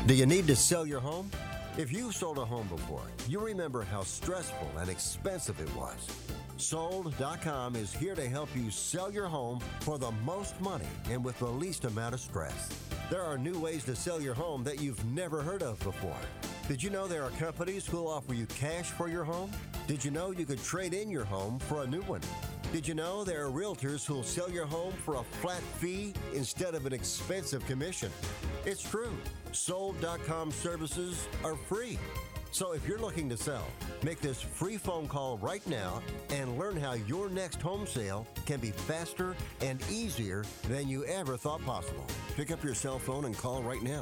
Do you need to sell your home? If you've sold a home before, you remember how stressful and expensive it was. Sold.com is here to help you sell your home for the most money and with the least amount of stress. There are new ways to sell your home that you've never heard of before. Did you know there are companies who'll offer you cash for your home? Did you know you could trade in your home for a new one? Did you know there are realtors who'll sell your home for a flat fee instead of an expensive commission? It's true. Sold.com services are free. So if you're looking to sell, make this free phone call right now and learn how your next home sale can be faster and easier than you ever thought possible. Pick up your cell phone and call right now.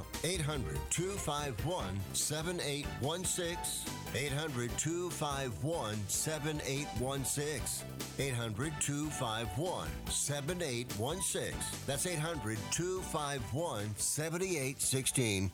800-251-7816. 800-251-7816. 800-251-7816. That's 800-251-7816.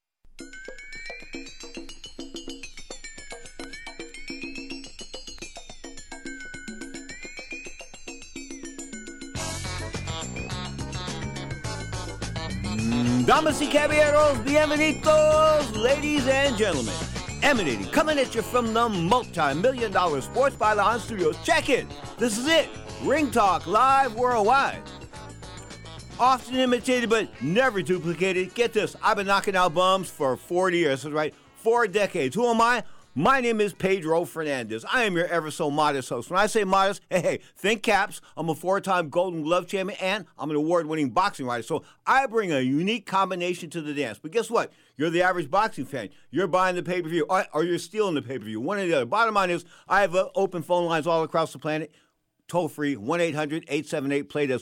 Damas y caballeros, bienvenidos, ladies and gentlemen. Emanating, coming at you from the multi-million-dollar Sports Byline Studios. Check it. This is it. Ring Talk, live worldwide. Often imitated, but never duplicated. Get this. I've been knocking out bums for 40 years. That's right. 4 decades. Who am I? My name is Pedro Fernandez. I am your ever so modest host. When I say modest, hey, think caps. I'm a 4-time Golden Glove champion, and I'm an award-winning boxing writer. So I bring a unique combination to the dance. But guess what? You're the average boxing fan. You're buying the pay-per-view, or you're stealing the pay-per-view. One or the other. Bottom line is, I have open phone lines all across the planet. Toll free, 1-800-878-PLAY. That's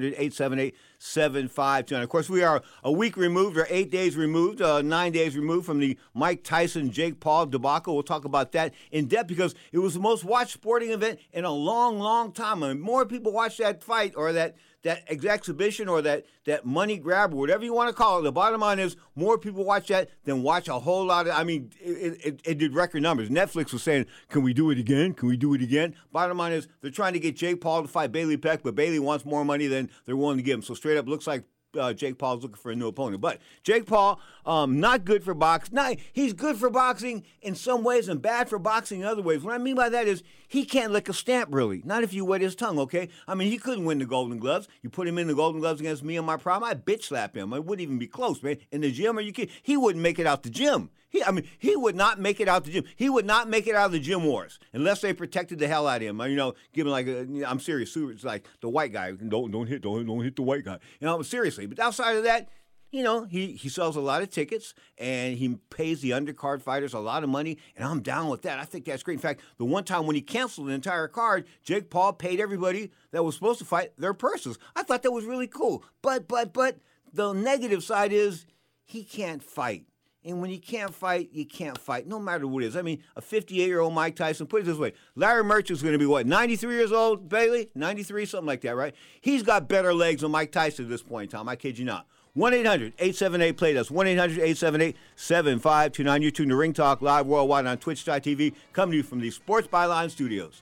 1-800-878-7529. Of course, we are a week removed, or 8 days removed, 9 days removed from the Mike Tyson, Jake Paul debacle. We'll talk about that in depth because it was the most watched sporting event in a long, long time. I mean, more people watched that fight or that exhibition or that money grab or whatever you want to call it. The bottom line is more people watch that than watch a whole lot of, I mean, it did record numbers. Netflix was saying, can we do it again? Can we do it again? Bottom line is they're trying to get Jake Paul to fight Bailey Peck, but Bailey wants more money than they're willing to give him. So straight up looks like Jake Paul's looking for a new opponent. But Jake Paul, not good for boxing. He's good for boxing in some ways and bad for boxing in other ways. What I mean by that is he can't lick a stamp, really. Not if you wet his tongue, okay? I mean, he couldn't win the Golden Gloves. You put him in the Golden Gloves against me in my prime, I'd bitch slap him. It wouldn't even be close, man. In the gym, are you kidding? He wouldn't make it out the gym. He would not make it out the gym. He would not make it out of the gym wars unless they protected the hell out of him. You know, give him like I'm serious. It's like the white guy. Don't hit the white guy. You know, seriously. But outside of that, you know, he sells a lot of tickets and he pays the undercard fighters a lot of money, and I'm down with that. I think that's great. In fact, the one time when he canceled the entire card, Jake Paul paid everybody that was supposed to fight their purses. I thought that was really cool. But the negative side is he can't fight. And when you can't fight, you can't fight, no matter what it is. I mean, a 58-year-old Mike Tyson, put it this way, Larry Merchant is going to be, 93 years old, Bailey? 93, something like that, right? He's got better legs than Mike Tyson at this point in time. I kid you not. 1-800-878-PLAY. That's 1-800-878-7529. You're tuned to Ring Talk live worldwide on Twitch.tv, coming to you from the Sports Byline Studios.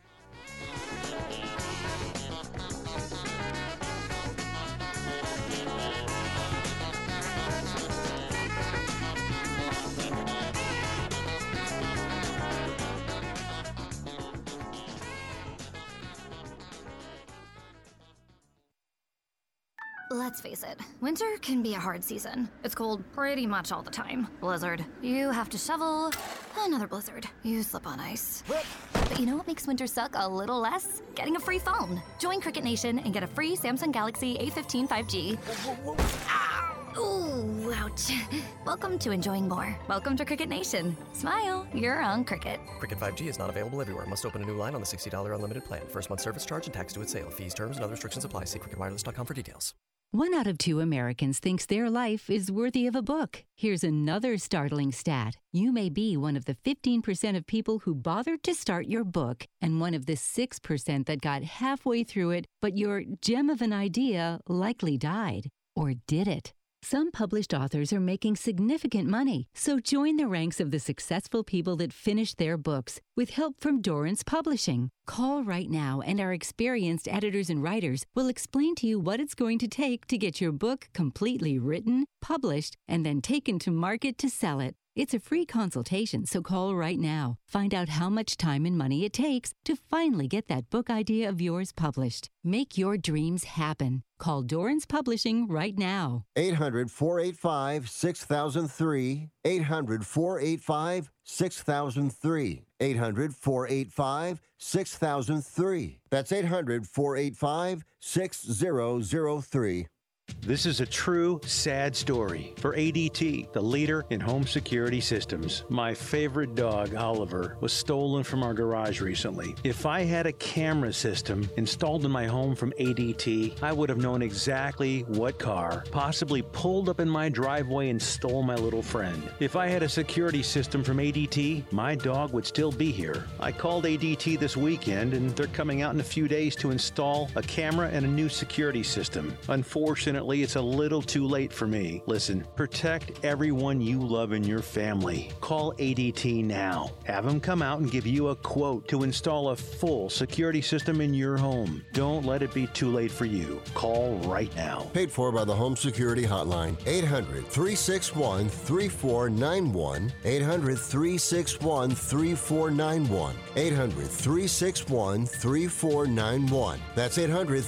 Let's face it, winter can be a hard season. It's cold pretty much all the time. Blizzard. You have to shovel. Another blizzard. You slip on ice. But you know what makes winter suck a little less? Getting a free phone. Join Cricket Nation and get a free Samsung Galaxy A15 5G. Ooh, ouch. Welcome to enjoying more. Welcome to Cricket Nation. Smile, you're on Cricket. Cricket 5G is not available everywhere. Must open a new line on the $60 unlimited plan. First month service charge and tax due at sale. Fees, terms, and other restrictions apply. See cricketwireless.com for details. 1 out of 2 Americans thinks their life is worthy of a book. Here's another startling stat. You may be one of the 15% of people who bothered to start your book and one of the 6% that got halfway through it, but your gem of an idea likely died. Or did it? Some published authors are making significant money, so join the ranks of the successful people that finish their books with help from Dorrance Publishing. Call right now and our experienced editors and writers will explain to you what it's going to take to get your book completely written, published, and then taken to market to sell it. It's a free consultation, so call right now. Find out how much time and money it takes to finally get that book idea of yours published. Make your dreams happen. Call Dorrance Publishing right now. 800-485-6003. 800-485-6003. 800-485-6003. That's 800-485-6003. This is a true, sad story for ADT, the leader in home security systems. My favorite dog, Oliver, was stolen from our garage recently. If I had a camera system installed in my home from ADT, I would have known exactly what car possibly pulled up in my driveway and stole my little friend. If I had a security system from ADT, my dog would still be here. I called ADT this weekend, and they're coming out in a few days to install a camera and a new security system. Unfortunately, it's a little too late for me. Listen, protect everyone you love in your family. Call ADT now. Have them come out and give you a quote to install a full security system in your home. Don't let it be too late for you. Call right now. Paid for by the Home Security Hotline. 800-361-3491. 800-361-3491. 800-361-3491. That's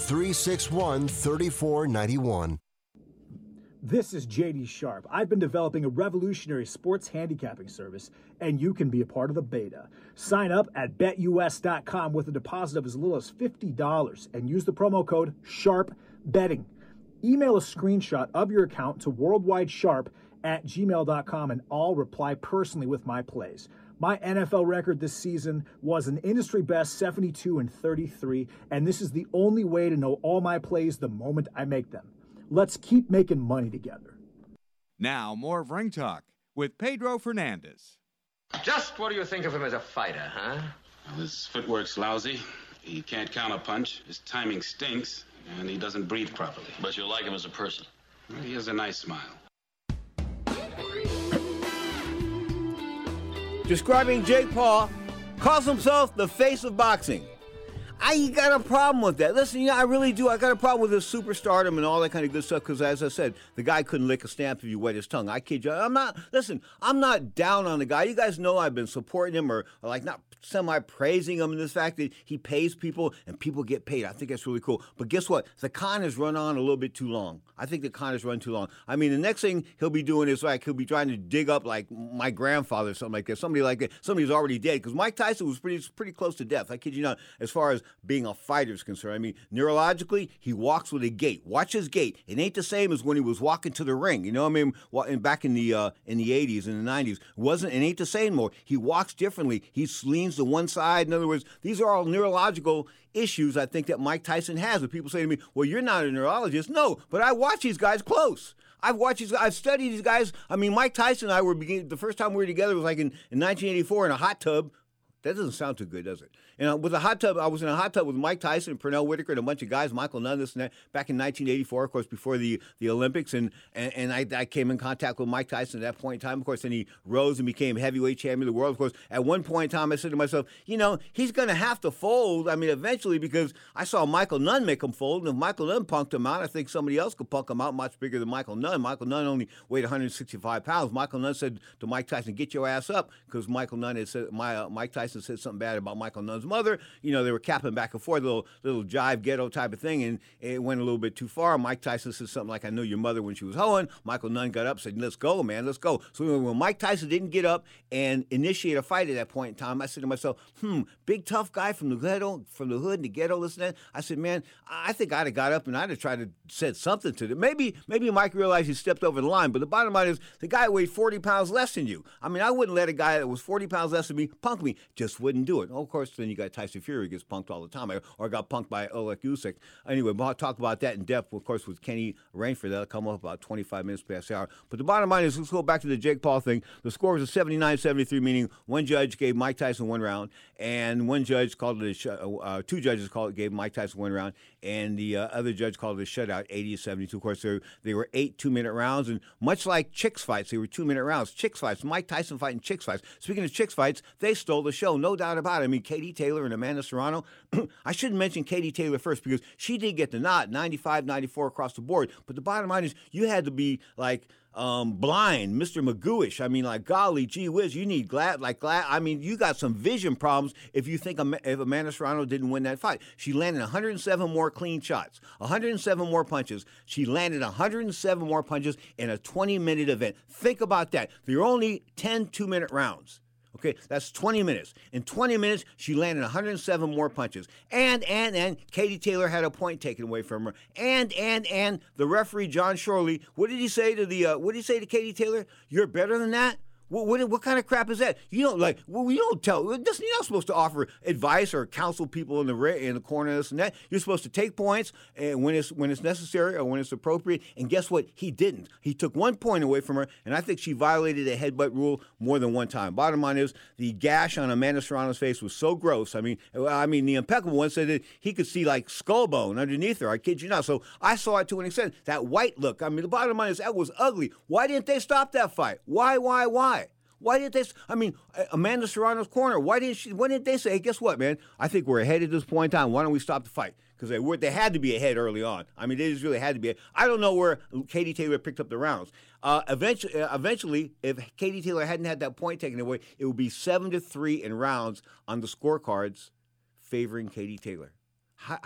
800-361-3491. This is JD Sharp. I've been developing a revolutionary sports handicapping service, and you can be a part of the beta. Sign up at BetUS.com with a deposit of as little as $50 and use the promo code SHARPBetting. Email a screenshot of your account to worldwidesharp@gmail.com, and I'll reply personally with my plays. My NFL record this season was an industry best 72-33, and this is the only way to know all my plays the moment I make them. Let's keep making money together. Now, more of Ring Talk with Pedro Fernandez. Just what do you think of him as a fighter, huh? Well, his footwork's lousy. He can't counter punch. His timing stinks. And he doesn't breathe properly. But you like him as a person. Well, he has a nice smile. Describing Jake Paul, calls himself the face of boxing. I got a problem with that. Listen, I really do. I got a problem with his superstardom and all that kind of good stuff because, as I said, the guy couldn't lick a stamp if you wet his tongue. I kid you. I'm not down on the guy. You guys know I've been supporting him or like not semi-praising him in this fact that he pays people and people get paid. I think that's really cool. But guess what? The con has run on a little bit too long. I think the con has run too long. I mean, the next thing he'll be doing is like he'll be trying to dig up like my grandfather or something like that. Somebody like that. Somebody who's already dead because Mike Tyson was pretty close to death. I kid you not. As far as being a fighter is concerned. I mean, neurologically, he walks with a gait. Watch his gait. It ain't the same as when he was walking to the ring. You know what I mean? Back in the 80s and the 90s. It ain't the same more. He walks differently. He leans to one side. In other words, these are all neurological issues I think that Mike Tyson has. When people say to me, well, you're not a neurologist. No, but I watch these guys close. I've studied these guys. I mean, Mike Tyson and I the first time we were together was like in 1984 in a hot tub. That doesn't sound too good, does it? And with a hot tub, I was in a hot tub with Mike Tyson and Pernell Whitaker and a bunch of guys, Michael Nunn, this and that, back in 1984, of course, before the Olympics. And I came in contact with Mike Tyson at that point in time. Of course, then he rose and became heavyweight champion of the world. Of course, at one point in time, I said to myself, he's going to have to fold, eventually, because I saw Michael Nunn make him fold. And if Michael Nunn punked him out, I think somebody else could punk him out much bigger than Michael Nunn. Michael Nunn only weighed 165 pounds. Michael Nunn said to Mike Tyson, get your ass up, because Michael Nunn had said, Mike Tyson said something bad about Michael Nunn's mother. They were capping back and forth, little jive ghetto type of thing, and it went a little bit too far. Mike Tyson said something like, I knew your mother when she was hoeing. Michael Nunn got up and said, let's go, man, let's go. So when Mike Tyson didn't get up and initiate a fight at that point in time, I said to myself, big tough guy from the ghetto, from the hood and the ghetto, listen to that. I said, man, I think I'd have got up and I'd have tried to said something to them. Maybe Mike realized he stepped over the line, but the bottom line is the guy weighed 40 pounds less than you. I mean, I wouldn't let a guy that was 40 pounds less than me punk me. just wouldn't do it. Well, of course, then you got Tyson Fury who gets punked all the time, or got punked by Oleg Usyk. Anyway, we'll talk about that in depth, of course, with Kenny Rainford. That'll come up about 25 minutes past the hour. But the bottom line is, let's go back to the Jake Paul thing. The score was a 79-73, meaning one judge gave Mike Tyson 1 round, and one judge called it two judges gave Mike Tyson 1 round, and the other judge called it a shutout, 80-72. Of course, they were 8 2-minute rounds, and much like chicks fights, they were 2-minute rounds. Chicks fights, Mike Tyson fighting chicks fights. Speaking of chicks fights, they stole the show, no doubt about it. I mean, Katie Taylor and Amanda Serrano. I shouldn't mention Katie Taylor first because she did get the nod, 95-94 across the board. But the bottom line is, you had to be like blind, Mr. Magooish. I mean, like, golly gee whiz, you need I mean, you got some vision problems if you think if Amanda Serrano didn't win that fight. She landed 107 more clean shots, 107 more punches. She landed 107 more punches in a 20-minute event. Think about that. There are only 10 2-minute rounds. Okay, that's 20 minutes. In 20 minutes, she landed 107 more punches. And Katie Taylor had a point taken away from her. And the referee, John Shorley, what did he say to Katie Taylor? You're better than that? What kind of crap is that? You don't you don't tell. You're not supposed to offer advice or counsel people in the corner, this and that. You're supposed to take points and when it's necessary or when it's appropriate. And guess what? He didn't. He took 1 point away from her, and I think she violated a headbutt rule more than one time. Bottom line is, the gash on Amanda Serrano's face was so gross. I mean, the impeccable one said that he could see like skull bone underneath her. I kid you not. So I saw it to an extent. That white look. I mean, the bottom line is, that was ugly. Why didn't they stop that fight? Why? Why did they? I mean, Amanda Serrano's corner. Why didn't they say, hey, guess what, man? I think we're ahead at this point in time. Why don't we stop the fight? Because they had to be ahead early on. I mean, they just really had to be ahead. I don't know where Katie Taylor picked up the rounds. Eventually, if Katie Taylor hadn't had that point taken away, it would be 7-3 in rounds on the scorecards favoring Katie Taylor. How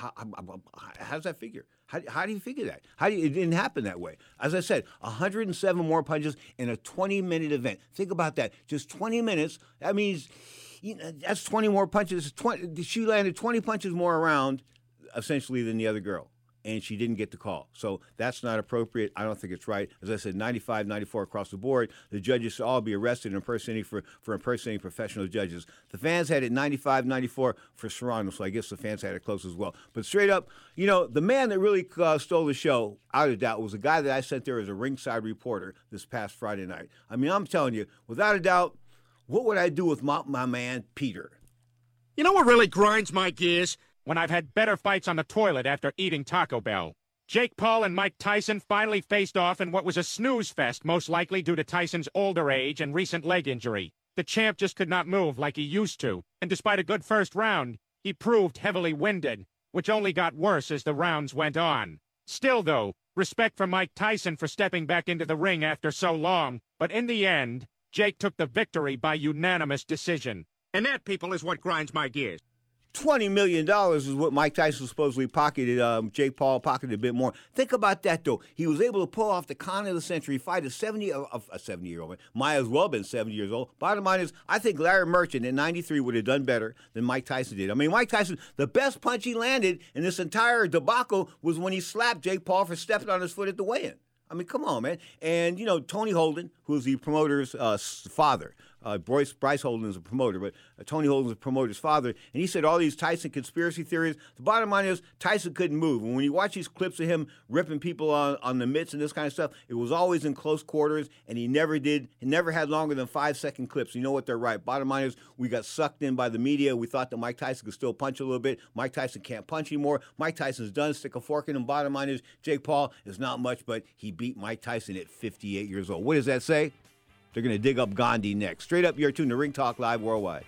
does that figure? How do you figure that? It didn't happen that way. As I said, 107 more punches in a 20-minute event. Think about that. Just 20 minutes. That means that's 20 more punches. She landed 20 punches more around, essentially, than the other girl. And she didn't get the call. So that's not appropriate. I don't think it's right. As I said, 95-94 across the board. The judges should all be arrested for impersonating professional judges. The fans had it 95-94 for Serrano, so I guess the fans had it close as well. But straight up, the man that really stole the show, out of doubt, was a guy that I sent there as a ringside reporter this past Friday night. I mean, I'm telling you, without a doubt, what would I do with my man, Peter? You know what really grinds my gears? When I've had better fights on the toilet after eating Taco Bell. Jake Paul and Mike Tyson finally faced off in what was a snooze fest, most likely due to Tyson's older age and recent leg injury. The champ just could not move like he used to, and despite a good first round, he proved heavily winded, which only got worse as the rounds went on. Still, though, respect for Mike Tyson for stepping back into the ring after so long, but in the end, Jake took the victory by unanimous decision. And that, people, is what grinds my gears. $20 million is what Mike Tyson supposedly pocketed. Jake Paul pocketed a bit more. Think about that, though. He was able to pull off the con of the century, fight a 70-year-old man. Might as well have been 70 years old. Bottom line is, I think Larry Merchant in 93 would have done better than Mike Tyson did. I mean, Mike Tyson, the best punch he landed in this entire debacle was when he slapped Jake Paul for stepping on his foot at the weigh-in. I mean, come on, man. And, Tony Holden, who's the promoter's father, Bryce Holden is a promoter, but Tony Holden is the promoter's father, and he said all these Tyson conspiracy theories. The bottom line is Tyson couldn't move. And when you watch these clips of him ripping people on the mitts and this kind of stuff, it was always in close quarters, and he never had longer than 5-second clips. You know what? They're right. Bottom line is we got sucked in by the media. We thought that Mike Tyson could still punch a little bit. Mike Tyson can't punch anymore. Mike Tyson's done. Stick a fork in him. Bottom line is Jake Paul is not much, but he beat Mike Tyson at 58 years old. What does that say? They're going to dig up Gandhi next. Straight up, you're tuned to Ring Talk Live Worldwide.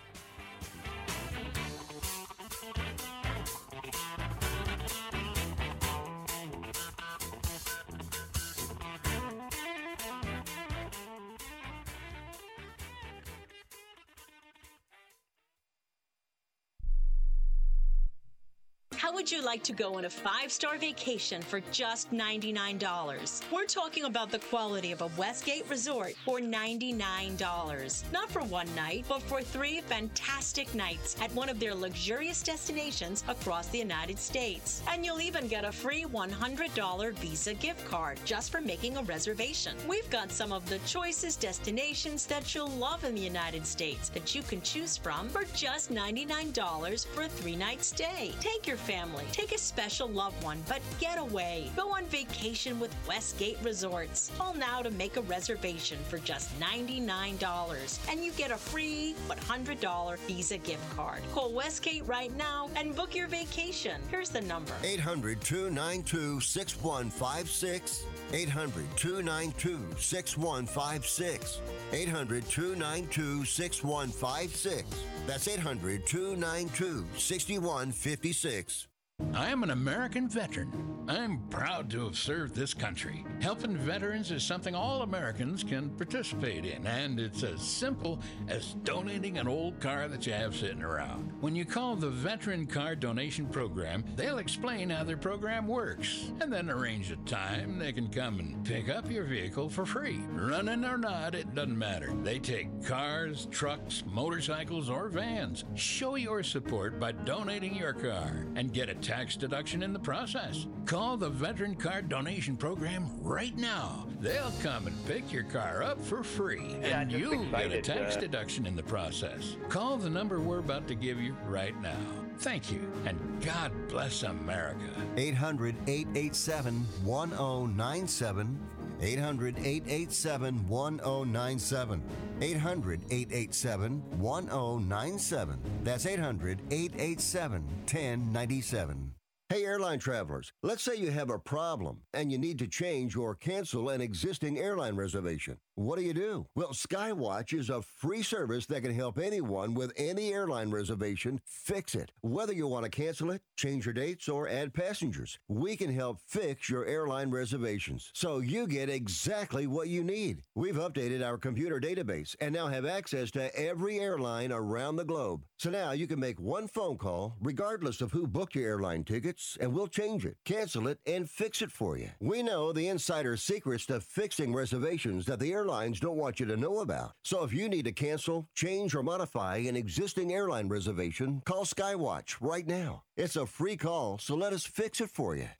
How How would you like to go on a 5-star vacation for just $99? We're talking about the quality of a Westgate resort for $99. Not for one night, but for 3 fantastic nights at one of their luxurious destinations across the United States. And you'll even get a free $100 Visa gift card just for making a reservation. We've got some of the choicest destinations that you'll love in the United States that you can choose from for just $99 for a 3-night stay. Take your family, take a special loved one, but get away. Go on vacation with Westgate Resorts. Call now to make a reservation for just $99, and you get a free $100 Visa gift card. Call Westgate right now and book your vacation. Here's the number. 800-292-6156. 800-292-6156. 800-292-6156. That's 800-292-6156. I am an American veteran. I'm proud to have served this country. Helping veterans is something all Americans can participate in, and it's as simple as donating an old car that you have sitting around. When you call the Veteran Car Donation Program, they'll explain how their program works, and then arrange a time they can come and pick up your vehicle for free. Running or not, it doesn't matter. They take cars, trucks, motorcycles, or vans. Show your support by donating your car and get a tax deduction in the process. Call the Veteran Car Donation Program right now. They'll come and pick your car up for free, and you'll get a tax deduction in the process. Call the number we're about to give you right now. Thank you, and God bless America. 800-887-1097. 800-887-1097. 800-887-1097. That's 800-887-1097. Hey, airline travelers, let's say you have a problem and you need to change or cancel an existing airline reservation. What do? Well, Skywatch is a free service that can help anyone with any airline reservation fix it. Whether you want to cancel it, change your dates, or add passengers, we can help fix your airline reservations so you get exactly what you need. We've updated our computer database and now have access to every airline around the globe. So now you can make one phone call regardless of who booked your airline tickets, and we'll change it, cancel it, and fix it for you. We know the insider secrets to fixing reservations that the airlines don't want you to know about. So if you need to cancel, change, or modify an existing airline reservation, call Skywatch right now. It's a free call, so let us fix it for you.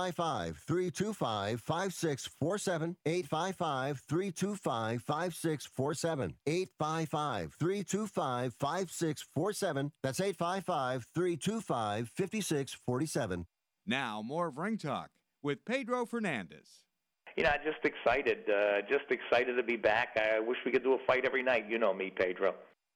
855-325-5647. 855-325-5647. 855-325-5647. That's 855-325-5647. Now, more of Ring Talk with Pedro Fernandez. Just excited to be back. I wish we could do a fight every night. You know me, Pedro.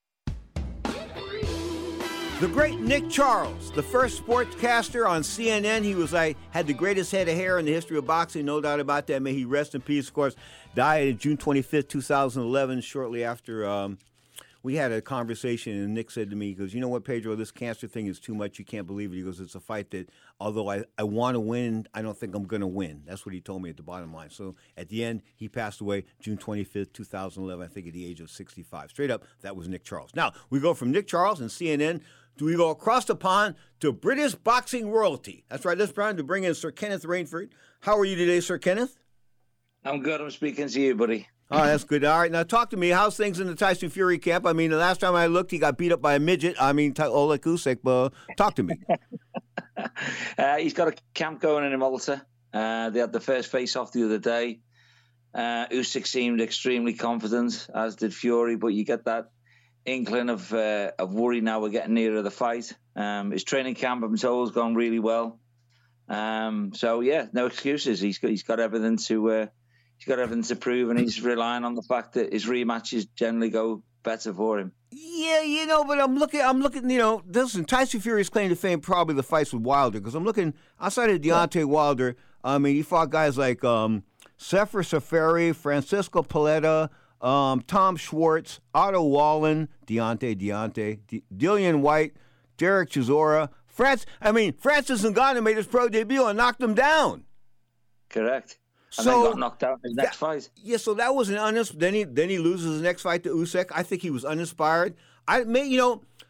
The great Nick Charles, the first sportscaster on CNN. He was had the greatest head of hair in the history of boxing, no doubt about that. May he rest in peace. Of course, died on June 25th, 2011, shortly after we had a conversation, and Nick said to me, he goes, you know what, Pedro, this cancer thing is too much. You can't believe it. He goes, it's a fight that, although I want to win, I don't think I'm going to win. That's what he told me at the bottom line. So at the end, he passed away June 25th, 2011, I think at the age of 65. Straight up, that was Nick Charles. Now, we go from Nick Charles and CNN, we go across the pond to British boxing royalty. That's right, this time to bring in Sir Kenneth Rainford. How are you today, Sir Kenneth? I'm good. I'm speaking to you, buddy. Oh, that's good. All right, now talk to me. How's things in the Tyson Fury camp? I mean, the last time I looked, he got beat up by a midget. Oleg Usyk, but talk to me. He's got a camp going in Malta. They had the first face-off the other day. Usyk seemed extremely confident, as did Fury, but you get that inkling of worry now we're getting nearer the fight. His training camp, I'm told, has gone really well. So, yeah, no excuses. He's got everything to... He's got everything to prove, and he's relying on the fact that his rematches generally go better for him. Yeah, but I'm looking, listen, Tyson Fury's claim to fame probably the fights with Wilder, because I'm looking outside of Deontay Wilder. I mean, he fought guys like Sefer Seferi, Francisco Paletta, Tom Schwartz, Otto Wallin, Deontay, Dillian White, Derek Chisora. Francis Ngannou made his pro debut and knocked him down. Correct. And then got knocked out in his next fight. Yeah, so that was then he loses his next fight to Usyk. I think he was uninspired.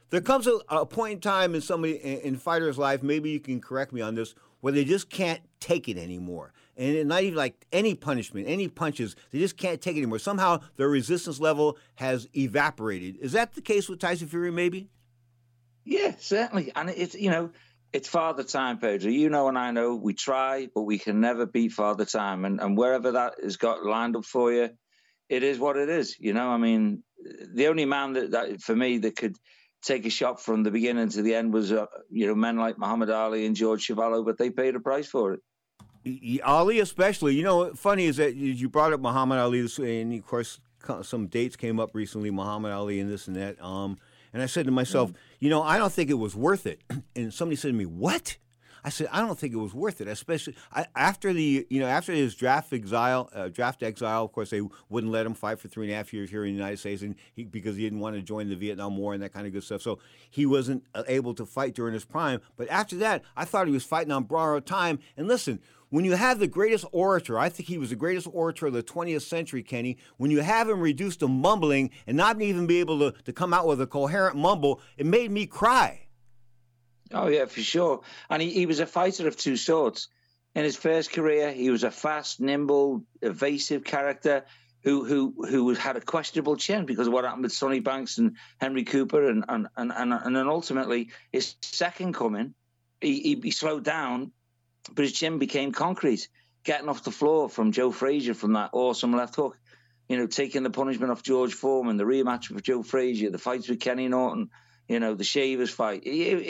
There comes a point in time in somebody in fighter's life, maybe you can correct me on this, where they just can't take it anymore. And not even like any punishment, any punches, they just can't take it anymore. Somehow their resistance level has evaporated. Is that the case with Tyson Fury, maybe? Yeah, certainly. And it's Father Time, Pedro. You know and I know we try, but we can never beat Father Time. And wherever that has got lined up for you, it is what it is. I mean, the only man that for me that could take a shot from the beginning to the end was, men like Muhammad Ali and George Chuvalo, but they paid a price for it. Ali especially. Funny is that you brought up Muhammad Ali, and of course some dates came up recently, Muhammad Ali and this and that. And I said to myself, I don't think it was worth it. And somebody said to me, what? I said, I don't think it was worth it, especially after after his draft exile. Of course, they wouldn't let him fight for 3.5 years here in the United States, and because he didn't want to join the Vietnam War and that kind of good stuff. So he wasn't able to fight during his prime. But after that, I thought he was fighting on borrowed time. And listen, when you have the greatest orator, I think he was the greatest orator of the 20th century, Kenny, when you have him reduced to mumbling and not even be able to come out with a coherent mumble, it made me cry. Oh, yeah, for sure. And he was a fighter of two sorts. In his first career, he was a fast, nimble, evasive character who had a questionable chin because of what happened with Sonny Banks and Henry Cooper. And then ultimately, his second coming, he slowed down, but his chin became concrete, getting off the floor from Joe Frazier from that awesome left hook, taking the punishment off George Foreman, the rematch with Joe Frazier, the fights with Kenny Norton, the Shavers fight.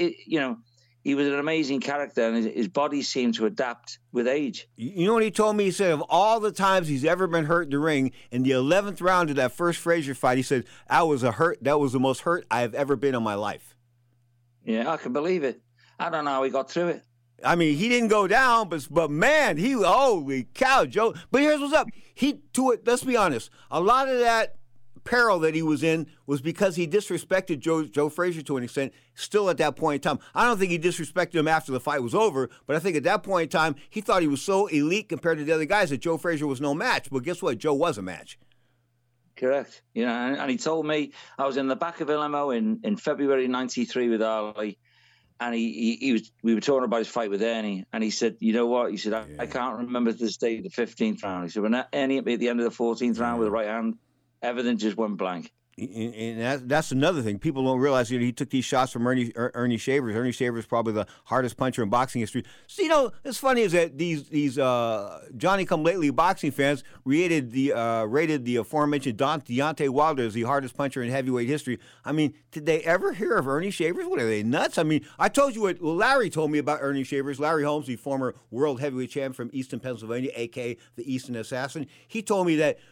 He was an amazing character, and his body seemed to adapt with age. You know what he told me? He said of all the times he's ever been hurt in the ring, in the 11th round of that first Frazier fight, he said, that was the most hurt I have ever been in my life. Yeah, I can believe it. I don't know how he got through it. I mean, he didn't go down, but man, holy cow, Joe. But here's what's up. Let's be honest, a lot of that peril that he was in was because he disrespected Joe Frazier to an extent still at that point in time. I don't think he disrespected him after the fight was over, but I think at that point in time, he thought he was so elite compared to the other guys that Joe Frazier was no match. But guess what? Joe was a match. Correct. And he told me, I was in the back of LMO in February 93 with Ali, and we were talking about his fight with Ernie, and he said, you know what? He said, I can't remember to this day the 15th round. He said, when Ernie hit me at the end of the 14th round with the right hand, everything just went blank. And that's another thing. People don't realize he took these shots from Ernie Shavers. Ernie Shavers is probably the hardest puncher in boxing history. So, it's funny is that these Johnny-come-lately boxing fans rated the aforementioned Deontay Wilder as the hardest puncher in heavyweight history. I mean, did they ever hear of Ernie Shavers? What, are they nuts? I mean, I told you what Larry told me about Ernie Shavers. Larry Holmes, the former world heavyweight champion from Easton, Pennsylvania, a.k.a. the Easton Assassin. He told me that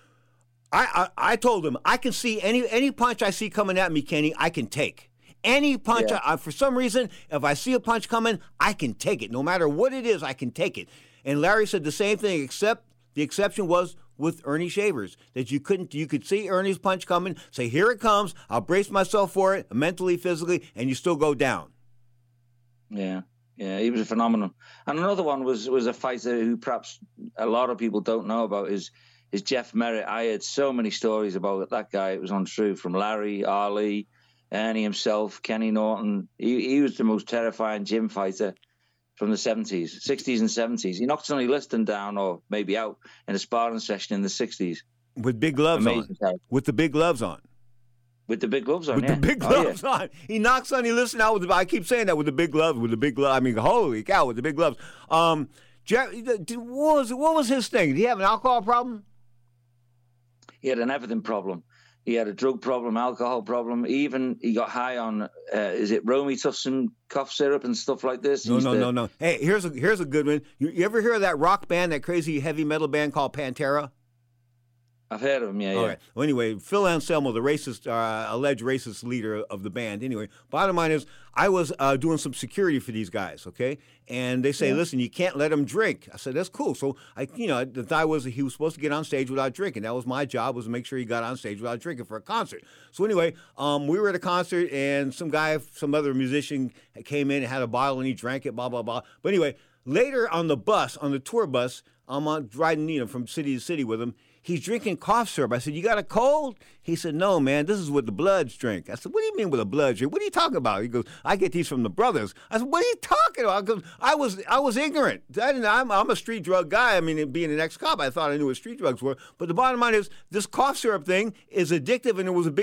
I told him, I can see any punch I see coming at me, Kenny, I can take. Any punch, for some reason, if I see a punch coming, I can take it. No matter what it is, I can take it. And Larry said the same thing, except the exception was with Ernie Shavers, that you could see Ernie's punch coming, say, here it comes, I'll brace myself for it, mentally, physically, and you still go down. Yeah, he was a phenomenon. And another one was a fighter who perhaps a lot of people don't know about is Jeff Merritt. I heard so many stories about that guy. It was untrue from Larry, Ali, Ernie himself, Kenny Norton. He was the most terrifying gym fighter from the 60s and 70s. He knocked Sonny Liston down or maybe out in a sparring session in the 60s. With big gloves on. With the big gloves on. With the big gloves on, With the big gloves on. He knocked Sonny Liston out I keep saying that, with the big gloves. I mean, holy cow, with the big gloves. Jeff, what was his thing? Did he have an alcohol problem? He had an everything problem. He had a drug problem, alcohol problem. Even he got high on, is it Robitussin cough syrup and stuff like this? No. Hey, here's a good one. You ever hear of that rock band, that crazy heavy metal band called Pantera? I've heard of him, yeah. All right. Well, anyway, Phil Anselmo, the alleged racist leader of the band. Anyway, bottom line is, I was doing some security for these guys, okay? And they say, listen, you can't let them drink. I said, that's cool. So, the guy he was supposed to get on stage without drinking. That was my job, was to make sure he got on stage without drinking for a concert. So anyway, we were at a concert, and some other musician came in and had a bottle, and he drank it, blah, blah, blah. But anyway, Later on the bus, on the tour bus, I'm riding from city to city with him. He's drinking cough syrup. I said, "You got a cold?" He said, "No, man, this is what the Bloods drink." I said, "What do you mean with a Bloods drink? What are you talking about?" He goes, "I get these from the brothers." I said, "What are you talking about?" Because I was ignorant. I'm a street drug guy. I mean, being an ex-cop, I thought I knew what street drugs were. But the bottom line is, this cough syrup thing is addictive, and it was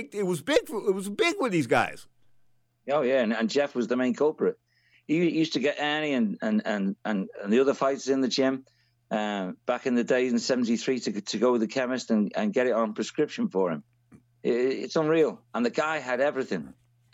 big with these guys. Oh yeah, and Jeff was the main culprit. He used to get Ernie and the other fighters in the gym. Back in the days in '73 to go with the chemist and get it on prescription for him. It's unreal. And the guy had everything.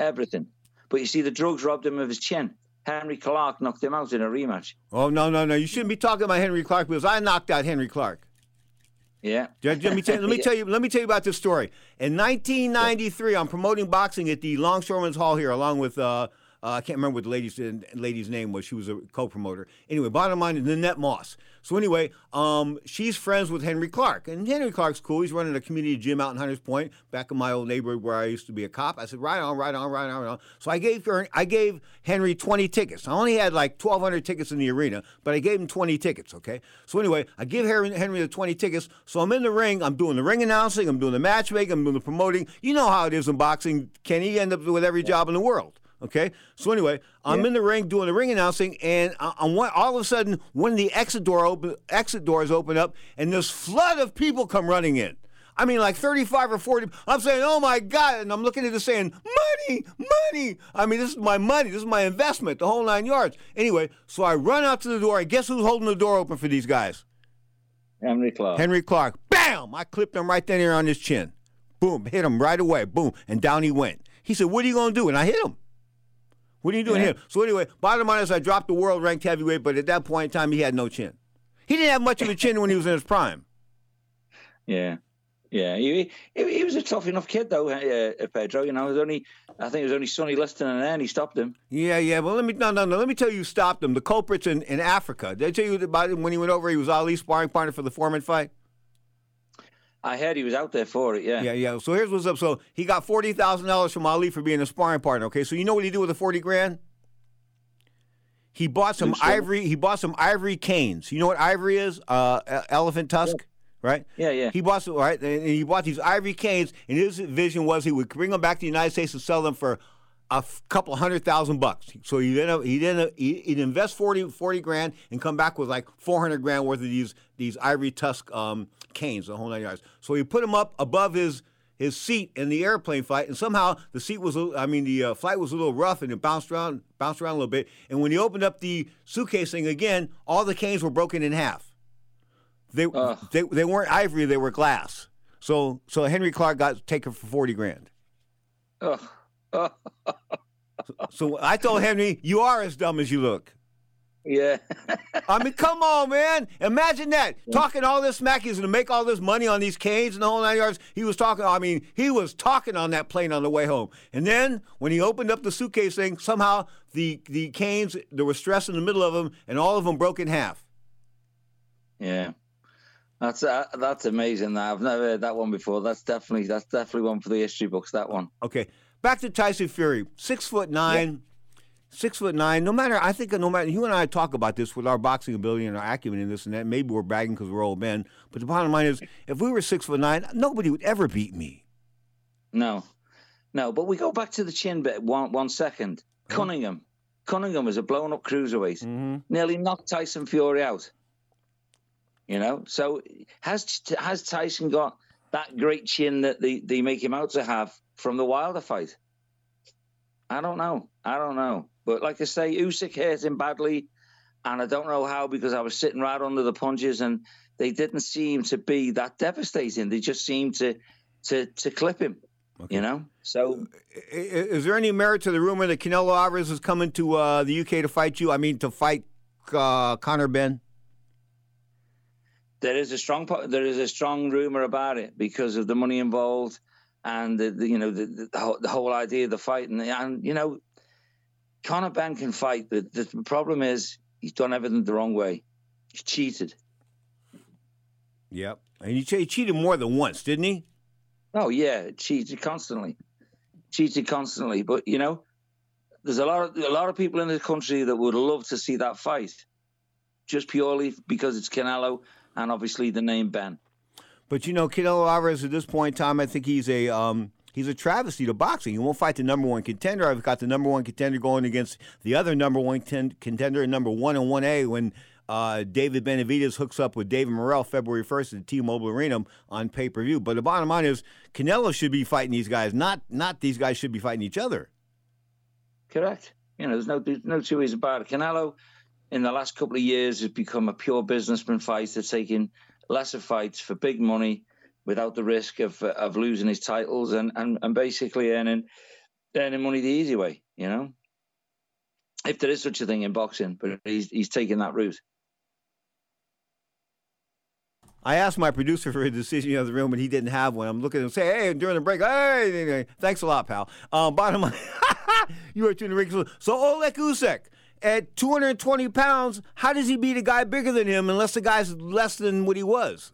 But you see, the drugs robbed him of his chin. Henry Clark knocked him out in a rematch. Oh, no. You shouldn't be talking about Henry Clark because I knocked out Henry Clark. Yeah. Let me tell you about this story. In 1993, I'm promoting boxing at the Longshoremen's Hall here along with I can't remember what the lady's name was. She was a co-promoter. Anyway, bottom line is Nanette Moss. So anyway, she's friends with Henry Clark. And Henry Clark's cool. He's running a community gym out in Hunters Point, back in my old neighborhood where I used to be a cop. I said, right on. So I gave Henry 20 tickets. I only had like 1,200 tickets in the arena, but I gave him 20 tickets, okay? So anyway, I give Henry the 20 tickets. So I'm in the ring. I'm doing the ring announcing. I'm doing the matchmaking. I'm doing the promoting. You know how it is in boxing, Kenny. You end up with every job in the world. Okay, so anyway, I'm in the ring doing the ring announcing, and all of a sudden, one of the exit doors open up, and this flood of people come running in. I mean, like 35 or 40. I'm saying, "Oh my God!" And I'm looking at this saying, "Money!" I mean, this is my money. This is my investment. The whole 9 yards. Anyway, so I run out to the door, and guess who's holding the door open for these guys? Henry Clark. Bam! I clipped him right there on his chin. Boom! Hit him right away. Boom! And down he went. He said, "What are you going to do?" And I hit him. What are you doing here? So anyway, bottom line is I dropped the world-ranked heavyweight, but at that point in time, he had no chin. He didn't have much of a chin when he was in his prime. Yeah. He was a tough enough kid, though, Pedro. You know, I think it was only Sonny Liston and Ernie stopped him. Yeah. Well, let me tell you who stopped him. The culprits in Africa. Did I tell you about him when he went over? He was Ali's sparring partner for the Foreman fight. I heard he was out there for it, yeah. Yeah. So here's what's up. So he got $40,000 from Ali for being a sparring partner. Okay, so you know what he did with the $40,000? He bought some ivory. He bought some ivory canes. You know what ivory is? Elephant tusk, right? Yeah. He bought some, right, and he bought these ivory canes. And his vision was he would bring them back to the United States and sell them for a couple $100,000. So he'd invest $40,000 and come back with like $400,000 worth of these ivory tusk canes, the whole 9 yards. So he put them up above his seat in the airplane flight, and somehow the flight was a little rough and it bounced around a little bit. And when he opened up the suitcase thing again, all the canes were broken in half. They weren't ivory, they were glass. So Henry Clark got taken for $40,000. So I told Henry, "You are as dumb as you look." Yeah. I mean, come on, man. Imagine that. Talking all this smack, he's going to make all this money on these canes and the whole 9 yards. He was talking on that plane on the way home. And then when he opened up the suitcase thing, somehow the canes, there was stress in the middle of them, and all of them broke in half. Yeah. That's amazing. I've never heard that one before. That's definitely one for the history books, that one. Okay. Back to Tyson Fury. 6'9". Yeah. 6'9". No matter, you and I talk about this with our boxing ability and our acumen in this and that. Maybe we're bragging because we're old men. But the bottom line is, if we were 6'9", nobody would ever beat me. No. But we go back to the chin bit 1 second. Cunningham was a blown up cruiserweight. Mm-hmm. Nearly knocked Tyson Fury out. You know, so has Tyson got that great chin that they make him out to have from the Wilder fight? I don't know. But like I say, Usyk hurt him badly, and I don't know how, because I was sitting right under the punches, and they didn't seem to be that devastating. They just seemed to clip him, okay. You know? So, is there any merit to the rumor that Canelo Alvarez is coming to the UK to fight you? I mean, to fight Conor Benn? There is a strong rumor about it because of the money involved and the whole idea of the fight, and you know, Conor Benn can fight. The problem is he's done everything the wrong way. He's cheated. Yep, and he cheated more than once, didn't he? Oh yeah, cheated constantly. But you know, there's a lot of people in this country that would love to see that fight. just purely because it's Canelo and obviously the name Ben. But Canelo Alvarez at this point in time, I think he's a travesty to boxing. He won't fight the number one contender. I've got the number one contender going against the other number one contender, number 1 and 1A, when David Benavidez hooks up with David Morrell February 1st at the T-Mobile Arena on pay-per-view. But the bottom line is Canelo should be fighting these guys, not these guys should be fighting each other. Correct. There's no two ways about it. Canelo, in the last couple of years, has become a pure businessman fighter, taking lesser fights for big money without the risk of losing his titles and basically earning money the easy way, if there is such a thing in boxing, but he's taking that route. I asked my producer for a decision of the room, and he didn't have one. I'm looking at him and say, hey, during the break, hey, thanks a lot, pal. Bottom line, you are tuning the ring. So Oleg Usyk, at 220 pounds, how does he beat a guy bigger than him unless the guy's less than what he was?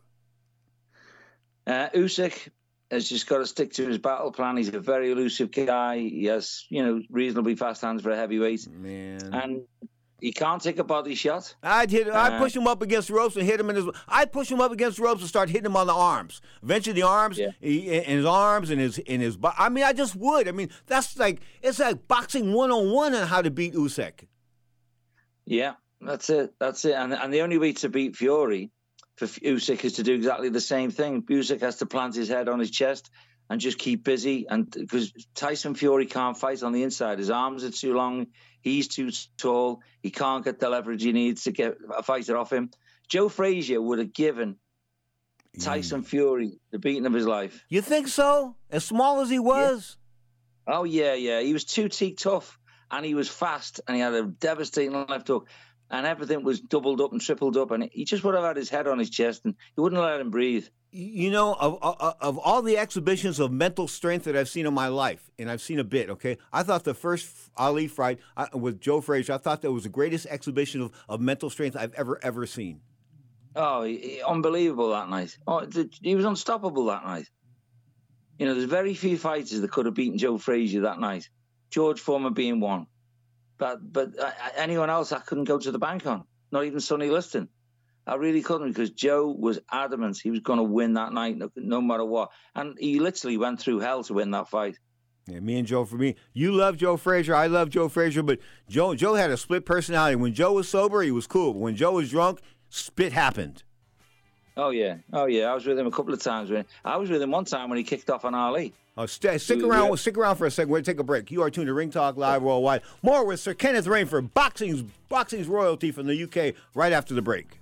Usyk has just got to stick to his battle plan. He's a very elusive guy. He has, reasonably fast hands for a heavyweight. Man. And he can't take a body shot. I'd push him up against the ropes and hit him in his. I'd push him up against the ropes and start hitting him on the arms. Eventually, the arms, in his arms, and his. I mean, I just would. I mean, it's like boxing 101 on how to beat Usyk. Yeah, that's it. And the only way to beat Fury for Usyk is to do exactly the same thing. Usyk has to plant his head on his chest and just keep busy. And because Tyson Fury can't fight on the inside, his arms are too long. He's too tall. He can't get the leverage he needs to get a fighter off him. Joe Frazier would have given Tyson Fury the beating of his life. You think so? As small as he was? Yeah. Oh, yeah. He was too teak tough, and he was fast, and he had a devastating left hook, and everything was doubled up and tripled up, and he just would have had his head on his chest, and he wouldn't let him breathe. Of all the exhibitions of mental strength that I've seen in my life, and I've seen a bit, okay, I thought the first Ali fight with Joe Frazier, I thought that was the greatest exhibition of mental strength I've ever seen. Oh, unbelievable that night. Oh, he was unstoppable that night. There's very few fighters that could have beaten Joe Frazier that night. George Foreman being one. But anyone else I couldn't go to the bank on, not even Sonny Liston. I really couldn't, because Joe was adamant he was going to win that night no matter what. And he literally went through hell to win that fight. Yeah, me and Joe, for me, you love Joe Frazier, I love Joe Frazier, but Joe had a split personality. When Joe was sober, he was cool. But when Joe was drunk, spit happened. Oh, yeah. I was with him a couple of times. I was with him one time when he kicked off on Ali. Oh, stick around for a second. We're going to take a break. You are tuned to Ring Talk Live Worldwide. More with Sir Kenneth Rainford, boxing's royalty from the UK, right after the break.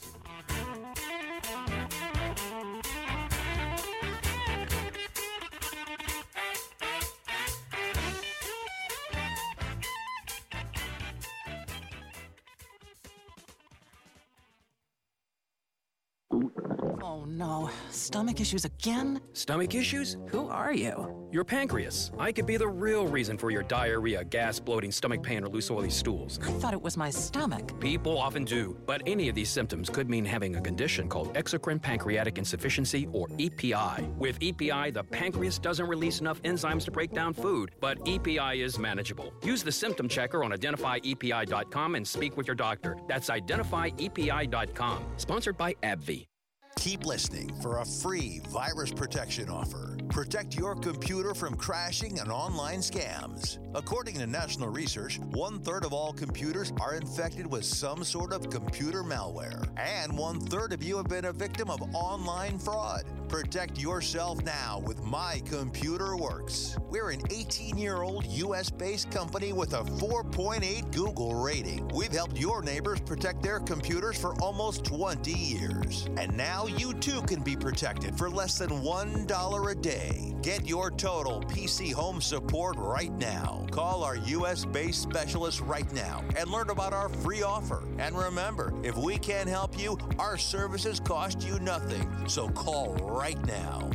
Oh no, stomach issues again? Stomach issues? Who are you? Your pancreas. I could be the real reason for your diarrhea, gas, bloating, stomach pain, or loose oily stools. I thought it was my stomach. People often do, but any of these symptoms could mean having a condition called exocrine pancreatic insufficiency, or EPI. With EPI, the pancreas doesn't release enough enzymes to break down food, but EPI is manageable. Use the symptom checker on identifyepi.com and speak with your doctor. That's identifyepi.com. Sponsored by AbbVie. Keep listening for a free virus protection offer. Protect your computer from crashing and online scams. According to national research, 1/3 of all computers are infected with some sort of computer malware. And 1/3 of you have been a victim of online fraud. Protect yourself now with My Computer Works. We're an 18-year-old U.S.-based company with a 4.8 Google rating. We've helped your neighbors protect their computers for almost 20 years. And now you too can be protected for less than $1 a day. Get your total PC home support right now. Call our U.S.-based specialist right now and learn about our free offer. And remember, if we can't help you, our services cost you nothing. So call right now.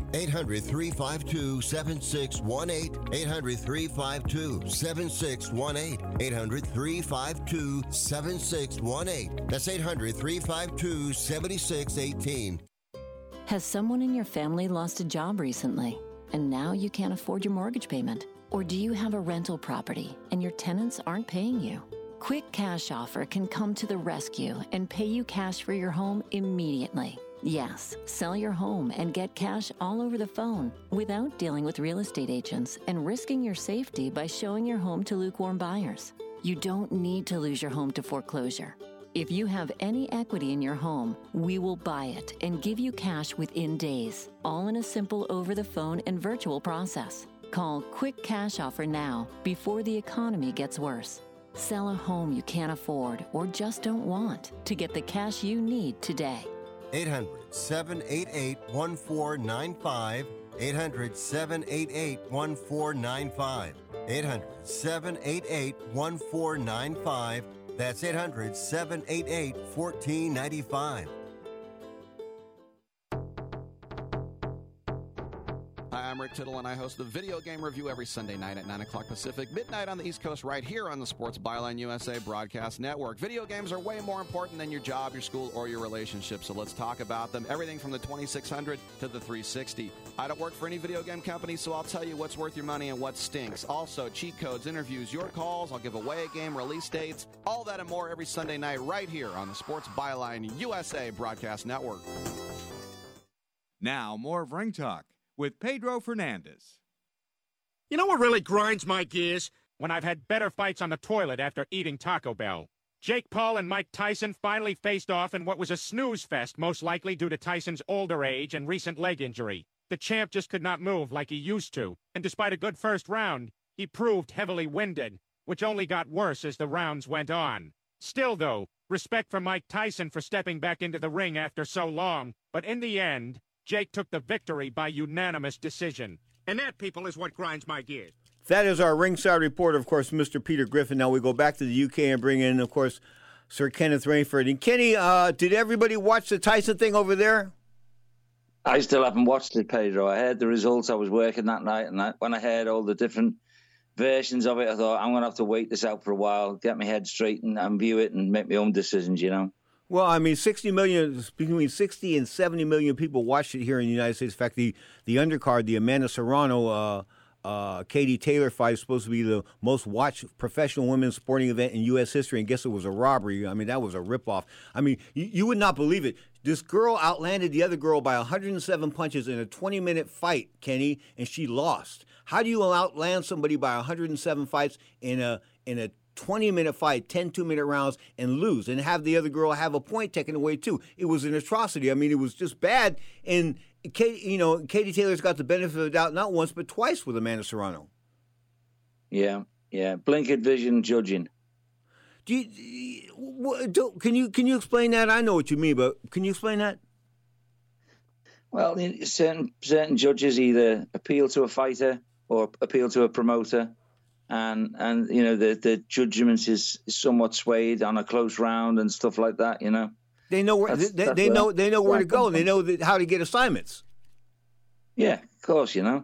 800-352-7618. 800-352-7618. 800-352-7618. That's 800-352-7618. Has someone in your family lost a job recently, and now you can't afford your mortgage payment? Or do you have a rental property and your tenants aren't paying you? Quick Cash Offer can come to the rescue and pay you cash for your home immediately. Yes, sell your home and get cash all over the phone without dealing with real estate agents and risking your safety by showing your home to lukewarm buyers. You don't need to lose your home to foreclosure. If you have any equity in your home, we will buy it and give you cash within days, all in a simple over-the-phone and virtual process. Call Quick Cash Offer now before the economy gets worse. Sell a home you can't afford or just don't want to get the cash you need today. 800-788-1495. 800-788-1495. 800-788-1495. That's 800-788-1495. Hi, I'm Rick Tittle, and I host the Video Game Review every Sunday night at 9 o'clock Pacific, midnight on the East Coast, right here on the Sports Byline USA Broadcast Network. Video games are way more important than your job, your school, or your relationship, so let's talk about them. Everything from the 2600 to the 360. I don't work for any video game company, so I'll tell you what's worth your money and what stinks. Also, cheat codes, interviews, your calls. I'll give away a game, release dates, all that and more every Sunday night right here on the Sports Byline USA Broadcast Network. Now, more of Ring Talk with Pedro Fernandez. You know what really grinds my gears? When I've had better fights on the toilet after eating Taco Bell. Jake Paul and Mike Tyson finally faced off in what was a snooze fest, most likely due to Tyson's older age and recent leg injury. The champ just could not move like he used to, and despite a good first round, he proved heavily winded, which only got worse as the rounds went on. Still, though, respect for Mike Tyson for stepping back into the ring after so long, but in the end, Jake took the victory by unanimous decision. And that, people, is what grinds my gears. That is our ringside reporter, of course, Mr. Peter Griffin. Now we go back to the UK and bring in, of course, Sir Kenneth Rainford. And Kenny, did everybody watch the Tyson thing over there? I still haven't watched it, Pedro. I heard the results. I was working that night, and when I heard all the different versions of it, I thought, I'm going to have to wait this out for a while, get my head straight and view it and make my own decisions, you know. Well, I mean, 60 million, between 60 and 70 million people watched it here in the United States. In fact, the undercard, the Amanda Serrano, Katie Taylor fight is supposed to be the most watched professional women's sporting event in U.S. history, and guess it was a robbery. I mean, that was a ripoff. I mean, you would not believe it. This girl outlanded the other girl by 107 punches in a 20-minute fight, Kenny, and she lost. How do you outland somebody by 107 fights in a 20-minute fight, 10 2-minute rounds, and lose, and have the other girl have a point taken away, too? It was an atrocity. I mean, it was just bad. And, Katie Taylor's got the benefit of the doubt not once, but twice with Amanda Serrano. Yeah. Blinkered vision judging. Can you explain that? I know what you mean, but can you explain that? Well, certain judges either appeal to a fighter or appeal to a promoter. And the judgment is somewhat swayed on a close round and stuff like that. You know, they know where they know where to go. They know how to get assignments. Yeah, of course. That's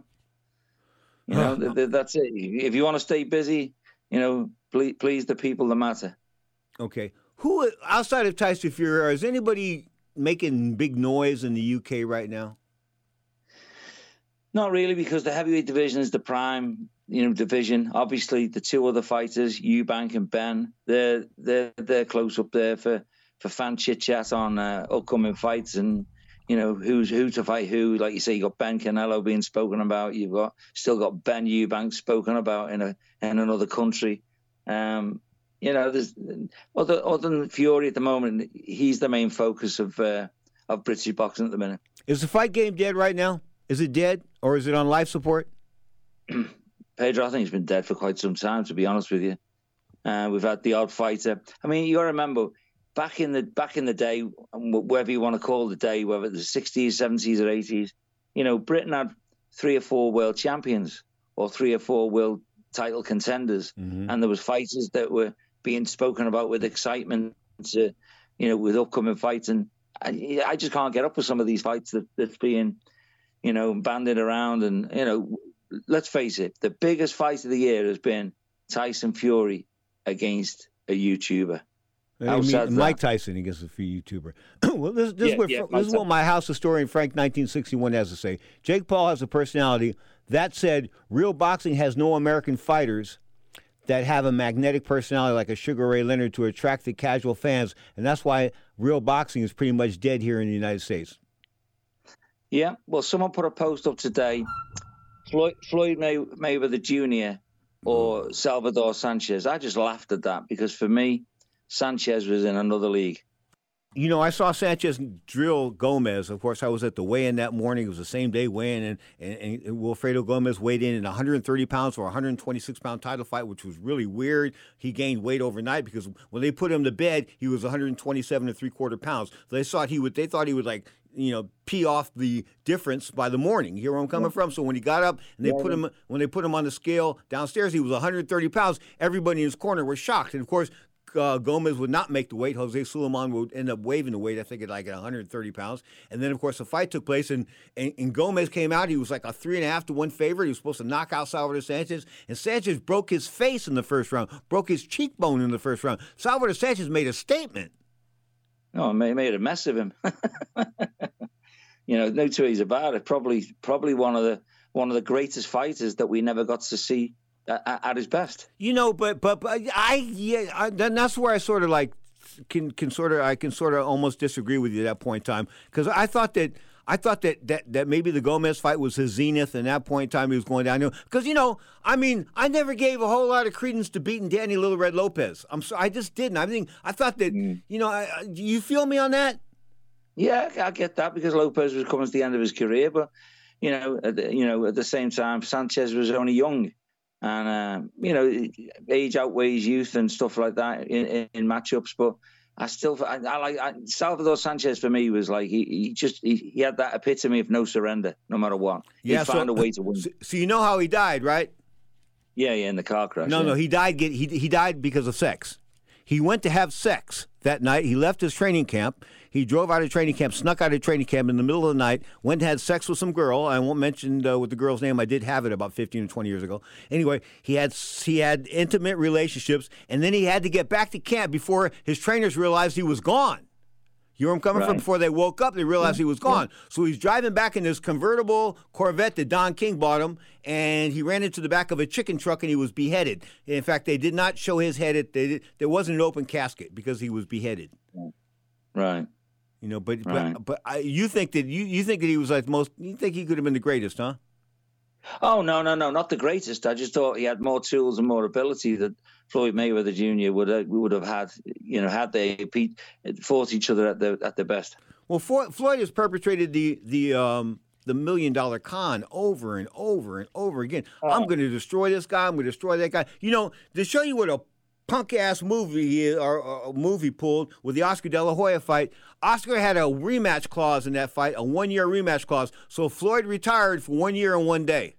it. If you want to stay busy, please the people that matter. Okay. Who outside of Tyson Fury is anybody making big noise in the UK right now? Not really, because the heavyweight division is the prime, division. Obviously, the two other fighters, Eubank and Ben, they're close up there for fan chit chat on upcoming fights and who to fight who. Like you say, you got Ben Canelo being spoken about. You've still got Ben Eubank spoken about in another country. There's other than Fury at the moment. He's the main focus of British boxing at the minute. Is the fight game dead right now? Is it dead, or is it on life support? Pedro, I think he's been dead for quite some time, to be honest with you. We've had the odd fighter. I mean, you got to remember, back in the day, whatever you want to call the day, whether it was the 60s, 70s, or 80s, Britain had 3 or 4 world champions or 3 or 4 world title contenders, and there was fighters that were being spoken about with excitement, with upcoming fights. And I just can't get up with some of these fights that's being bandied around. And, let's face it, the biggest fight of the year has been Tyson Fury against a YouTuber. Mike Tyson against a YouTuber. Well, this is what my house historian Frank 1961 has to say. Jake Paul has a personality. That said, real boxing has no American fighters. that have a magnetic personality like a Sugar Ray Leonard to attract the casual fans, and that's why real boxing is pretty much dead here in the United States. Yeah, well, someone put a post up today, Floyd Mayweather Jr. or Salvador Sanchez. I just laughed at that because for me, Sanchez was in another league. You know, I saw Sanchez drill Gomez. Of course, I was at the weigh-in that morning. It was the same day weigh-in, and Wilfredo Gomez weighed in at 130 pounds for a 126-pound title fight, which was really weird. He gained weight overnight because when they put him to bed, he was 127 3/4 pounds. So they thought he would like, you know, pee off the difference by the morning. You hear where I'm coming from? So when he got up and when they put him on the scale downstairs, he was 130 pounds. Everybody in his corner was shocked, and of course, Gomez would not make the weight. Jose Sulaiman would end up waiving the weight, I think, at 130 pounds. And then, of course, the fight took place, and Gomez came out. He was like a 3.5 to 1 favorite. He was supposed to knock out Salvador Sanchez, and Sanchez broke his face in the first round, broke his cheekbone in the first round. Salvador Sanchez made a statement. Oh, made a mess of him. You know, no two ways about it. Probably one of the greatest fighters that we never got to see at his best. You know, but then that's where I sort of like can sort of almost disagree with you at that point in time, because I thought that maybe the Gomez fight was his zenith, and at that point in time he was going down. Because, you know, I mean, I never gave a whole lot of credence to beating Danny Little Red Lopez. I just didn't. I thought that, you know, you feel me on that? Yeah, I get that, because Lopez was coming to the end of his career, but you know, at the same time, Sanchez was only young. And, you know, age outweighs youth and stuff like that in matchups. But I like Salvador Sanchez. For me, was like he had that epitome of no surrender, no matter what. Yeah, he found a way to win. So you know how he died, right? Yeah, in the car crash. No, he died. He died because of sex. He went to have sex that night. He left his training camp. He drove out of training camp, snuck out of training camp in the middle of the night, went and had sex with some girl. I won't mention what the girl's name. I did have it about 15 or 20 years ago. Anyway, he had intimate relationships, and then he had to get back to camp before his trainers realized he was gone. You know where I'm coming from? Before they woke up, they realized he was gone. So he's driving back in this convertible Corvette that Don King bought him, and he ran into the back of a chicken truck, and he was beheaded. In fact, they did not show his head. There wasn't an open casket because he was beheaded. Right. You know, but you think that you think that he was like most. You think he could have been the greatest, huh? Oh no, not the greatest. I just thought he had more tools and more ability that Floyd Mayweather Jr. would have had. You know, had they fought each other at their best. Well, Floyd has perpetrated the $1 million con over and over and over again. I'm going to destroy this guy. I'm going to destroy that guy. You know, to show you what a punk-ass movie or movie pulled with the Oscar De La Hoya fight, Oscar had a rematch clause in that fight, a 1-year rematch clause. So Floyd retired for 1 year and 1 day.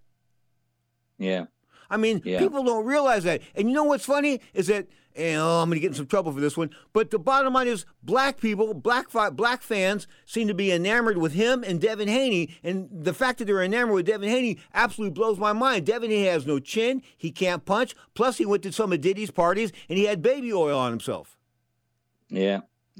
Yeah. I mean, people don't realize that. And you know what's funny is that, and I'm going to get in some trouble for this one, but the bottom line is black people, black fans seem to be enamored with him and Devin Haney. And the fact that they're enamored with Devin Haney absolutely blows my mind. Devin Haney has no chin. He can't punch. Plus, he went to some of Diddy's parties, and he had baby oil on himself. Yeah.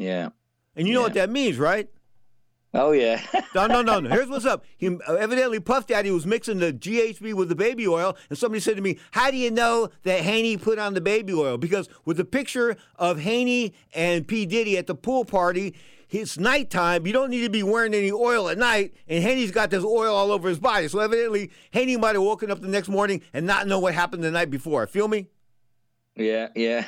And you know what that means, right? Oh, yeah. No. Here's what's up. He evidently Puff Daddy was mixing the GHB with the baby oil, and somebody said to me, how do you know that Haney put on the baby oil? Because with the picture of Haney and P. Diddy at the pool party, it's nighttime. You don't need to be wearing any oil at night, and Haney's got this oil all over his body. So evidently, Haney might have woken up the next morning and not know what happened the night before. Feel me? Yeah. Yeah,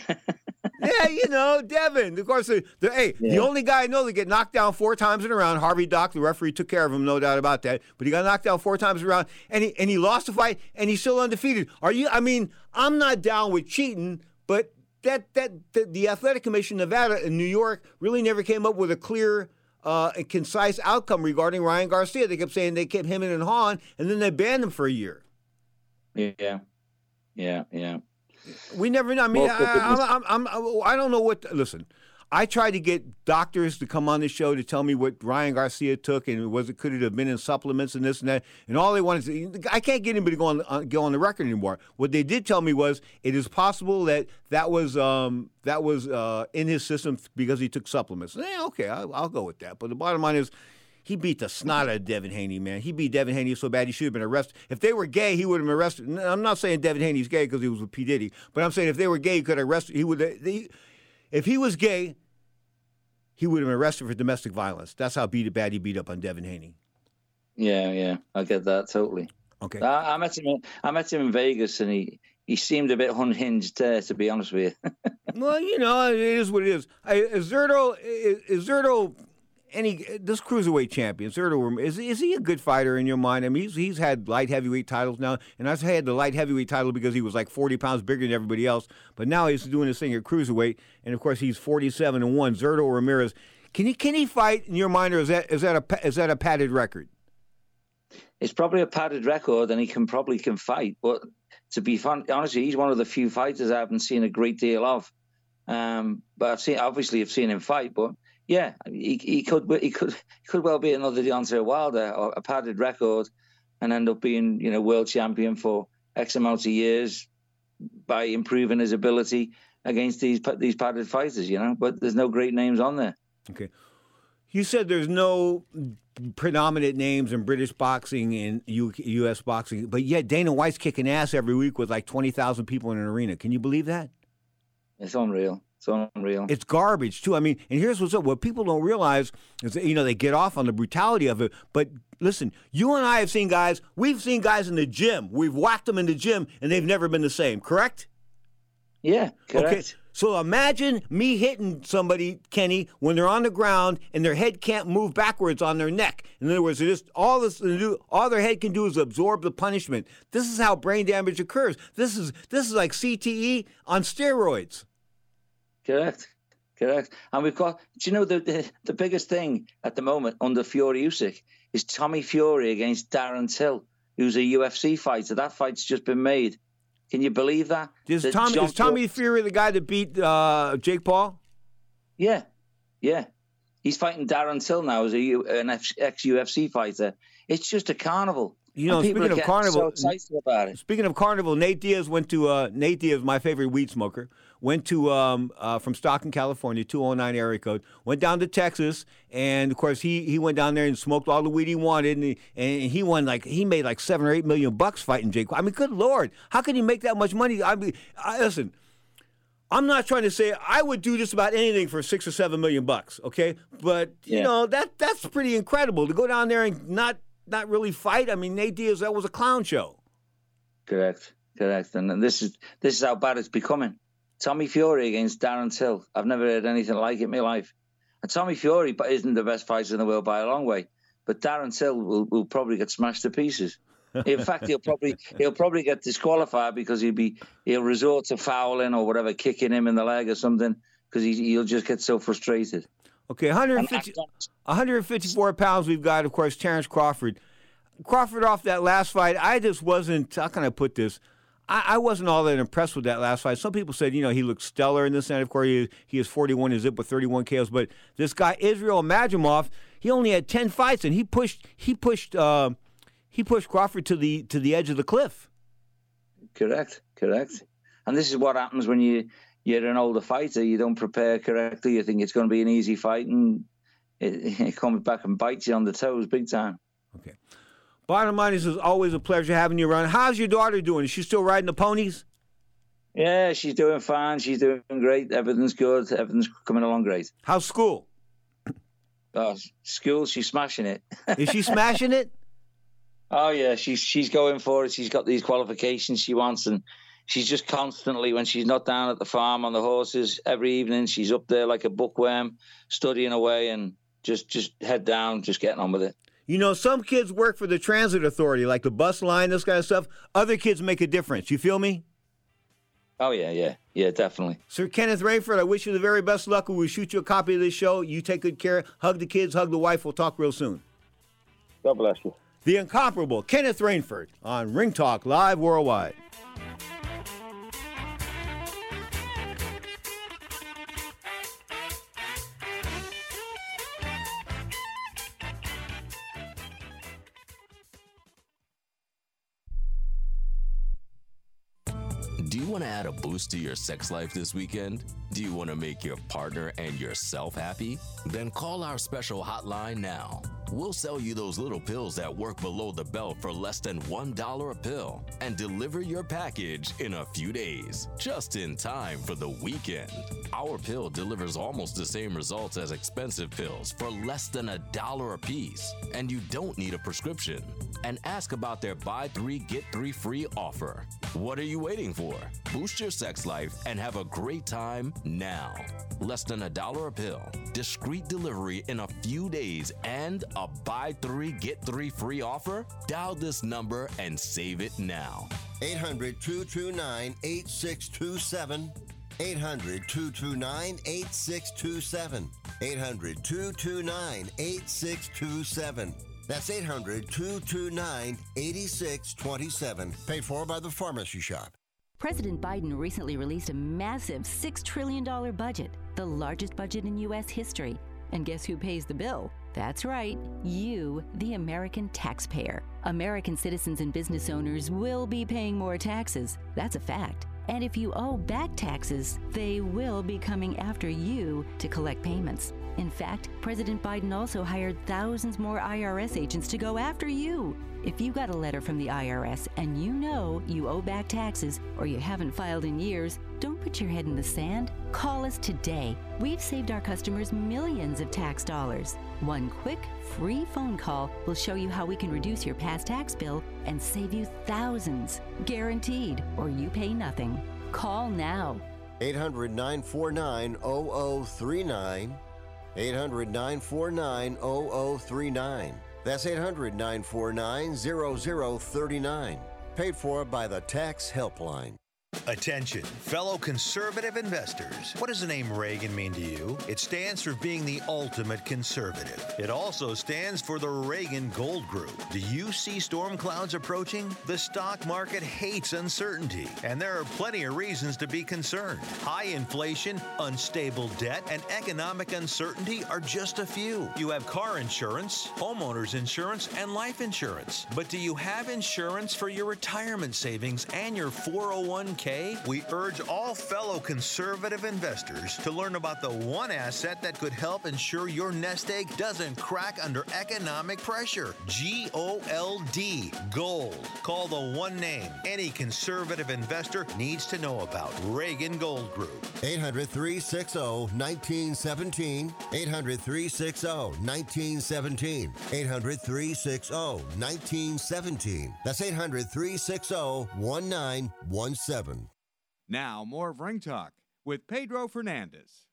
you know, Devin. Of course, the only guy I know that get knocked down 4 times in a round, Harvey Dock, the referee took care of him, no doubt about that. But he got knocked down 4 times around, and he lost the fight, and he's still undefeated. I'm not down with cheating, but the Athletic Commission of Nevada and New York really never came up with a clear and concise outcome regarding Ryan Garcia. They kept saying they kept him and Hahn, and then they banned him for a year. Yeah. We never know. I mean, I don't know what. Listen, I tried to get doctors to come on the show to tell me what Ryan Garcia took and could it have been in supplements and this and that, and all they wanted to. I can't get anybody to go on the record anymore. What they did tell me was it is possible that was in his system because he took supplements. Okay, I'll go with that. But the bottom line is, He beat the snot out of Devin Haney, man. He beat Devin Haney so bad he should have been arrested. If they were gay, he would have been arrested. I'm not saying Devin Haney's gay because he was with P. Diddy, but I'm saying if they were gay, he could have arrested. If he was gay, he would have been arrested for domestic violence. That's how bad he beat up on Devin Haney. Yeah, I get that totally. Okay. I met him in Vegas, and he seemed a bit unhinged there, to be honest with you. Well, it is what it is. Is Zurdo this cruiserweight champion? Zurdo, is he a good fighter in your mind? I mean, he's had light heavyweight titles now, and I've had the light heavyweight title because he was like 40 pounds bigger than everybody else. But now he's doing this thing at cruiserweight, and of course he's 47-1. Zurdo Ramirez, can he fight in your mind, or is that a padded record? It's probably a padded record, and he can fight. But to be honest, he's one of the few fighters I haven't seen a great deal of. But I've seen him fight. But yeah, he could well be another Deontay Wilder, or a padded record, and end up being world champion for X amount of years by improving his ability against these padded fighters. But there's no great names on there. Okay. You said there's no predominant names in British boxing and U.S. boxing, but yet Dana White's kicking ass every week with like 20,000 people in an arena. Can you believe that? It's unreal. It's garbage, too. I mean, and here's what's up. What people don't realize is that, they get off on the brutality of it. But listen, you and I have seen guys, we've seen guys in the gym. We've whacked them in the gym, and they've never been the same, correct? Yeah, correct. Okay. So imagine me hitting somebody, Kenny, when they're on the ground and their head can't move backwards on their neck. In other words, all their head can do is absorb the punishment. This is how brain damage occurs. This is like CTE on steroids. Correct. And we've got, the biggest thing at the moment under Fury Usyk is Tommy Fury against Darren Till, who's a UFC fighter. That fight's just been made. Can you believe that? Is Tommy Fury the guy that beat Jake Paul? Yeah. He's fighting Darren Till now as an ex-UFC fighter. It's just a carnival. Speaking of carnival, so excited about it. Speaking of carnival, Nate Diaz went to Nate Diaz, my favorite weed smoker, went to from Stockton, California, 209 area code. Went down to Texas, and of course he went down there and smoked all the weed he wanted, and he won he made like $7 or $8 million fighting Jake. I mean, good Lord, how can he make that much money? I mean, listen. I'm not trying to say I would do just about anything for $6 or $7 million, okay? But that's pretty incredible to go down there and not really fight. I mean, Nate Diaz, that was a clown show. Correct. And this is how bad it's becoming. Tommy Fury against Darren Till. I've never heard anything like it in my life. And Tommy Fury isn't the best fighter in the world by a long way, but Darren Till will probably get smashed to pieces. In fact, he'll probably get disqualified because he'll resort to fouling or whatever, kicking him in the leg or something, because he'll just get so frustrated. Okay, 154 pounds we've got, of course, Terrence Crawford. Crawford off that last fight, I just wasn't, how can I put this? I wasn't all that impressed with that last fight. Some people said, he looked stellar in this, and of course he is 41-0 with 31 KOs. But this guy, Israel Madrimov, he only had 10 fights, and he pushed Crawford to the edge of the cliff. Correct. And this is what happens when you're an older fighter. You don't prepare correctly. You think it's going to be an easy fight, and it comes back and bites you on the toes big time. Okay. Bottom line is, it's always a pleasure having you around. How's your daughter doing? Is she still riding the ponies? Yeah, she's doing fine. She's doing great. Everything's good. Everything's coming along great. How's school? School, she's smashing it. Is she smashing it? Oh, yeah. She's going for it. She's got these qualifications she wants, and she's just constantly, when she's not down at the farm on the horses, every evening she's up there like a bookworm, studying away, and just head down, just getting on with it. Some kids work for the transit authority, like the bus line, this kind of stuff. Other kids make a difference. You feel me? Oh, yeah, definitely. Sir Kenneth Rainford, I wish you the very best luck. We'll shoot you a copy of this show. You take good care. Hug the kids, hug the wife. We'll talk real soon. God bless you. The incomparable Kenneth Rainford on Ring Talk Live Worldwide. Do you want to add a boost to your sex life this weekend? Do you want to make your partner and yourself happy? Then call our special hotline now. we'll sell you those little pills that work below the belt for less than $1 a pill and deliver your package in a few days, just in time for the weekend. Our pill delivers almost the same results as expensive pills for less than $1 a piece, and you don't need a prescription. And ask about their buy 3 get 3 free offer. What are you waiting for? Boost your sex life and have a great time now. Less than $1 a pill, discreet delivery in a few days, and a buy 3 get 3 free offer? Dial this number and save it now. 800-229-8627. 800-229-8627. 800-229-8627. That's 800-229-8627. Paid for by the Pharmacy Shop. President Biden recently released a massive $6 trillion budget, the largest budget in U.S. history. And guess who pays the bill? That's right, you, the American taxpayer. American citizens and business owners will be paying more taxes. That's a fact. And if you owe back taxes, they will be coming after you to collect payments. In fact, President Biden also hired thousands more IRS agents to go after you. If you got a letter from the IRS and you know you owe back taxes or you haven't filed in years, don't put your head in the sand. Call us today. We've saved our customers millions of tax dollars. One quick, free phone call will show you how we can reduce your past tax bill and save you thousands. Guaranteed, or you pay nothing. Call now. 800-949-0039. 800-949-0039. That's 800-949-0039. Paid for by the Tax Helpline. Attention, fellow conservative investors. What does the name Reagan mean to you? It stands for being the ultimate conservative. It also stands for the Reagan Gold Group. Do you see storm clouds approaching? The stock market hates uncertainty, and there are plenty of reasons to be concerned. High inflation, unstable debt, and economic uncertainty are just a few. You have car insurance, homeowners insurance, and life insurance. But do you have insurance for your retirement savings and your 401k? We urge all fellow conservative investors to learn about the one asset that could help ensure your nest egg doesn't crack under economic pressure. G-O-L-D, gold. Call the one name any conservative investor needs to know about. Reagan Gold Group. 800-360-1917. 800-360-1917. 800-360-1917. That's 800-360-1917. Now, more of Ring Talk with Pedro Fernandez.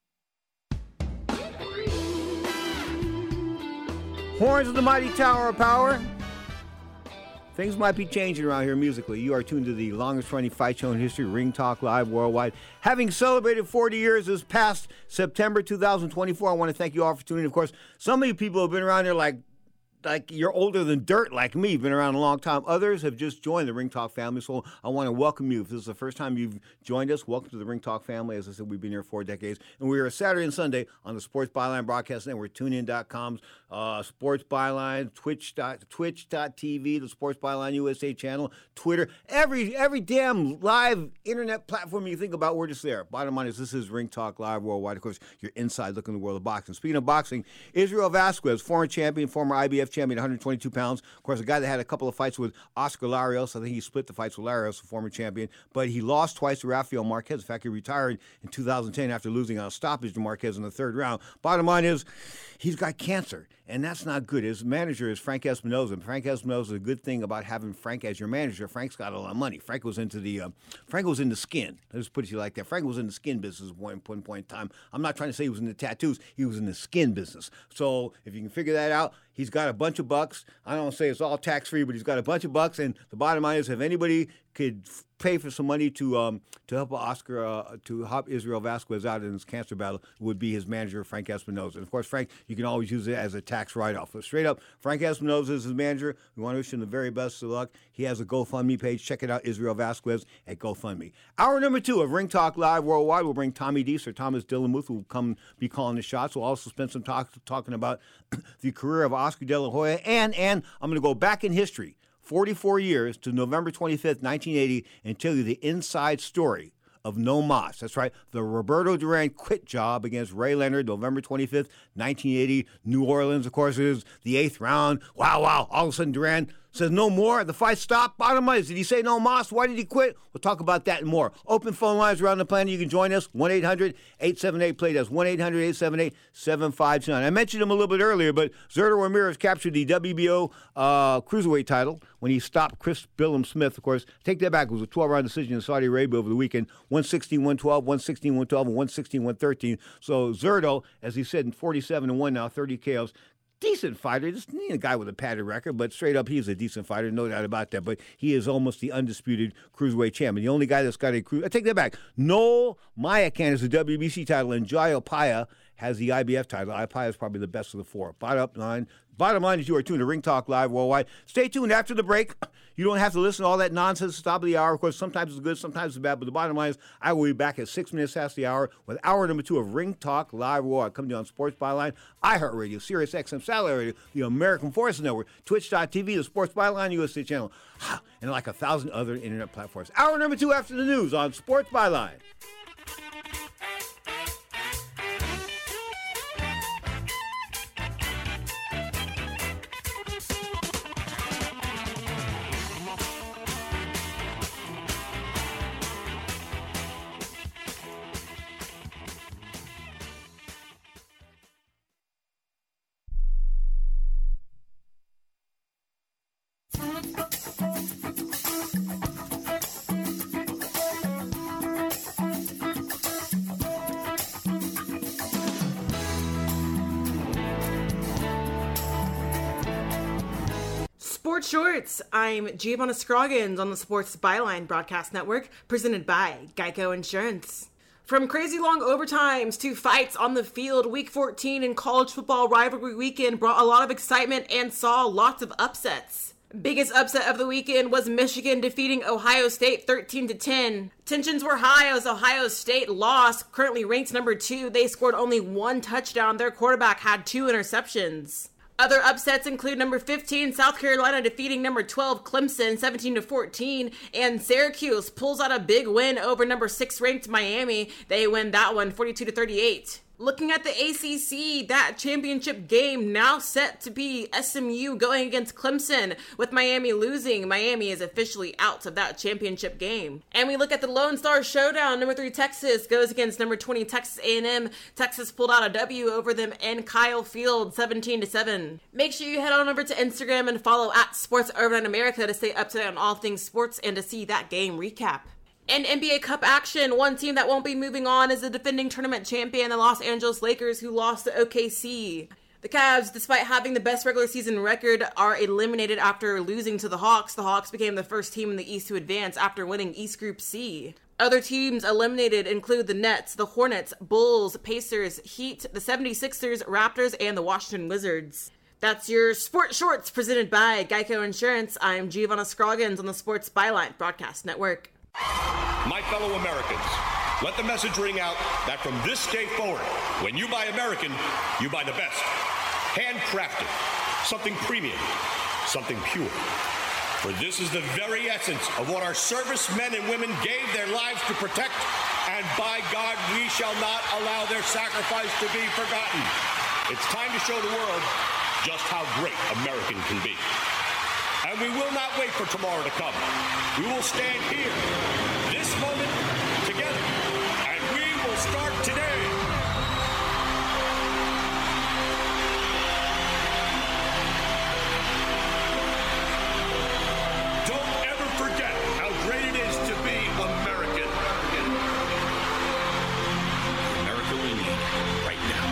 Horns of the Mighty Tower of Power. Things might be changing around here musically. You are tuned to the longest-running fight show in history, Ring Talk Live Worldwide. Having celebrated 40 years this past September 2024, I want to thank you all for tuning in. Of course, some of you people have been around here like you're older than dirt like me. You've been around a long time. Others have just joined the Ring Talk family, so I want to welcome you. If this is the first time you've joined us, welcome to the Ring Talk family. As I said, we've been here 4 decades, and we are Saturday and Sunday on the Sports Byline Broadcast Network, TuneIn.com's Sports Byline, Twitch.tv, the Sports Byline USA channel, Twitter, every damn live internet platform you think about, we're just there. Bottom line is, this is Ring Talk Live Worldwide. Of course, you're inside looking at the world of boxing. Speaking of boxing, Israel Vasquez, former champion, former IBF champion, 122 pounds. Of course, a guy that had a couple of fights with Oscar Larios. I think he split the fights with Larios, a former champion. But he lost twice to Rafael Marquez. In fact, he retired in 2010 after losing on a stoppage to Marquez in the 3rd round. Bottom line is, he's got cancer, and that's not good. His manager is Frank Espinoza. And Frank Espinoza is a good thing about having Frank as your manager. Frank's got a lot of money. Frank was into skin. Let's put it like that. Frank was in the skin business at one point in time. I'm not trying to say he was in the tattoos. He was in the skin business. So if you can figure that out, he's got a bunch of bucks. I don't say it's all tax-free, but he's got a bunch of bucks. And the bottom line is, if anybody could pay for some money to help Oscar, to help Israel Vasquez out in his cancer battle, would be his manager, Frank Espinoza. And, of course, Frank, you can always use it as a tax write-off. But straight up, Frank Espinoza is his manager. We want to wish him the very best of luck. He has a GoFundMe page. Check it out, Israel Vasquez at GoFundMe. Hour number 2 of Ring Talk Live Worldwide. We'll bring Tommy D, Sir Thomas Dillamuth, who will come be calling the shots. We'll also spend some talking about the career of Oscar De La Hoya. And I'm going to go back in history, 44 years to November 25th, 1980, and tell you the inside story of No Mas. That's right, the Roberto Duran quit job against Ray Leonard, November 25th, 1980. New Orleans, of course, is the 8th round. Wow. All of a sudden, Duran says no more. The fight stopped. Bottom line is, did he say no mas? Why did he quit? We'll talk about that and more. Open phone lines around the planet. You can join us. 1-800-878-PLAY. That's 1-800-878-7529. I mentioned him a little bit earlier, but Zurdo Ramirez captured the WBO cruiserweight title when he stopped Chris Billum Smith. Of course, take that back. It was a 12-round decision in Saudi Arabia over the weekend. 116-112, 116-112, and 116-113. So Zurdo, as he said, in 47-1 now, 30 KOs. Decent fighter. Just a guy with a padded record, but straight up, he's a decent fighter, no doubt about that. But he is almost the undisputed cruiserweight champion. The only guy that's got a I take that back. Noel Mayakan has the WBC title, and Jai Opaya has the IBF title. Opaya is probably the best of the four. Bottom line is you are tuned to Ring Talk Live Worldwide. Stay tuned after the break. You don't have to listen to all that nonsense at the top of the hour. Of course, sometimes it's good, sometimes it's bad. But the bottom line is I will be back at 6 minutes past the hour with hour number 2 of Ring Talk Live Worldwide. Coming to you on Sports Byline, iHeartRadio, Sirius XM Satellite Radio, the American Forces Network, Twitch.tv, the Sports Byline USA channel, and like 1,000 other internet platforms. Hour number 2 after the news on Sports Byline. Sports Shorts. I'm Giovanna Scroggins on the Sports Byline Broadcast Network, presented by Geico Insurance. From crazy long overtimes to fights on the field, Week 14 in college football rivalry weekend brought a lot of excitement and saw lots of upsets. Biggest upset of the weekend was Michigan defeating Ohio State 13-10. Tensions were high as Ohio State lost, currently ranked number 2. They scored only 1 touchdown. Their quarterback had 2 interceptions. Other upsets include number 15, South Carolina defeating number 12, Clemson, 17-14, and Syracuse pulls out a big win over number 6 ranked Miami. They win that one 42-38. Looking at the ACC, that championship game now set to be SMU going against Clemson. With Miami losing, Miami is officially out of that championship game. And we look at the Lone Star Showdown. Number 3 Texas goes against number 20 Texas A&M. Texas pulled out a W over them in Kyle Field, 17-7. Make sure you head on over to Instagram and follow at Sports Urban America to stay up to date on all things sports and to see that game recap. In NBA Cup action, one team that won't be moving on is the defending tournament champion, the Los Angeles Lakers, who lost to OKC. The Cavs, despite having the best regular season record, are eliminated after losing to the Hawks. The Hawks became the first team in the East to advance after winning East Group C. Other teams eliminated include the Nets, the Hornets, Bulls, Pacers, Heat, the 76ers, Raptors, and the Washington Wizards. That's your Sports Shorts presented by Geico Insurance. I'm Giovanna Scroggins on the Sports Byline Broadcast Network. My fellow Americans, let the message ring out that from this day forward, when you buy American, you buy the best. Handcrafted, something premium, something pure. For this is the very essence of what our servicemen and women gave their lives to protect, and by God, we shall not allow their sacrifice to be forgotten. It's time to show the world just how great American can be. And we will not wait for tomorrow to come. We will stand here, this moment, together, and we will start today. Don't ever forget how great it is to be American. America we need right now.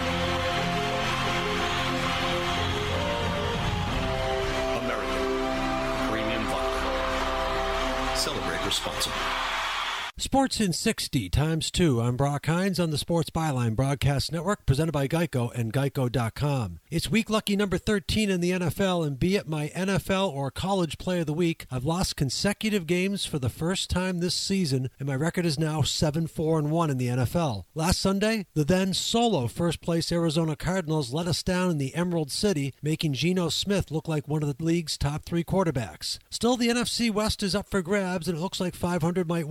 Celebrate responsibly. Sports in 60 times 2. I'm Brock Hines on the Sports Byline Broadcast Network, presented by Geico and Geico.com. It's week lucky number 13 in the NFL, and be it my NFL or college play of the week, I've lost consecutive games for the first time this season, and my record is now 7-4-1 in the NFL. Last Sunday, the then solo first-place Arizona Cardinals let us down in the Emerald City, making Geno Smith look like one of the league's top 3 quarterbacks. Still, the NFC West is up for grabs, and it looks like 500 might win it.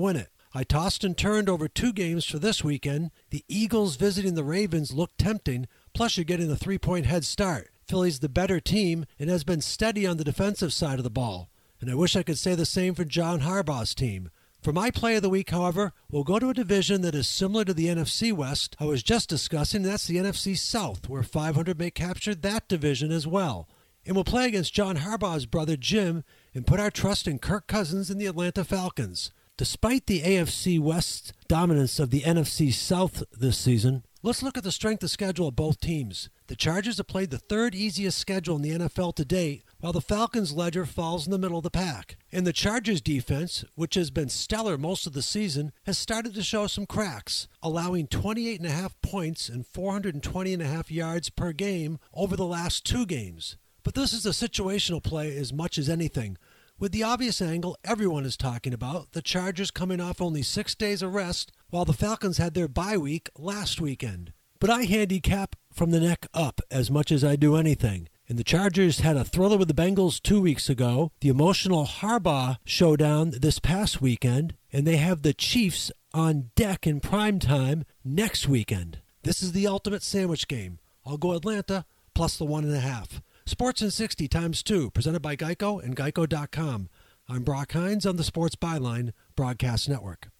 I tossed and turned over 2 games for this weekend. The Eagles visiting the Ravens look tempting, plus you're getting a 3-point head start. Philly's the better team and has been steady on the defensive side of the ball. And I wish I could say the same for John Harbaugh's team. For my play of the week, however, we'll go to a division that is similar to the NFC West I was just discussing, and that's the NFC South, where 500 may capture that division as well. And we'll play against John Harbaugh's brother Jim and put our trust in Kirk Cousins and the Atlanta Falcons. Despite the AFC West dominance of the NFC South this season, let's look at the strength of schedule of both teams. The Chargers have played the 3rd easiest schedule in the NFL to date, while the Falcons' ledger falls in the middle of the pack. And the Chargers' defense, which has been stellar most of the season, has started to show some cracks, allowing 28.5 points and 420.5 yards per game over the last 2 games. But this is a situational play as much as anything, with the obvious angle everyone is talking about, the Chargers coming off only 6 days of rest, while the Falcons had their bye week last weekend. But I handicap from the neck up as much as I do anything. And the Chargers had a thriller with the Bengals 2 weeks ago, the emotional Harbaugh showdown this past weekend, and they have the Chiefs on deck in prime time next weekend. This is the ultimate sandwich game. I'll go Atlanta plus the 1.5. Sports in 60 times 2, presented by Geico and Geico.com. I'm Brock Hines on the Sports Byline Broadcast Network.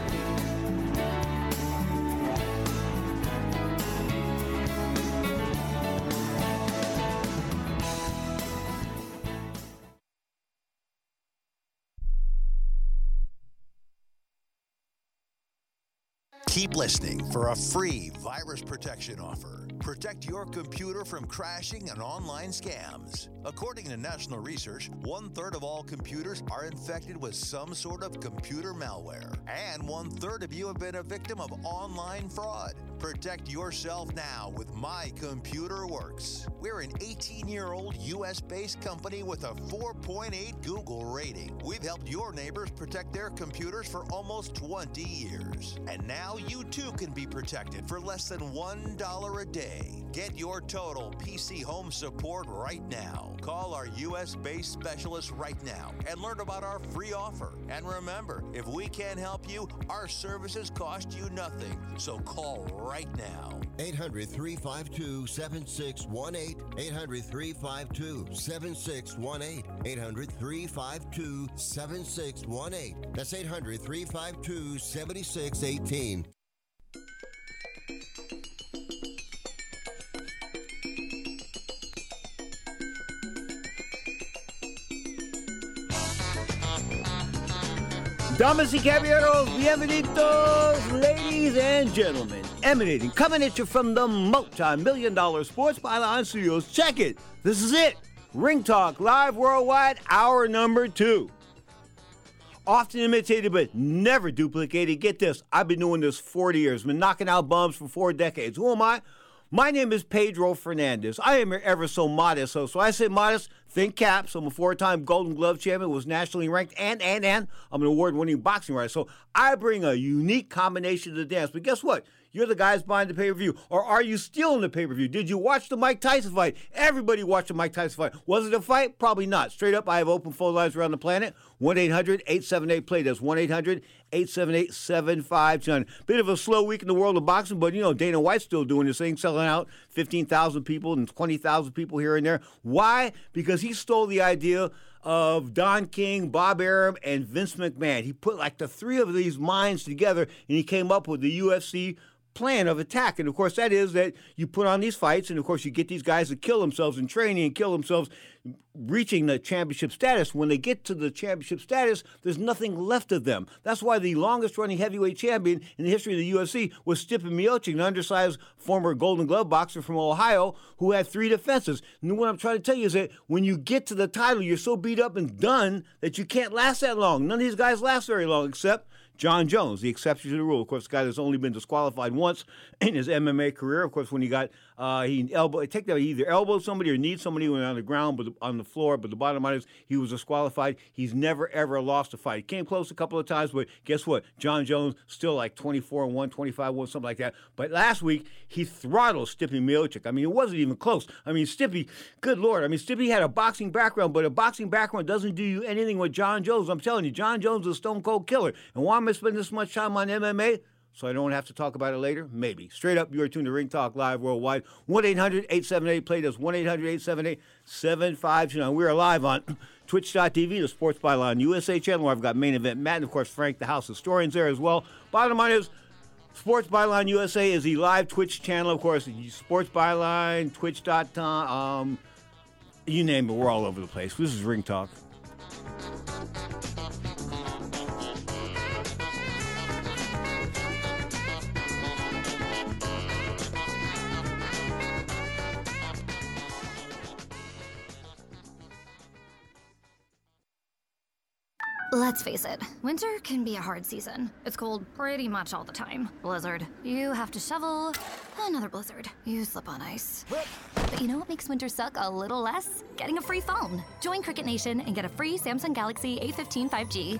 Keep listening for a free virus protection offer. Protect your computer from crashing and online scams. According to national research, 1/3 of all computers are infected with some sort of computer malware. And 1/3 of you have been a victim of online fraud. Protect yourself now with My Computer Works. We're an 18-year-old U.S.-based company with a 4.8 Google rating. We've helped your neighbors protect their computers for almost 20 years. And now you too can be protected for less than $1 a day. Get your total PC home support right now. Call our U.S.-based specialists right now and learn about our free offer. And remember, if we can't help you, our services cost you nothing. So call right now. 800-352-7618. 800-352-7618. 800-352-7618. That's 800-352-7618. Damas y caballeros, bienvenidos, ladies and gentlemen. Emanating, coming at you from the multi-million-dollar Sports Byline Studios. Check it. This is it. Ring Talk, live worldwide, hour number 2. Often imitated, but never duplicated. Get this. I've been doing this 40 years. Been knocking out bums for 4 decades. Who am I? My name is Pedro Fernandez. I am ever so modest. So I say modest, think caps. I'm a 4-time Golden Glove champion, was nationally ranked, and I'm an award-winning boxing writer. So I bring a unique combination to the dance. But guess what? You're the guys buying the pay-per-view. Or are you stealing the pay-per-view? Did you watch the Mike Tyson fight? Everybody watched the Mike Tyson fight. Was it a fight? Probably not. Straight up, I have open phone lines around the planet. 1-800-878-PLAY. That's 1-800-878-7510. Bit of a slow week in the world of boxing, but, Dana White's still doing this thing, selling out 15,000 people and 20,000 people here and there. Why? Because he stole the idea of Don King, Bob Arum, and Vince McMahon. He put like the 3 of these minds together, and he came up with the UFC plan of attack. And of course, that is that you put on these fights, and of course, you get these guys to kill themselves in training and kill themselves reaching the championship status. When they get to the championship status, there's nothing left of them. That's why the longest running heavyweight champion in the history of the UFC was Stipe Miocic, an undersized former Golden Glove boxer from Ohio who had 3 defenses. And what I'm trying to tell you is that when you get to the title, you're so beat up and done that you can't last that long. None of these guys last very long except John Jones, the exception to the rule. Of course, the guy that's only been disqualified once in his MMA career. Of course, when he got He either elbowed somebody or kneed somebody when on the ground, but on the floor. But the bottom line is he was disqualified. He's never ever lost a fight. He came close a couple of times, but guess what? John Jones still like 24-1, 25-1, something like that. But last week he throttled Stipe Miocic. I mean, it wasn't even close. I mean, Stipe, good Lord. I mean, Stipe had a boxing background, but a boxing background doesn't do you anything with John Jones. I'm telling you, John Jones is a stone cold killer. And why am I spending this much time on MMA? So I don't have to talk about it later? Maybe. Straight up, you're tuned to Ring Talk Live Worldwide. 1-800-878-PLAY. That's 1-800-878-7529. We are live on Twitch.tv, the Sports Byline USA channel, where I've got Main Event Matt and, of course, Frank, the House Historian's there as well. Bottom line is, Sports Byline USA is the live Twitch channel. Of course, Sports Byline, Twitch.com, you name it, we're all over the place. This is Ring Talk. Let's face it, winter can be a hard season. It's cold pretty much all the time. Blizzard. You have to shovel. Another blizzard. You slip on ice. But you know what makes winter suck a little less? Getting a free phone. Join Cricket Nation and get a free Samsung Galaxy A15 5G.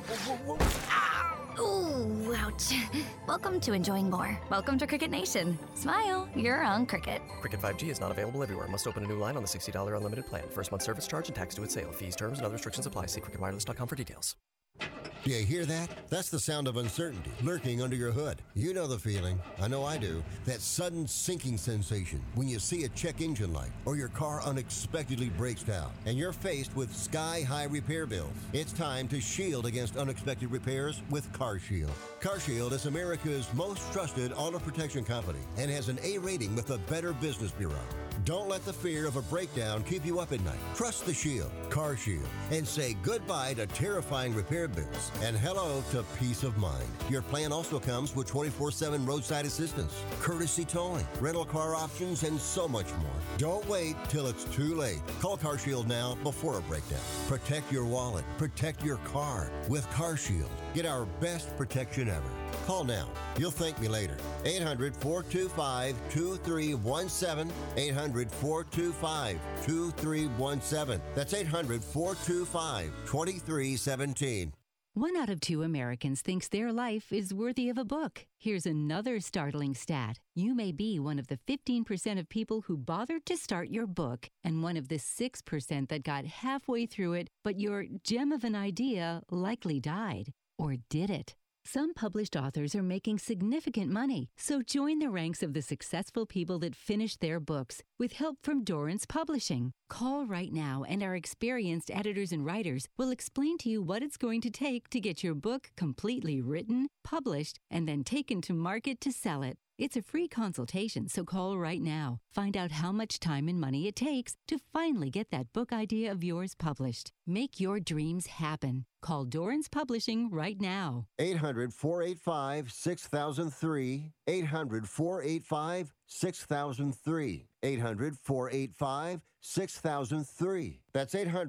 Ooh, ouch. Welcome to enjoying more. Welcome to Cricket Nation. Smile, you're on Cricket. Cricket 5G is not available everywhere. Must open a new line on the $60 unlimited plan. First month service charge and tax due at sale. Fees, terms, and other restrictions apply. See cricketwireless.com for details. You hear that? That's the sound of uncertainty lurking under your hood. You know the feeling. I know I do. That sudden sinking sensation when you see a check engine light or your car unexpectedly breaks down and you're faced with sky-high repair bills. It's time to shield against unexpected repairs with CarShield. CarShield is America's most trusted auto protection company and has an A rating with the Better Business Bureau. Don't let the fear of a breakdown keep you up at night. Trust the Shield, CarShield, and say goodbye to terrifying repair bills and hello to peace of mind. Your plan also comes with 24/7 roadside assistance, courtesy towing, rental car options, and so much more. Don't wait till it's too late. Call CarShield now before a breakdown. Protect your wallet. Protect your car with CarShield. Get our best protection ever. Call now. You'll thank me later. 800-425-2317. 800-425-2317. That's 800-425-2317. 1 out of 2 Americans thinks their life is worthy of a book. Here's another startling stat. You may be one of the 15% of people who bothered to start your book and one of the 6% that got halfway through it, but your gem of an idea likely died. Or did it? Some published authors are making significant money, so join the ranks of the successful people that finished their books with help from Dorrance Publishing. Call right now and our experienced editors and writers will explain to you what it's going to take to get your book completely written, published, and then taken to market to sell it. It's a free consultation, so call right now. Find out how much time and money it takes to finally get that book idea of yours published. Make your dreams happen. Call Dorrance Publishing right now. 800-485-6003. 800-485-6003. 800-485-6003. That's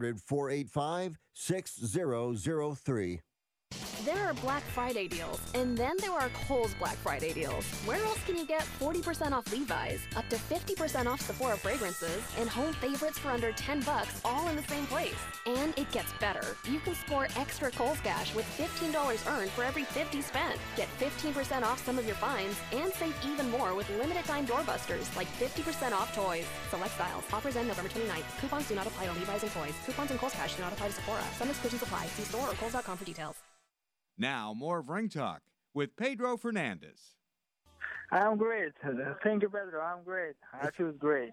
800-485-6003. There are Black Friday deals, and then there are Kohl's Black Friday deals. Where else can you get 40% off Levi's, up to 50% off Sephora fragrances, and home favorites for under $10, all in the same place? And it gets better. You can score extra Kohl's cash with $15 earned for every $50 spent. Get 15% off some of your finds, and save even more with limited-time doorbusters, like 50% off toys. Select styles. Offers end November 29th. Coupons do not apply to Levi's and toys. Coupons and Kohl's cash do not apply to Sephora. Some exclusions apply. See store or Kohl's.com for details. Now, more of Ring Talk with Pedro Fernandez. I'm great. Thank you, Pedro. I'm great. I feel great.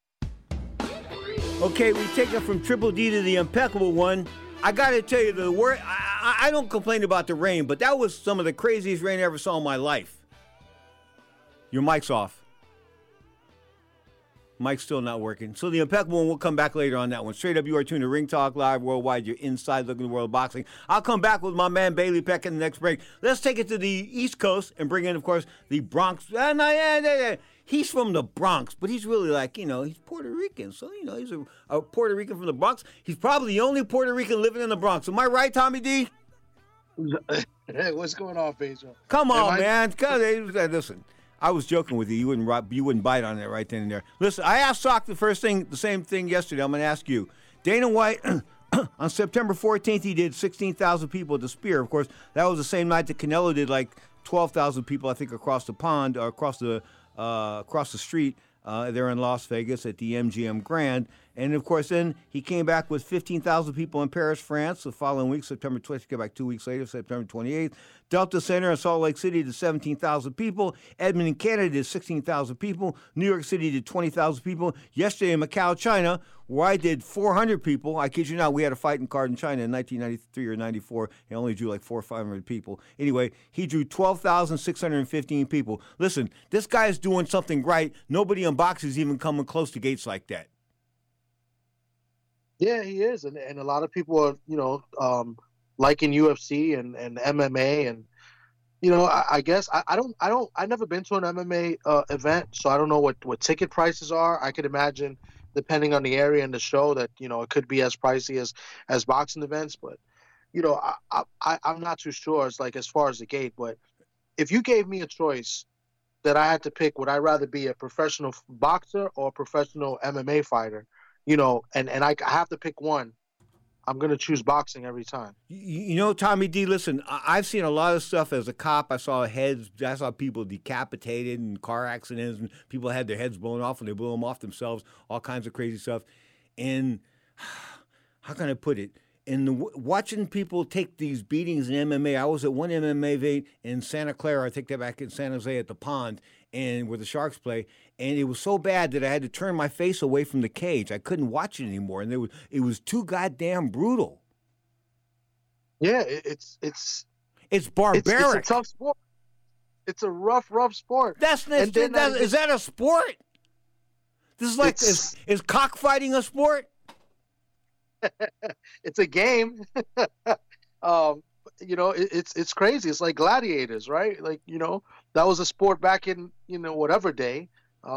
Okay, we take it from Triple D to the Impeccable One. I got to tell you, the word I don't complain about the rain, but that was some of the craziest rain I ever saw in my life. Your mic's off. Mic's still not working. So the Impeccable One, we'll come back later on that one. Straight up, you are tuned to Ring Talk Live Worldwide. You're inside looking at the world of boxing. I'll come back with my man Bailey Peck in the next break. Let's take it to the East Coast and bring in, of course, the Bronx. He's from the Bronx, but he's really like, he's Puerto Rican. So, he's a Puerto Rican from the Bronx. He's probably the only Puerto Rican living in the Bronx. Am I right, Tommy D? Hey, what's going on, Pedro? Come on, man. Listen. I was joking with you. You wouldn't bite on it right then and there. Listen, I asked Sock the same thing yesterday. I'm going to ask you. Dana White, on September 14th, he did 16,000 people at the Spear. Of course, that was the same night that Canelo did like 12,000 people, I think, across the pond, or across the street there in Las Vegas at the MGM Grand. And, of course, then he came back with 15,000 people in Paris, France. The following week, September 20th, he came back 2 weeks later, September 28th. Delta Center in Salt Lake City did 17,000 people. Edmonton, Canada did 16,000 people. New York City did 20,000 people. Yesterday in Macau, China, where I did 400 people. I kid you not, we had a fighting card in China in 1993 or 94. He only drew like 400 or 500 people. Anyway, he drew 12,615 people. Listen, this guy is doing something right. Nobody in boxing is even coming close to gates like that. Yeah, he is, and a lot of people are, liking UFC and MMA, and I guess I've never been to an MMA event, so I don't know what ticket prices are. I could imagine, depending on the area and the show, that it could be as pricey as boxing events, but I'm not too sure. It's like as far as the gate, but if you gave me a choice that I had to pick, would I rather be a professional boxer or a professional MMA fighter? And I have to pick one. I'm going to choose boxing every time. Tommy D, listen, I've seen a lot of stuff as a cop. I saw people decapitated in car accidents, and people had their heads blown off and they blew them off themselves, all kinds of crazy stuff. And how can I put it? Watching people take these beatings in MMA, I was at one MMA event in Santa Clara, I take that back, in San Jose at the pond, and where the Sharks play, and it was so bad that I had to turn my face away from the cage. I couldn't watch it anymore, and it was too goddamn brutal. Yeah, it's barbaric. It's a tough sport. It's a rough sport. Is that a sport? This is like is cockfighting a sport? It's a game. It's crazy. It's like gladiators, right? Like, that was a sport back in, whatever day.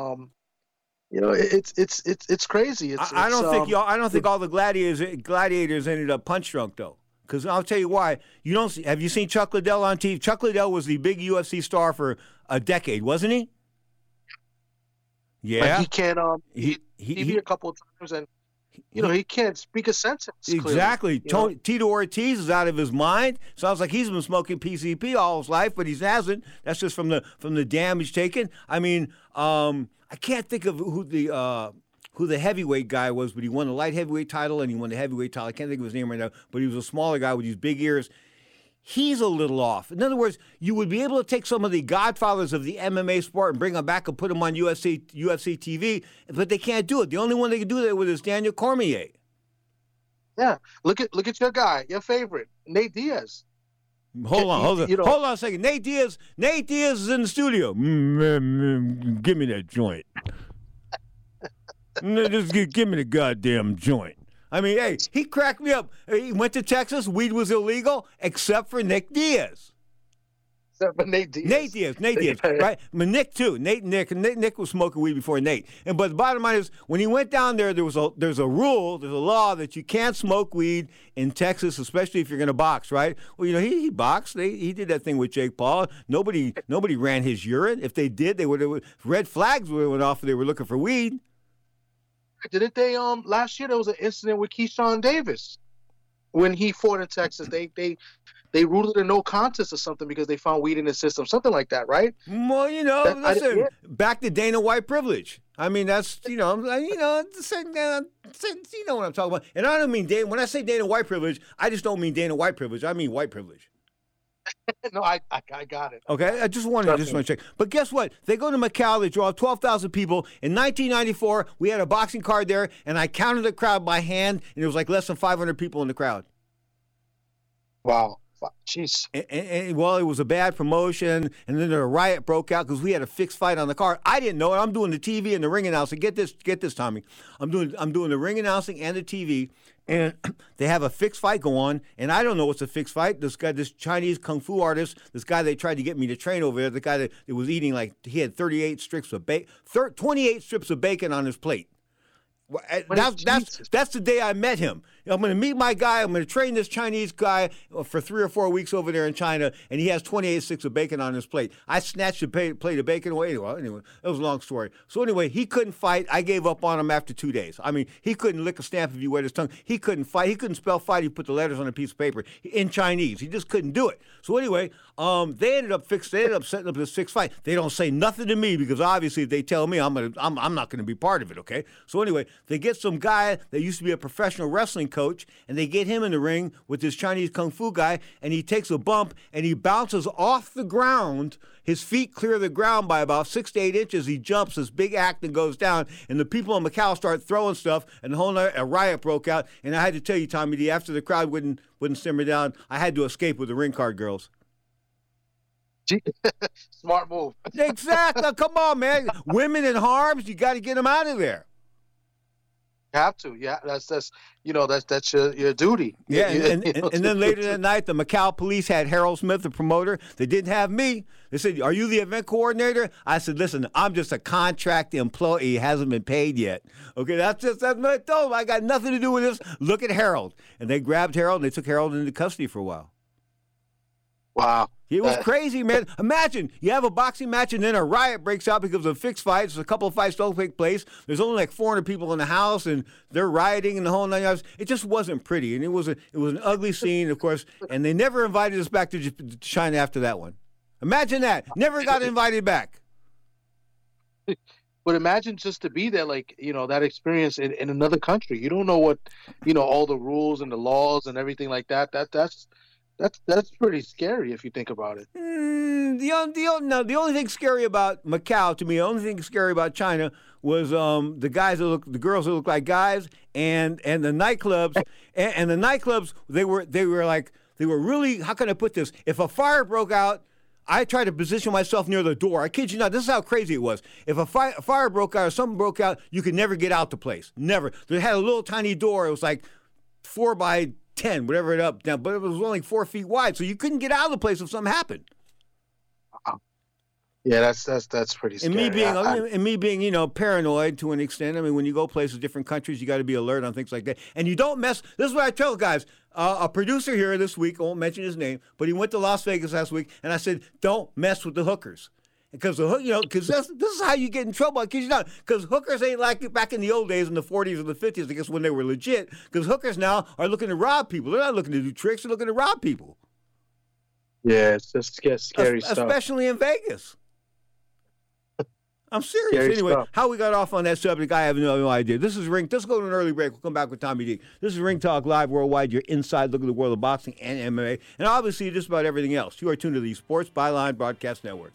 It's crazy. I don't think all the gladiators ended up punch drunk though. Because I'll tell you why. Have you seen Chuck Liddell on TV? Chuck Liddell was the big UFC star for a decade, wasn't he? Yeah. But he can't. He a couple of times, and he can't speak a sentence. Exactly. Clearly, Tito Ortiz is out of his mind. Sounds like he's been smoking PCP all his life, but he hasn't. That's just from the damage taken. I mean, I can't think of who the heavyweight guy was, but he won the light heavyweight title and he won the heavyweight title. I can't think of his name right now, but he was a smaller guy with these big ears. He's a little off. In other words, you would be able to take some of the godfathers of the MMA sport and bring them back and put them on UFC TV, but they can't do it. The only one they can do that with is Daniel Cormier. Yeah, look at your guy, your favorite, Nate Diaz. Hold on a second. Nate Diaz is in the studio. Give me that joint. Just give me the goddamn joint. I mean, hey, he cracked me up. He went to Texas. Weed was illegal, except for Nick Diaz. Except for Nate Diaz. Nate Diaz, right? But Nick too. Nick was smoking weed before Nate. But the bottom line is, when he went down there, there's a law that you can't smoke weed in Texas, especially if you're going to box, right? Well, he boxed. He did that thing with Jake Paul. Nobody ran his urine. If they did, they would have red flags would have went off if they were looking for weed. Didn't they last year there was an incident with Keyshawn Davis when he fought in Texas. They ruled it a no contest or something because they found weed in the system, something like that, right? Well, listen, back to Dana White privilege. I mean, that's you know what I'm talking about. And I don't mean when I say Dana White privilege, I just don't mean Dana White privilege. I mean white privilege. No, I got it. Okay, I just want to check. But guess what? They go to Macau. They draw 12,000 people. In 1994, we had a boxing card there, and I counted the crowd by hand, and it was like less than 500 people in the crowd. Wow. Jeez. And it was a bad promotion, and then a riot broke out because we had a fixed fight on the card. I didn't know it. I'm doing the TV and the ring announcing. Get this, Tommy. I'm doing the ring announcing and the TV, and they have a fixed fight go on, and I don't know what's a fixed fight. This Chinese kung fu artist, this guy they tried to get me to train over there, the guy that was eating he had 28 strips of 28 strips of bacon on his plate. That's the day I met him. I'm going to meet my guy. I'm going to train this Chinese guy for 3 or 4 weeks over there in China, and he has 28 sticks of bacon on his plate. I snatched the plate of bacon away. Anyway, that was a long story. So anyway, he couldn't fight. I gave up on him after 2 days. I mean, he couldn't lick a stamp if you wet his tongue. He couldn't fight. He couldn't spell fight. He put the letters on a piece of paper in Chinese. He just couldn't do it. So anyway, they ended up setting up this fixed fight. They don't say nothing to me because obviously if they tell me, I'm not going to be part of it. Okay. So anyway, they get some guy that used to be a professional wrestling coach, and they get him in the ring with this Chinese kung fu guy, and he takes a bump and he bounces off the ground. His feet clear the ground by about 6 to 8 inches. He jumps, this big act, and goes down. And the people in Macau start throwing stuff, and a riot broke out. And I had to tell you, Tommy D, after the crowd wouldn't simmer down, I had to escape with the ring card girls. Smart move. Exactly. Come on, man. Women in harms, you got to get them out of there. You have to, yeah. That's your duty. Yeah, and then later that night, the Macau police had Harold Smith, the promoter. They didn't have me. They said, "Are you the event coordinator?" I said, "Listen, I'm just a contract employee. Hasn't been paid yet." Okay, that's what I told them. I got nothing to do with this. Look at Harold. And they grabbed Harold and they took Harold into custody for a while. Wow. It was crazy, man. Imagine you have a boxing match and then a riot breaks out because of fixed fights. A couple of fights don't take place. There's only like 400 people in the house and they're rioting and the whole 9 yards. It just wasn't pretty. And it was an ugly scene, of course. And they never invited us back to China after that one. Imagine that. Never got invited back. But imagine just to be there, like, that experience in another country. You don't know what, all the rules and the laws and everything like that. That's pretty scary if you think about it. The only thing scary about Macau to me, the only thing scary about China was the girls that look like guys, and the nightclubs, and the nightclubs they were really, how can I put this? If a fire broke out, I tried to position myself near the door. I kid you not. This is how crazy it was. If a fire broke out or something broke out, you could never get out the place. Never. They had a little tiny door. It was like 4 by 10, whatever it up down, but it was only 4 feet wide, so you couldn't get out of the place if something happened. Yeah, that's pretty scary. And me being, paranoid to an extent. I mean, when you go places, different countries, you got to be alert on things like that. And you don't mess. This is what I tell guys. A producer here this week, I won't mention his name, but he went to Las Vegas last week, and I said, don't mess with the hookers. Because this is how you get in trouble. Because hookers ain't like back in the old days in the 40s or the 50s, I guess, when they were legit. Because hookers now are looking to rob people. They're not looking to do tricks. They're looking to rob people. Yeah, it's just scary stuff. Especially in Vegas. I'm serious. Scary anyway, stuff. How we got off on that subject, I have no idea. This is Ring. Let's go to an early break. We'll come back with Tommy D. This is Ring Talk Live Worldwide, your inside look at the world of boxing and MMA, and obviously just about everything else. You are tuned to the Sports Byline Broadcast Network.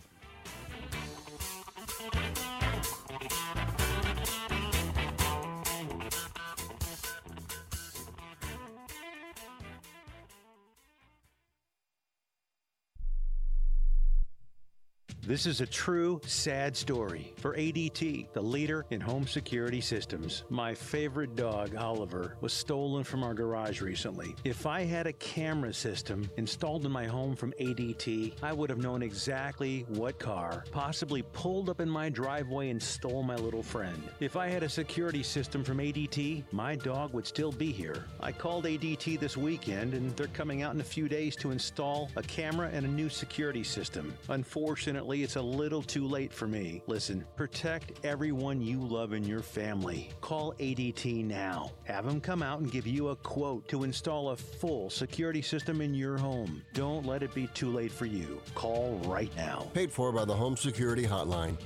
This is a true, sad story for ADT, the leader in home security systems. My favorite dog, Oliver, was stolen from our garage recently. If I had a camera system installed in my home from ADT, I would have known exactly what car possibly pulled up in my driveway and stole my little friend. If I had a security system from ADT, my dog would still be here. I called ADT this weekend, and they're coming out in a few days to install a camera and a new security system. Unfortunately, it's a little too late for me. Listen, protect everyone you love in your family. Call ADT now. Have them come out and give you a quote to install a full security system in your home. Don't let it be too late for you. Call right now. Paid for by the Home Security Hotline.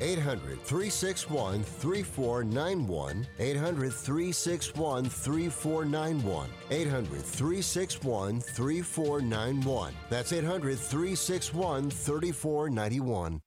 800-361-3491. 800-361-3491. 800-361-3491. That's 800-361-3491.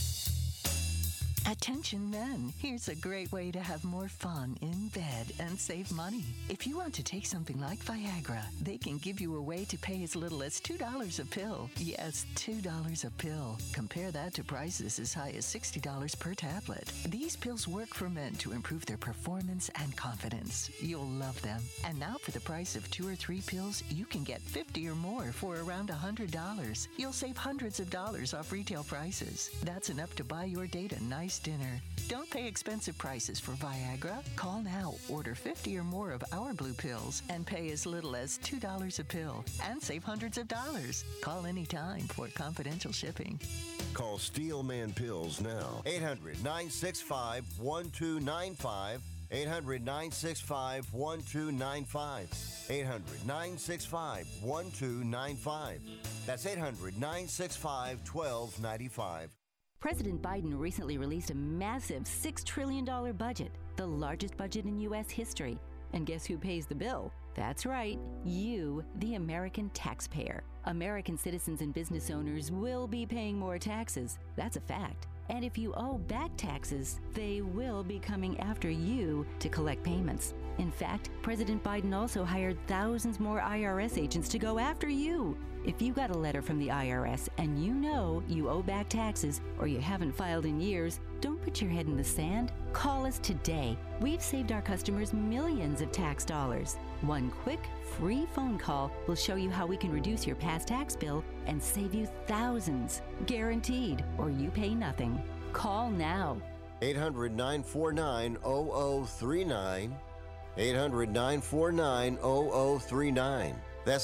Attention men, here's a great way to have more fun in bed and save money. If you want to take something like Viagra, they can give you a way to pay as little as $2 a pill. Yes, $2 a pill. Compare that to prices as high as $60 per tablet. These pills work for men to improve their performance and confidence. You'll love them. And now for the price of 2 or 3 pills, you can get 50 or more for around $100. You'll save hundreds of dollars off retail prices. That's enough to buy your date a nice dinner. Don't pay expensive prices for Viagra. Call now, order 50 or more of our blue pills, and pay as little as $2 a pill and save hundreds of dollars. Call anytime for confidential shipping. Call Steelman Pills now. 800-965-1295. 800-965-1295. 800-965-1295. That's 800-965-1295. President Biden recently released a massive $6 trillion budget, the largest budget in U.S. history. And guess who pays the bill? That's right, you, the American taxpayer. American citizens and business owners will be paying more taxes. That's a fact. And if you owe back taxes, they will be coming after you to collect payments. In fact, President Biden also hired thousands more IRS agents to go after you. If you got a letter from the IRS and you know you owe back taxes or you haven't filed in years, don't put your head in the sand. Call us today. We've saved our customers millions of tax dollars. One quick, free phone call will show you how we can reduce your past tax bill and save you thousands. Guaranteed, or you pay nothing. Call now. 800-949-0039. 800-949-0039. That's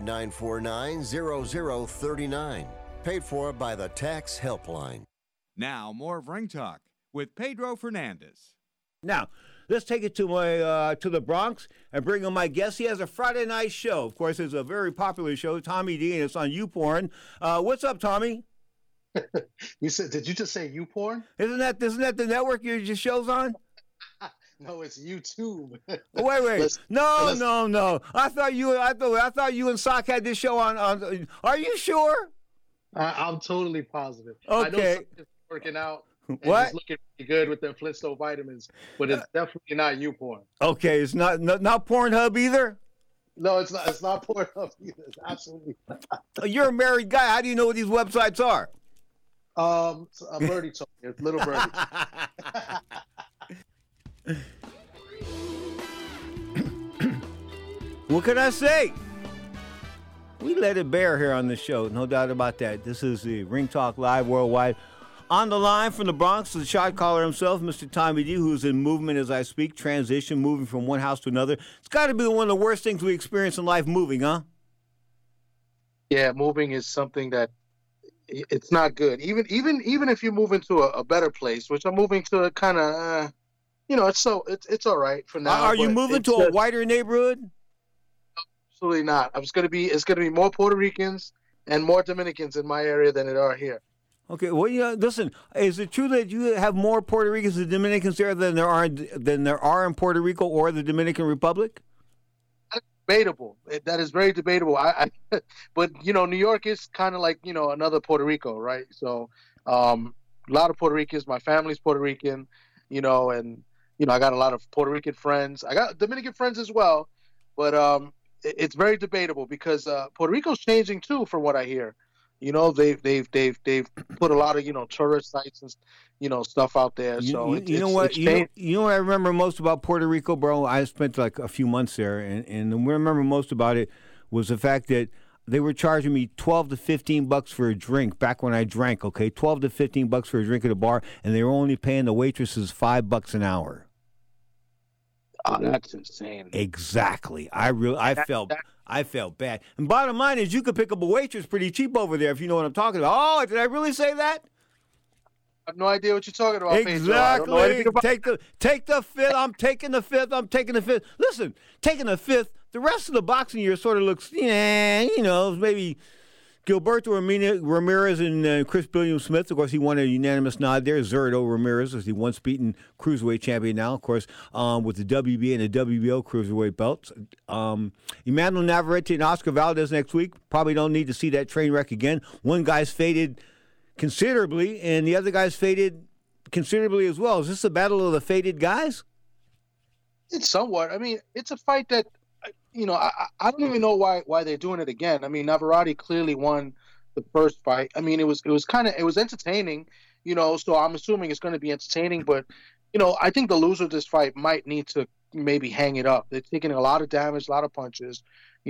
800-949-0039. Paid for by the Tax Helpline. Now, more of Ring Talk with Pedro Fernandez. Now, let's take it to the Bronx and bring in my guest. He has a Friday night show. Of course, it's a very popular show, Tommy D, and it's on YouPorn. What's up, Tommy? Did you just say YouPorn? Isn't that the network your show's on? No, it's YouTube. Wait. No. I thought you and Sock had this show on. Are you sure? I'm totally positive. Okay. I know something's working out. What? It's looking pretty good with the Flintstone vitamins, but it's definitely not YouPorn. Okay, it's not Pornhub either? No, it's not. It's not Pornhub either. It's absolutely not. You're a married guy. How do you know what these websites are? A birdie told me. It's little birdie. What can I say? We let it bear here on the show, no doubt about that. This is the Ring Talk Live Worldwide. On the line from the Bronx, the shot caller himself, Mr. Tommy D, who's in movement as I speak, transition, moving from one house to another. It's got to be one of the worst things we experience in life, moving, huh? Yeah, moving is something that it's not good. Even if you move into a better place, which I'm moving to a kind of, it's all right for now. Are you moving to a whiter neighborhood? Absolutely not. It's going to be more Puerto Ricans and more Dominicans in my area than it are here. Okay, well, listen. Is it true that you have more Puerto Ricans and Dominicans there than there are in Puerto Rico or the Dominican Republic? That's debatable. That is very debatable. But New York is kind of like another Puerto Rico, right? So, a lot of Puerto Ricans. My family's Puerto Rican, and I got a lot of Puerto Rican friends. I got Dominican friends as well, but it's very debatable because Puerto Rico's changing too, from what I hear. They've put a lot of tourist sites and stuff out there. So you know what I remember most about Puerto Rico, bro? I spent like a few months there, and what I remember most about it was the fact that they were charging me $12 to $15 for a drink back when I drank. Okay, $12 to $15 for a drink at a bar, and they were only paying the waitresses $5 an hour. Oh, that's insane. Exactly. I felt bad. And bottom line is, you could pick up a waitress pretty cheap over there, if you know what I'm talking about. Oh, did I really say that? I have no idea what you're talking about. Exactly. Take the fifth. I'm taking the fifth. Listen, taking the fifth. The rest of the boxing year sort of looks, maybe Gilberto Ramirez and Chris Billiam-Smith. Of course, he won a unanimous nod there. Zurdo Ramirez is the once-beaten cruiserweight champion now, of course, with the WBA and the WBO cruiserweight belts. Emmanuel Navarrete and Oscar Valdez next week. Probably don't need to see that train wreck again. One guy's faded considerably, and the other guy's faded considerably as well. Is this a battle of the faded guys? It's somewhat. I mean, it's a fight that, I don't even know why they're doing it again. I mean, Navarrete clearly won the first fight. I mean, it was entertaining, so I'm assuming it's going to be entertaining. But, I think the loser of this fight might need to maybe hang it up. They're taking a lot of damage, a lot of punches.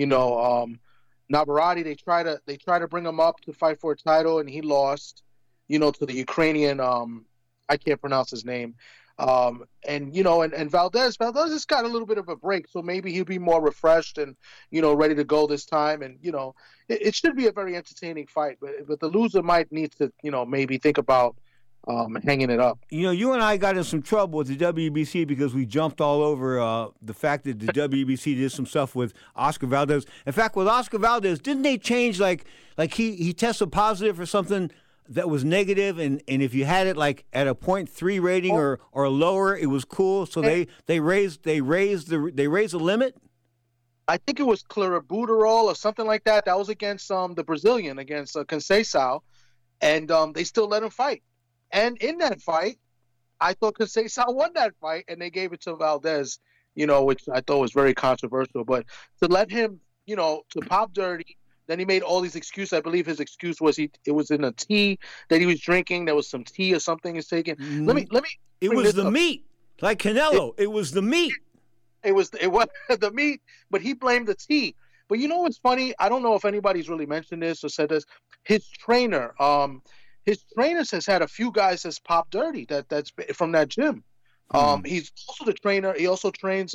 Navarrete, they try to bring him up to fight for a title, and he lost, to the Ukrainian I can't pronounce his name. And Valdez has got a little bit of a break, so maybe he'll be more refreshed and, ready to go this time. And, it should be a very entertaining fight, but the loser might need to, maybe think about hanging it up. You and I got in some trouble with the WBC because we jumped all over the fact that the WBC did some stuff with Oscar Valdez. In fact, with Oscar Valdez, didn't they change like he tested positive for something that was negative, and if you had it like at a 0.3 rating or lower, it was cool. So they raised the limit. I think it was clenbuterol or something like that. That was against the Brazilian, against Conceição, and they still let him fight. And in that fight, I thought Conceição won that fight, and they gave it to Valdez, which I thought was very controversial. But to let him, to pop dirty. Then he made all these excuses. I believe his excuse was it was in a tea that he was drinking. There was some tea or something he's taking. Let me. It was the meat, like Canelo. It was the meat. It was the meat, but he blamed the tea. But what's funny? I don't know if anybody's really mentioned this or said this. His trainer has had a few guys that's popped dirty. That's from that gym. He's also the trainer. He also trains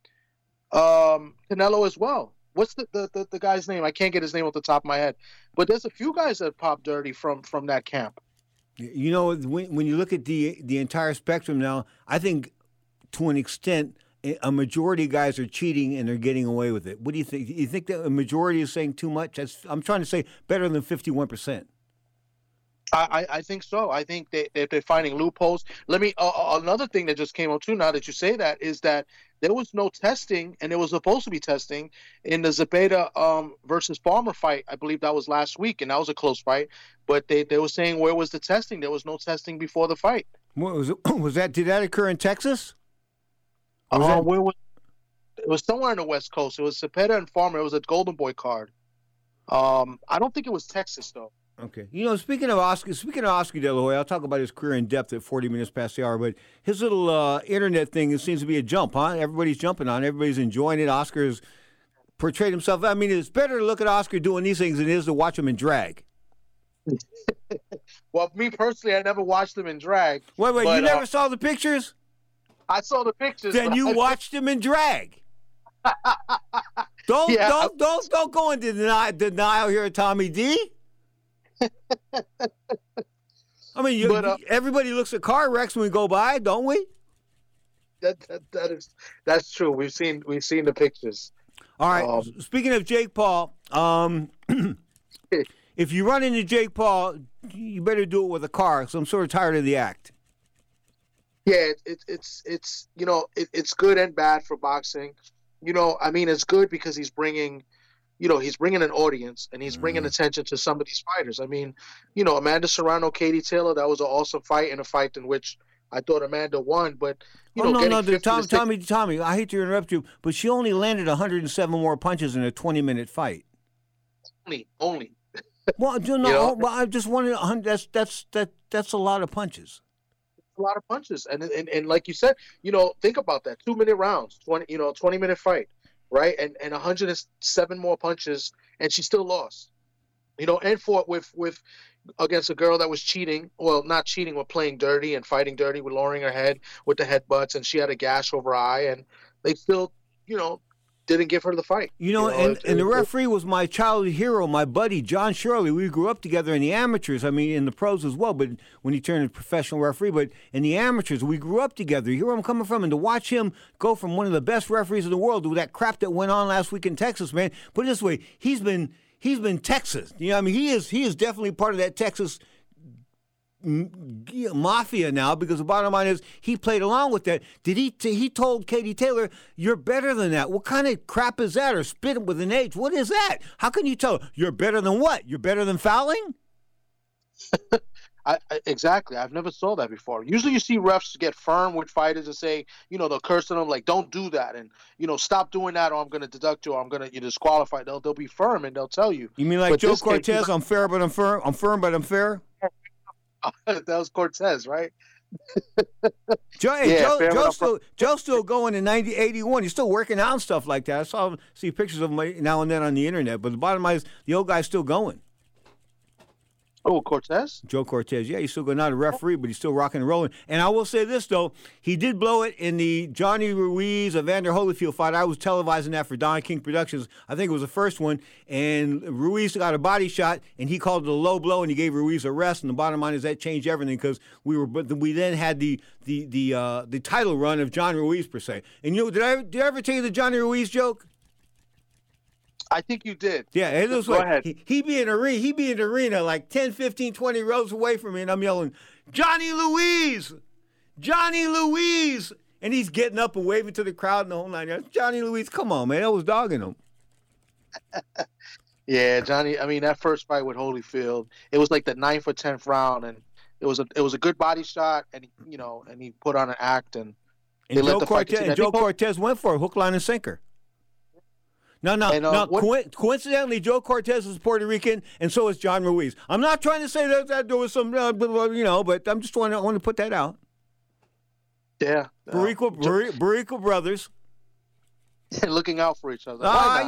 Canelo as well. What's the guy's name? I can't get his name off the top of my head. But there's a few guys that pop dirty from that camp. When you look at the entire spectrum now, I think to an extent a majority of guys are cheating and they're getting away with it. What do you think? You think that a majority is saying too much? I'm trying to say better than 51%. I think so. I think they're finding loopholes. Another thing that just came up too, now that you say that, is that there was no testing, and there was supposed to be testing in the Zepeda versus Farmer fight. I believe that was last week, and that was a close fight. But they were saying, where was the testing? There was no testing before the fight. What was it? Did that occur in Texas? It was somewhere in the West Coast. It was Zepeda and Farmer. It was a Golden Boy card. I don't think it was Texas though. Okay. Speaking of Oscar De La Hoya, I'll talk about his career in depth at 40 minutes past the hour, but his little internet thing, it seems to be a jump, huh? Everybody's jumping on it. Everybody's enjoying it. Oscar's portrayed himself. I mean, it's better to look at Oscar doing these things than it is to watch him in drag. Well, me personally, I never watched him in drag. Wait, but, you never saw the pictures? I saw the pictures. Then you watched him in drag. Don't go into denial here, Tommy D. I mean, everybody looks at car wrecks when we go by, don't we? That's true. We've seen the pictures. All right. Speaking of Jake Paul, if you run into Jake Paul, you better do it with a car. So I'm sort of tired of the act. Yeah, it's good and bad for boxing. I mean, it's good because he's bringing an audience and he's bringing attention to some of these fighters. I mean, Amanda Serrano, Katie Taylor, that was an awesome fight, and a fight in which I thought Amanda won. But Tommy, I hate to interrupt you, but she only landed 107 more punches in a 20-minute fight. Only. Well, well, I just wanted that's a lot of punches. A lot of punches, and like you said, think about that: 2-minute rounds, 20-minute fight. Right, and 107 more punches, and she still lost. And fought with against a girl that was cheating. Well, not cheating, but playing dirty and fighting dirty, with lowering her head with the headbutts, and she had a gash over her eye, and they still, didn't give her the fight. And the referee was my childhood hero, my buddy John Shirley. We grew up together in the amateurs. I mean, in the pros as well. But when he turned a professional referee, but in the amateurs, we grew up together. You hear where I'm coming from, and to watch him go from one of the best referees in the world to that crap that went on last week in Texas, man. Put it this way, he's been Texas. I mean, he is definitely part of that Texas mafia now, because the bottom line is he played along with that. He told Katie Taylor, "You're better than that." What kind of crap is that? Or spit with an H? What is that? How can you tell you're better than what? You're better than fouling? Exactly. I've never saw that before. Usually you see refs get firm with fighters and say, they'll curse them like, don't do that, and stop doing that, or I'm going to deduct you, or I'm going to disqualify. They'll be firm and they'll tell you. You mean like Joe Cortez? I'm fair, but I'm firm. I'm firm, but I'm fair. That was Cortez, right? Joe's still going in 81. He's still working out and stuff like that. I see pictures of him now and then on the internet. But the bottom line is the old guy's still going. Oh, Cortez? Joe Cortez. Yeah, he's still not a referee, but he's still rocking and rolling. And I will say this, though. He did blow it in the Johnny Ruiz, Evander Holyfield fight. I was televising that for Don King Productions. I think it was the first one. And Ruiz got a body shot, and he called it a low blow, and he gave Ruiz a rest. And the bottom line is that changed everything because we then had the title run of John Ruiz, per se. And did I ever tell you the Johnny Ruiz joke? I think you did. Yeah, it was Go like ahead. he be in the arena like 10, 15, 20 rows away from me, and I'm yelling, Johnny Louise! Johnny Louise! And he's getting up and waving to the crowd and the whole nine yards. Johnny Louise, come on, man. I was dogging him. Yeah, Johnny, I mean, that first fight with Holyfield, it was like the 9th or 10th round, and it was a good body shot, and he put on an act, and they let the fight continue. Joe Cortez went for it, hook, line, and sinker. Coincidentally, Joe Cortez is Puerto Rican, and so is John Ruiz. I'm not trying to say that there was some, but I'm just want to put that out. Yeah. Barrico brothers. Looking out for each other.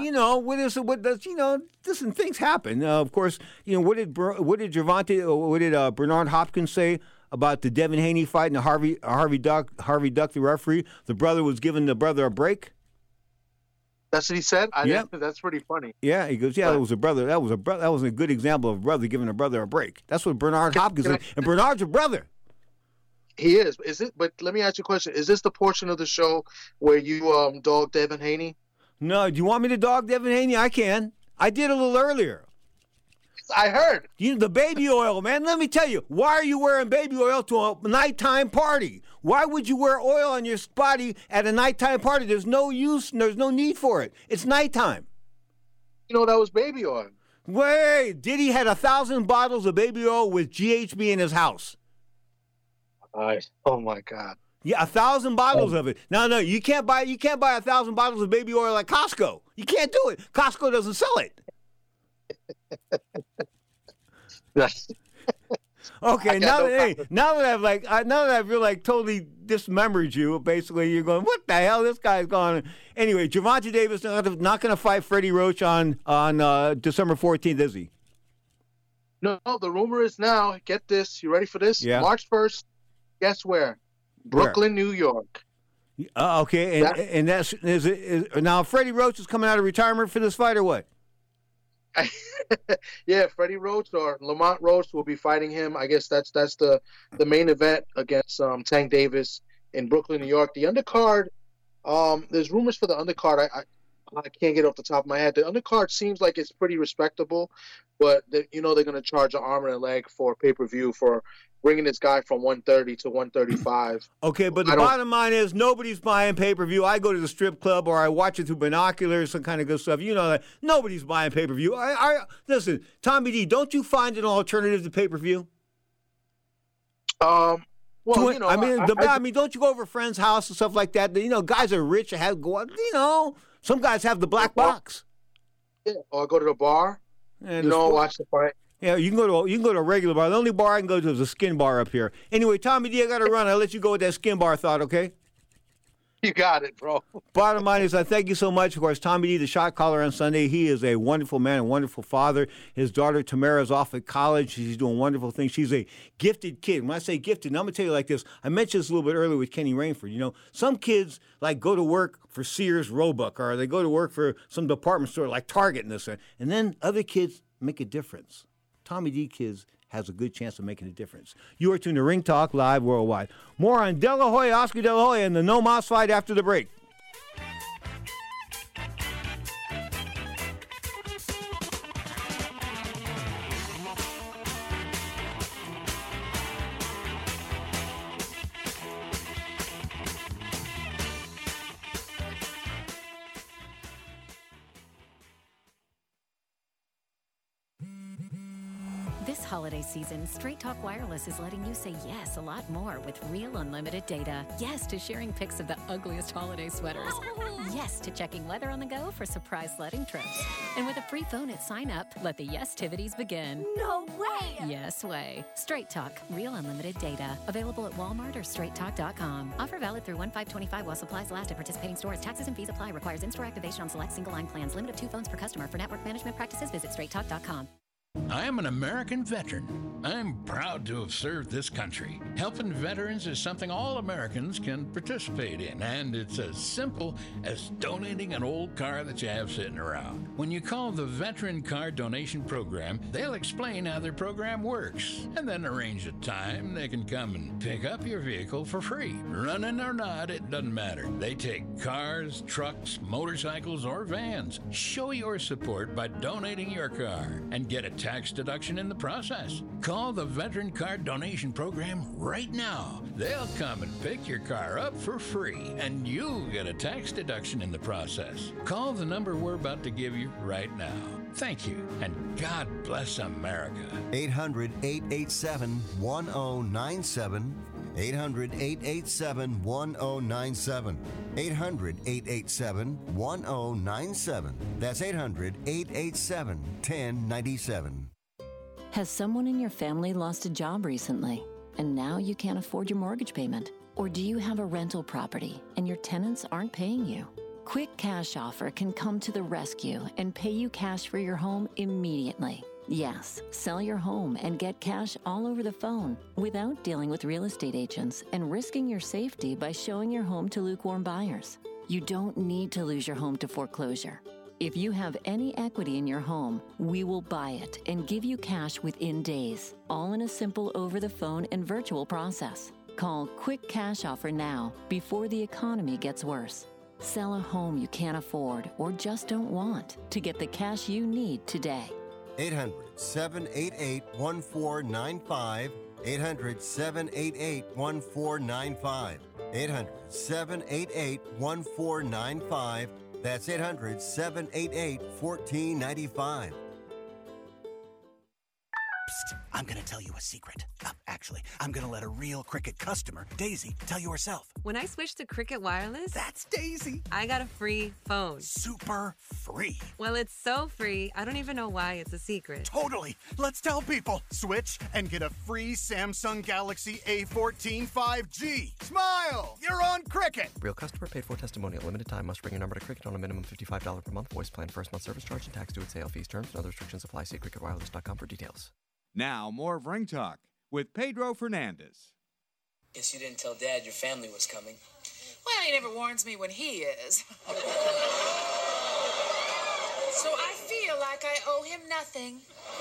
Listen, things happen. Of course, what did Bernard Hopkins say about the Devin Haney fight and the Harvey Duck, the referee? The brother was giving the brother a break. That's what he said? That's pretty funny. Yeah, he goes, that was a brother. That was a good example of a brother giving a brother a break. That's what Bernard Hopkins said. And Bernard's a brother. He is. Is it? But let me ask you a question. Is this the portion of the show where you dog Devin Haney? No. Do you want me to dog Devin Haney? I can. I did a little earlier. I heard. The baby oil, man. Let me tell you, why are you wearing baby oil to a nighttime party? Why would you wear oil on your body at a nighttime party? There's no use and there's no need for it. It's nighttime. That was baby oil. Wait, Diddy had 1,000 bottles of baby oil with GHB in his house. Oh my God. Yeah, 1,000 bottles of it. No, you can't buy 1,000 bottles of baby oil at Costco. You can't do it. Costco doesn't sell it. Okay, now that I've really totally dismembered you, basically you're going, what the hell? This guy's gone. Anyway, Gervonta Davis not going to fight Freddie Roach on December 14th, is he? No, the rumor is now. Get this. You ready for this? Yeah. March 1st. Guess where? Brooklyn, New York. Okay, and that's now Freddie Roach is coming out of retirement for this fight or what? Yeah, Freddie Roach or Lamont Roach will be fighting him. I guess that's the main event against Tank Davis in Brooklyn, New York. The undercard, there's rumors for the undercard. I can't get off the top of my head. The undercard seems like it's pretty respectable, but they're going to charge an arm and a leg for pay-per-view for bringing this guy from 130 to 135. Okay, but the bottom line is nobody's buying pay-per-view. I go to the strip club or I watch it through binoculars, some kind of good stuff. You know that nobody's buying pay-per-view. Listen, Tommy D, don't you find an alternative to pay-per-view? Well, I mean, don't you go over a friend's house and stuff like that? Guys are rich and have some guys have the black box. Yeah, or go to the bar. Watch the fight. Yeah, you can go to a regular bar. The only bar I can go to is a skin bar up here. Anyway, Tommy D, I got to run. I'll let you go with that skin bar thought, okay? You got it, bro. Bottom line is I thank you so much. Of course, Tommy D, the shot caller on Sunday, he is a wonderful man, a wonderful father. His daughter Tamara is off at college. She's doing wonderful things. She's a gifted kid. When I say gifted, I'm going to tell you like this. I mentioned this a little bit earlier with Kenny Rainford. Some kids go to work for Sears Roebuck or they go to work for some department store like Target and this. And then other kids make a difference. Tommy D Kids has a good chance of making a difference. You are tuned to Ring Talk Live Worldwide. More on De La Hoya, Oscar De La Hoya, and the No Mas fight after the break. This holiday season, Straight Talk Wireless is letting you say yes a lot more with real unlimited data. Yes to sharing pics of the ugliest holiday sweaters. Yes to checking weather on the go for surprise sledding trips. And with a free phone at sign up, let the yes-tivities begin. No way! Yes way. Straight Talk, real unlimited data. Available at Walmart or straighttalk.com. Offer valid through 1/5/25 while supplies last at participating stores. Taxes and fees apply. Requires in-store activation on select single line plans. Limit of 2 phones per customer. For network management practices, visit straighttalk.com. I am an American veteran. I'm proud to have served this country. Helping veterans is something all Americans can participate in, and it's as simple as donating an old car that you have sitting around. When you call the Veteran Car Donation Program, they'll explain how their program works, and then arrange a time they can come and pick up your vehicle for free. Running or not, it doesn't matter. They take cars, trucks, motorcycles, or vans. Show your support by donating your car and get a tax deduction in the process. Call the Veteran Car Donation Program right now. They'll come and pick your car up for free, and you'll get a tax deduction in the process. Call the number we're about to give you right now. Thank you, and God bless America. 800-887-1097. 800-887-1097. 800-887-1097. That's 800-887-1097. Has someone in your family lost a job recently, and now you can't afford your mortgage payment? Or do you have a rental property and your tenants aren't paying you? Quick Cash Offer can come to the rescue and pay you cash for your home immediately. Yes, sell your home and get cash all over the phone without dealing with real estate agents and risking your safety by showing your home to lukewarm buyers. You don't need to lose your home to foreclosure. If you have any equity in your home, we will buy it and give you cash within days, all in a simple over-the-phone and virtual process. Call Quick Cash Offer now before the economy gets worse. Sell a home you can't afford or just don't want to get the cash you need today. 800-788-1495. 800-788-1495. 800-788-1495. That's 800-788-1495. Psst, I'm going to tell you a secret. Actually, I'm going to let a real Cricket customer, Daisy, tell you herself. When I switched to Cricket Wireless, that's Daisy. I got a free phone. Super free. Well, it's so free, I don't even know why it's a secret. Totally. Let's tell people. Switch and get a free Samsung Galaxy A14 5G. Smile! You're on Cricket. Real customer paid for testimonial. Limited time. Must bring your number to Cricket on a minimum $55 per month. Voice plan. First month service charge and tax due at sale. Fees, terms, and other restrictions apply. See cricketwireless.com for details. Now, more of Ring Talk with Pedro Fernandez. Guess you didn't tell Dad your family was coming. Well, he never warns me when he is. So I feel like I owe him nothing.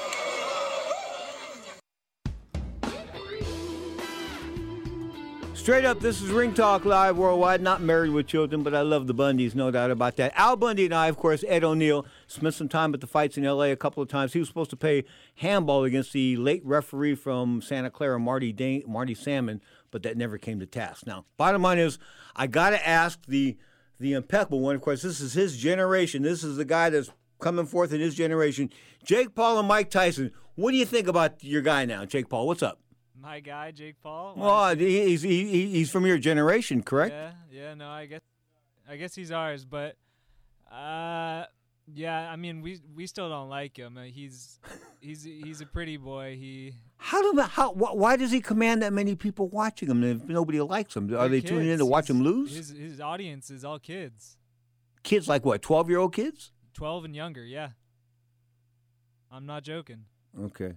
Straight up, this is Ring Talk Live Worldwide. Not married with children, but I love the Bundys, no doubt about that. Al Bundy and I, of course, Ed O'Neill, spent some time at the fights in L.A. a couple of times. He was supposed to play handball against the late referee from Santa Clara, Marty Salmon, but that never came to task. Now, bottom line is, I got to ask the impeccable one. Of course, this is his generation. This is the guy that's coming forth in his generation. Jake Paul and Mike Tyson. What do you think about your guy now, Jake Paul? What's up? My guy, Jake Paul. Well, he's from your generation, correct? Yeah. No, I guess he's ours, but yeah. I mean, we still don't like him. He's a pretty boy. Why does he command that many people watching him if nobody likes him? Are they tuning in to watch him lose? His audience is all kids. Kids like what? 12-year-old kids? 12 and younger. Yeah. I'm not joking. Okay.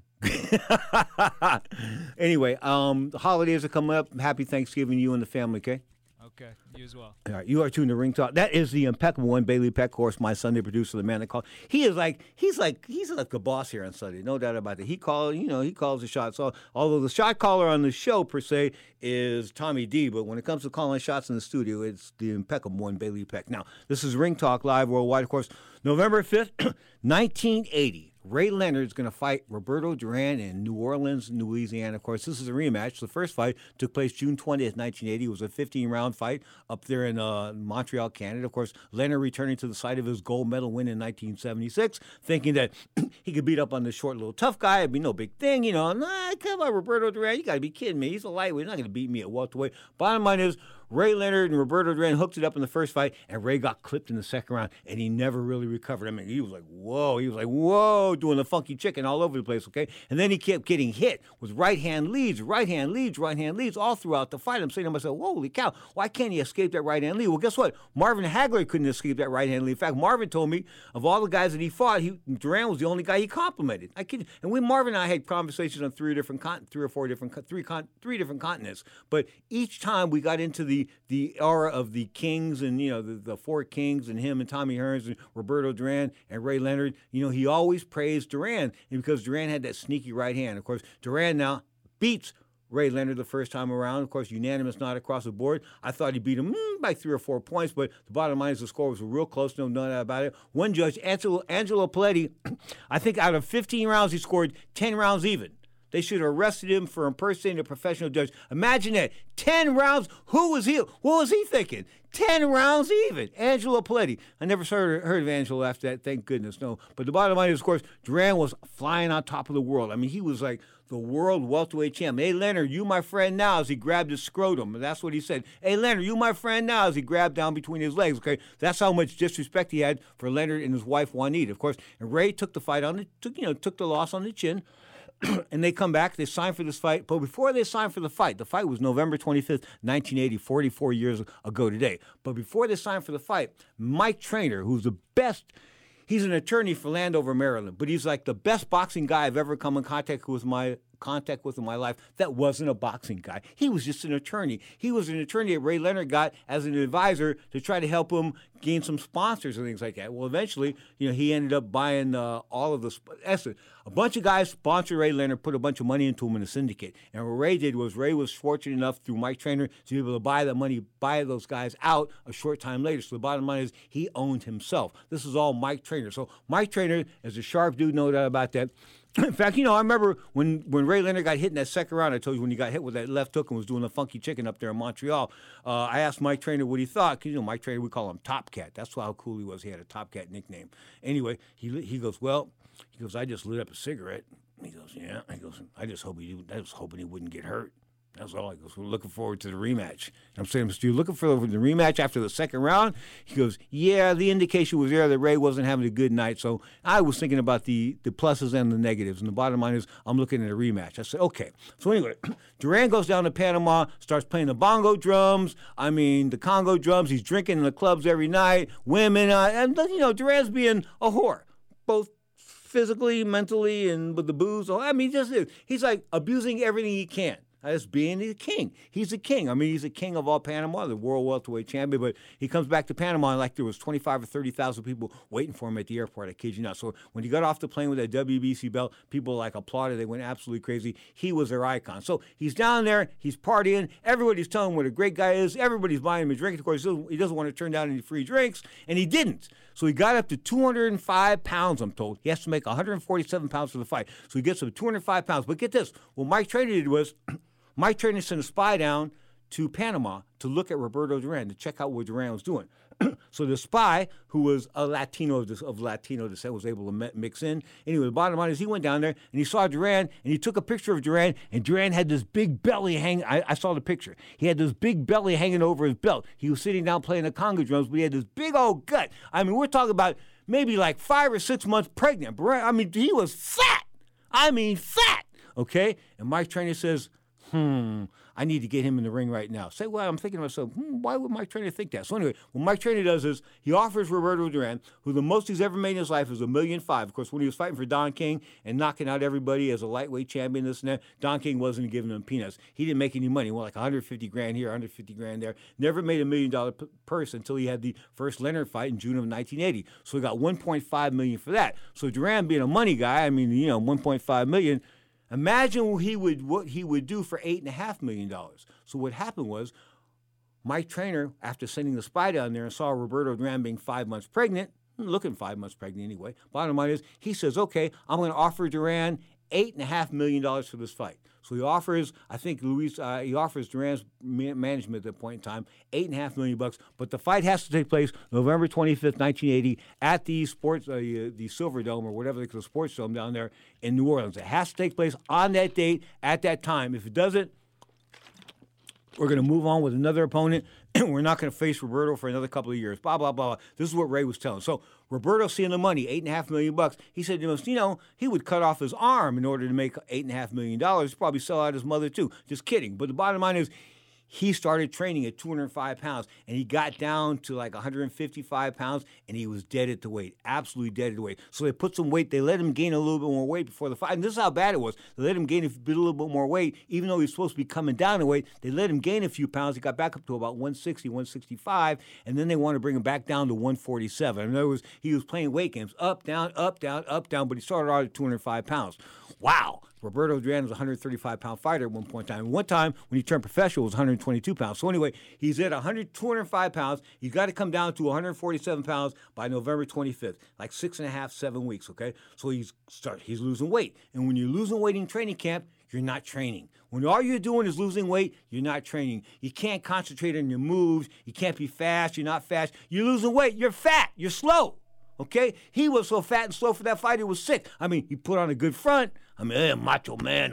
Anyway, the holidays are coming up. Happy Thanksgiving to you and the family, okay? Okay, you as well. All right, you are tuned to Ring Talk. That is the impeccable one, Bailey Peck, of course, my Sunday producer, the man that called. He's like the boss here on Sunday, no doubt about it. He calls the shots. So, although the shot caller on the show per se is Tommy D, but when it comes to calling shots in the studio, it's the impeccable one, Bailey Peck. Now, this is Ring Talk Live Worldwide, of course, November 5th, 1980. Ray Leonard's going to fight Roberto Duran in New Orleans, Louisiana. Of course, this is a rematch. The first fight took place June 20th, 1980. It was a 15-round fight up there in Montreal, Canada. Of course, Leonard returning to the site of his gold medal win in 1976, thinking that he could beat up on this short little tough guy. It'd be no big thing, Nah, come on, Roberto Duran, you got to be kidding me. He's a lightweight. He's not going to beat me at welterweight. Bottom line is, Ray Leonard and Roberto Duran hooked it up in the first fight, and Ray got clipped in the second round, and he never really recovered. I mean, he was like, whoa, doing the funky chicken all over the place, okay? And then he kept getting hit with right-hand leads all throughout the fight. I'm saying to myself, holy cow, why can't he escape that right-hand lead? Well, guess what? Marvin Hagler couldn't escape that right-hand lead. In fact, Marvin told me of all the guys that he fought, Duran was the only guy he complimented. And Marvin and I had conversations on three different continents. But each time we got into the era of the kings and, the four kings and him and Tommy Hearns and Roberto Duran and Ray Leonard, he always praised Duran. And because Duran had that sneaky right hand. Of course, Duran now beats Ray Leonard the first time around. Of course, unanimous nod across the board. I thought he beat him by 3 or 4 points, but the bottom line is the score was real close, no doubt about it. One judge, Angelo Paletti, I think out of 15 rounds, he scored 10 rounds even. They should have arrested him for impersonating a professional judge. Imagine that. 10 rounds. What was he thinking? 10 rounds even. Angelo Paletti. I never heard of Angelo after that, thank goodness, no. But the bottom line is, of course, Duran was flying on top of the world. I mean, he was like the world welterweight champ. Hey, Leonard, you my friend now, as he grabbed his scrotum. That's what he said. Hey, Leonard, you my friend now, as he grabbed down between his legs. Okay, that's how much disrespect he had for Leonard and his wife, Juanita. Of course, and Ray took the fight took the loss on the chin. And they come back, they sign for this fight. But before they signed for the fight was November 25th, 1980, 44 years ago today. But before they signed for the fight, Mike Trainer, who's the best, he's an attorney for Landover, Maryland, but he's like the best boxing guy I've ever come in contact with in my life that wasn't a boxing guy. He was just an attorney. He was an attorney that Ray Leonard got as an advisor to try to help him gain some sponsors and things like that. Well, eventually, he ended up buying all of the a bunch of guys sponsored Ray Leonard, put a bunch of money into him in a syndicate. And what Ray did was Ray was fortunate enough through Mike Trainer to be able to buy those guys out a short time later. So the bottom line is he owned himself. This is all Mike Trainer. So Mike Trainer is a sharp dude, no doubt about that. In fact, I remember when Ray Leonard got hit in that second round, I told you when he got hit with that left hook and was doing the funky chicken up there in Montreal, I asked Mike Trainer what he thought, because, Mike Trainer, we call him Top Cat. That's how cool he was. He had a Top Cat nickname. Anyway, he goes, I just lit up a cigarette. He goes, yeah. He goes, I was hoping he wouldn't get hurt. That's all. He goes, we're looking forward to the rematch. And I'm saying, Mr. You looking for the rematch after the second round? He goes, yeah, the indication was there that Ray wasn't having a good night. So I was thinking about the pluses and the negatives. And the bottom line is I'm looking at a rematch. I said, okay. So anyway, Duran goes down to Panama, starts playing the bongo drums. The Congo drums. He's drinking in the clubs every night. Women. And Duran's being a whore, both physically, mentally, and with the booze. He's like abusing everything he can. As being the king. He's a king. He's the king of all Panama, the world welterweight champion, but he comes back to Panama and like there was 25 or 30,000 people waiting for him at the airport. I kid you not. So when he got off the plane with that WBC belt, people applauded. They went absolutely crazy. He was their icon. So he's down there. He's partying. Everybody's telling him what a great guy is. Everybody's buying him a drink. Of course, he doesn't want to turn down any free drinks, and he didn't. So he got up to 205 pounds, I'm told. He has to make 147 pounds for the fight. So he gets up to 205 pounds. But get this. What Mike Trainer did was Mike Trainer sent a spy down to Panama to look at Roberto Duran, to check out what Duran was doing. So the spy, who was a Latino of Latino descent, was able to mix in. Anyway, the bottom line is he went down there and he saw Duran and he took a picture of Duran, and Duran had this big belly hanging. I saw the picture. He had this big belly hanging over his belt. He was sitting down playing the Congo drums, but he had this big old gut. We're talking about maybe like 5 or 6 months pregnant. He was fat. Fat. Okay? And Mike Trainer says, I need to get him in the ring right now. Say, well, I'm thinking to myself, why would Mike Trainer think that? So anyway, what Mike Trainer does is he offers Roberto Duran, who the most he's ever made in his life is $1.5 million. Of course, when he was fighting for Don King and knocking out everybody as a lightweight champion, this and that, Don King wasn't giving him peanuts. He didn't make any money. Well, like $150,000 here, $150,000 there. Never made $1 million purse until he had the first Leonard fight in June of 1980. So he got $1.5 million for that. So Duran being a money guy, $1.5 million. Imagine what he would do for $8.5 million. So what happened was Mike Trainer, after sending the spy down there and saw Roberto Duran being 5 months pregnant, looking 5 months pregnant anyway, bottom line is he says, okay, I'm going to offer Duran $8.5 million for this fight. So he offers, he offers Duran's management at that point in time $8.5 million. But the fight has to take place November 25th, 1980, at the Silver Dome or whatever the sports dome down there in New Orleans. It has to take place on that date at that time. If it doesn't, we're going to move on with another opponent. we're not going to face Roberto for another couple of years, blah, blah, blah. This is what Ray was telling. So Roberto, seeing the money, $8.5 million, he said, he would cut off his arm in order to make $8.5 million. He'd probably sell out his mother, too. Just kidding. But the bottom line is, he started training at 205 pounds, and he got down to like 155 pounds, and he was dead at the weight, absolutely dead at the weight. So they put some weight. They let him gain a little bit more weight before the fight. And this is how bad it was. They let him gain a little bit more weight, even though he was supposed to be coming down in weight. They let him gain a few pounds. He got back up to about 160, 165, and then they wanted to bring him back down to 147. In other words, he was playing weight games, up, down, up, down, up, down, but he started out at 205 pounds. Wow. Roberto Duran was a 135-pound fighter at one point in time. One time, when he turned professional, was 122 pounds. So anyway, he's at 205 pounds. He's got to come down to 147 pounds by November 25th, like 6.5, 7 weeks, okay? So he's losing weight. And when you're losing weight in training camp, you're not training. When all you're doing is losing weight, you're not training. You can't concentrate on your moves. You can't be fast. You're not fast. You're losing weight. You're fat. You're slow. Okay? He was so fat and slow for that fight, it was sick. I mean, he put on a good front. I mean, macho man,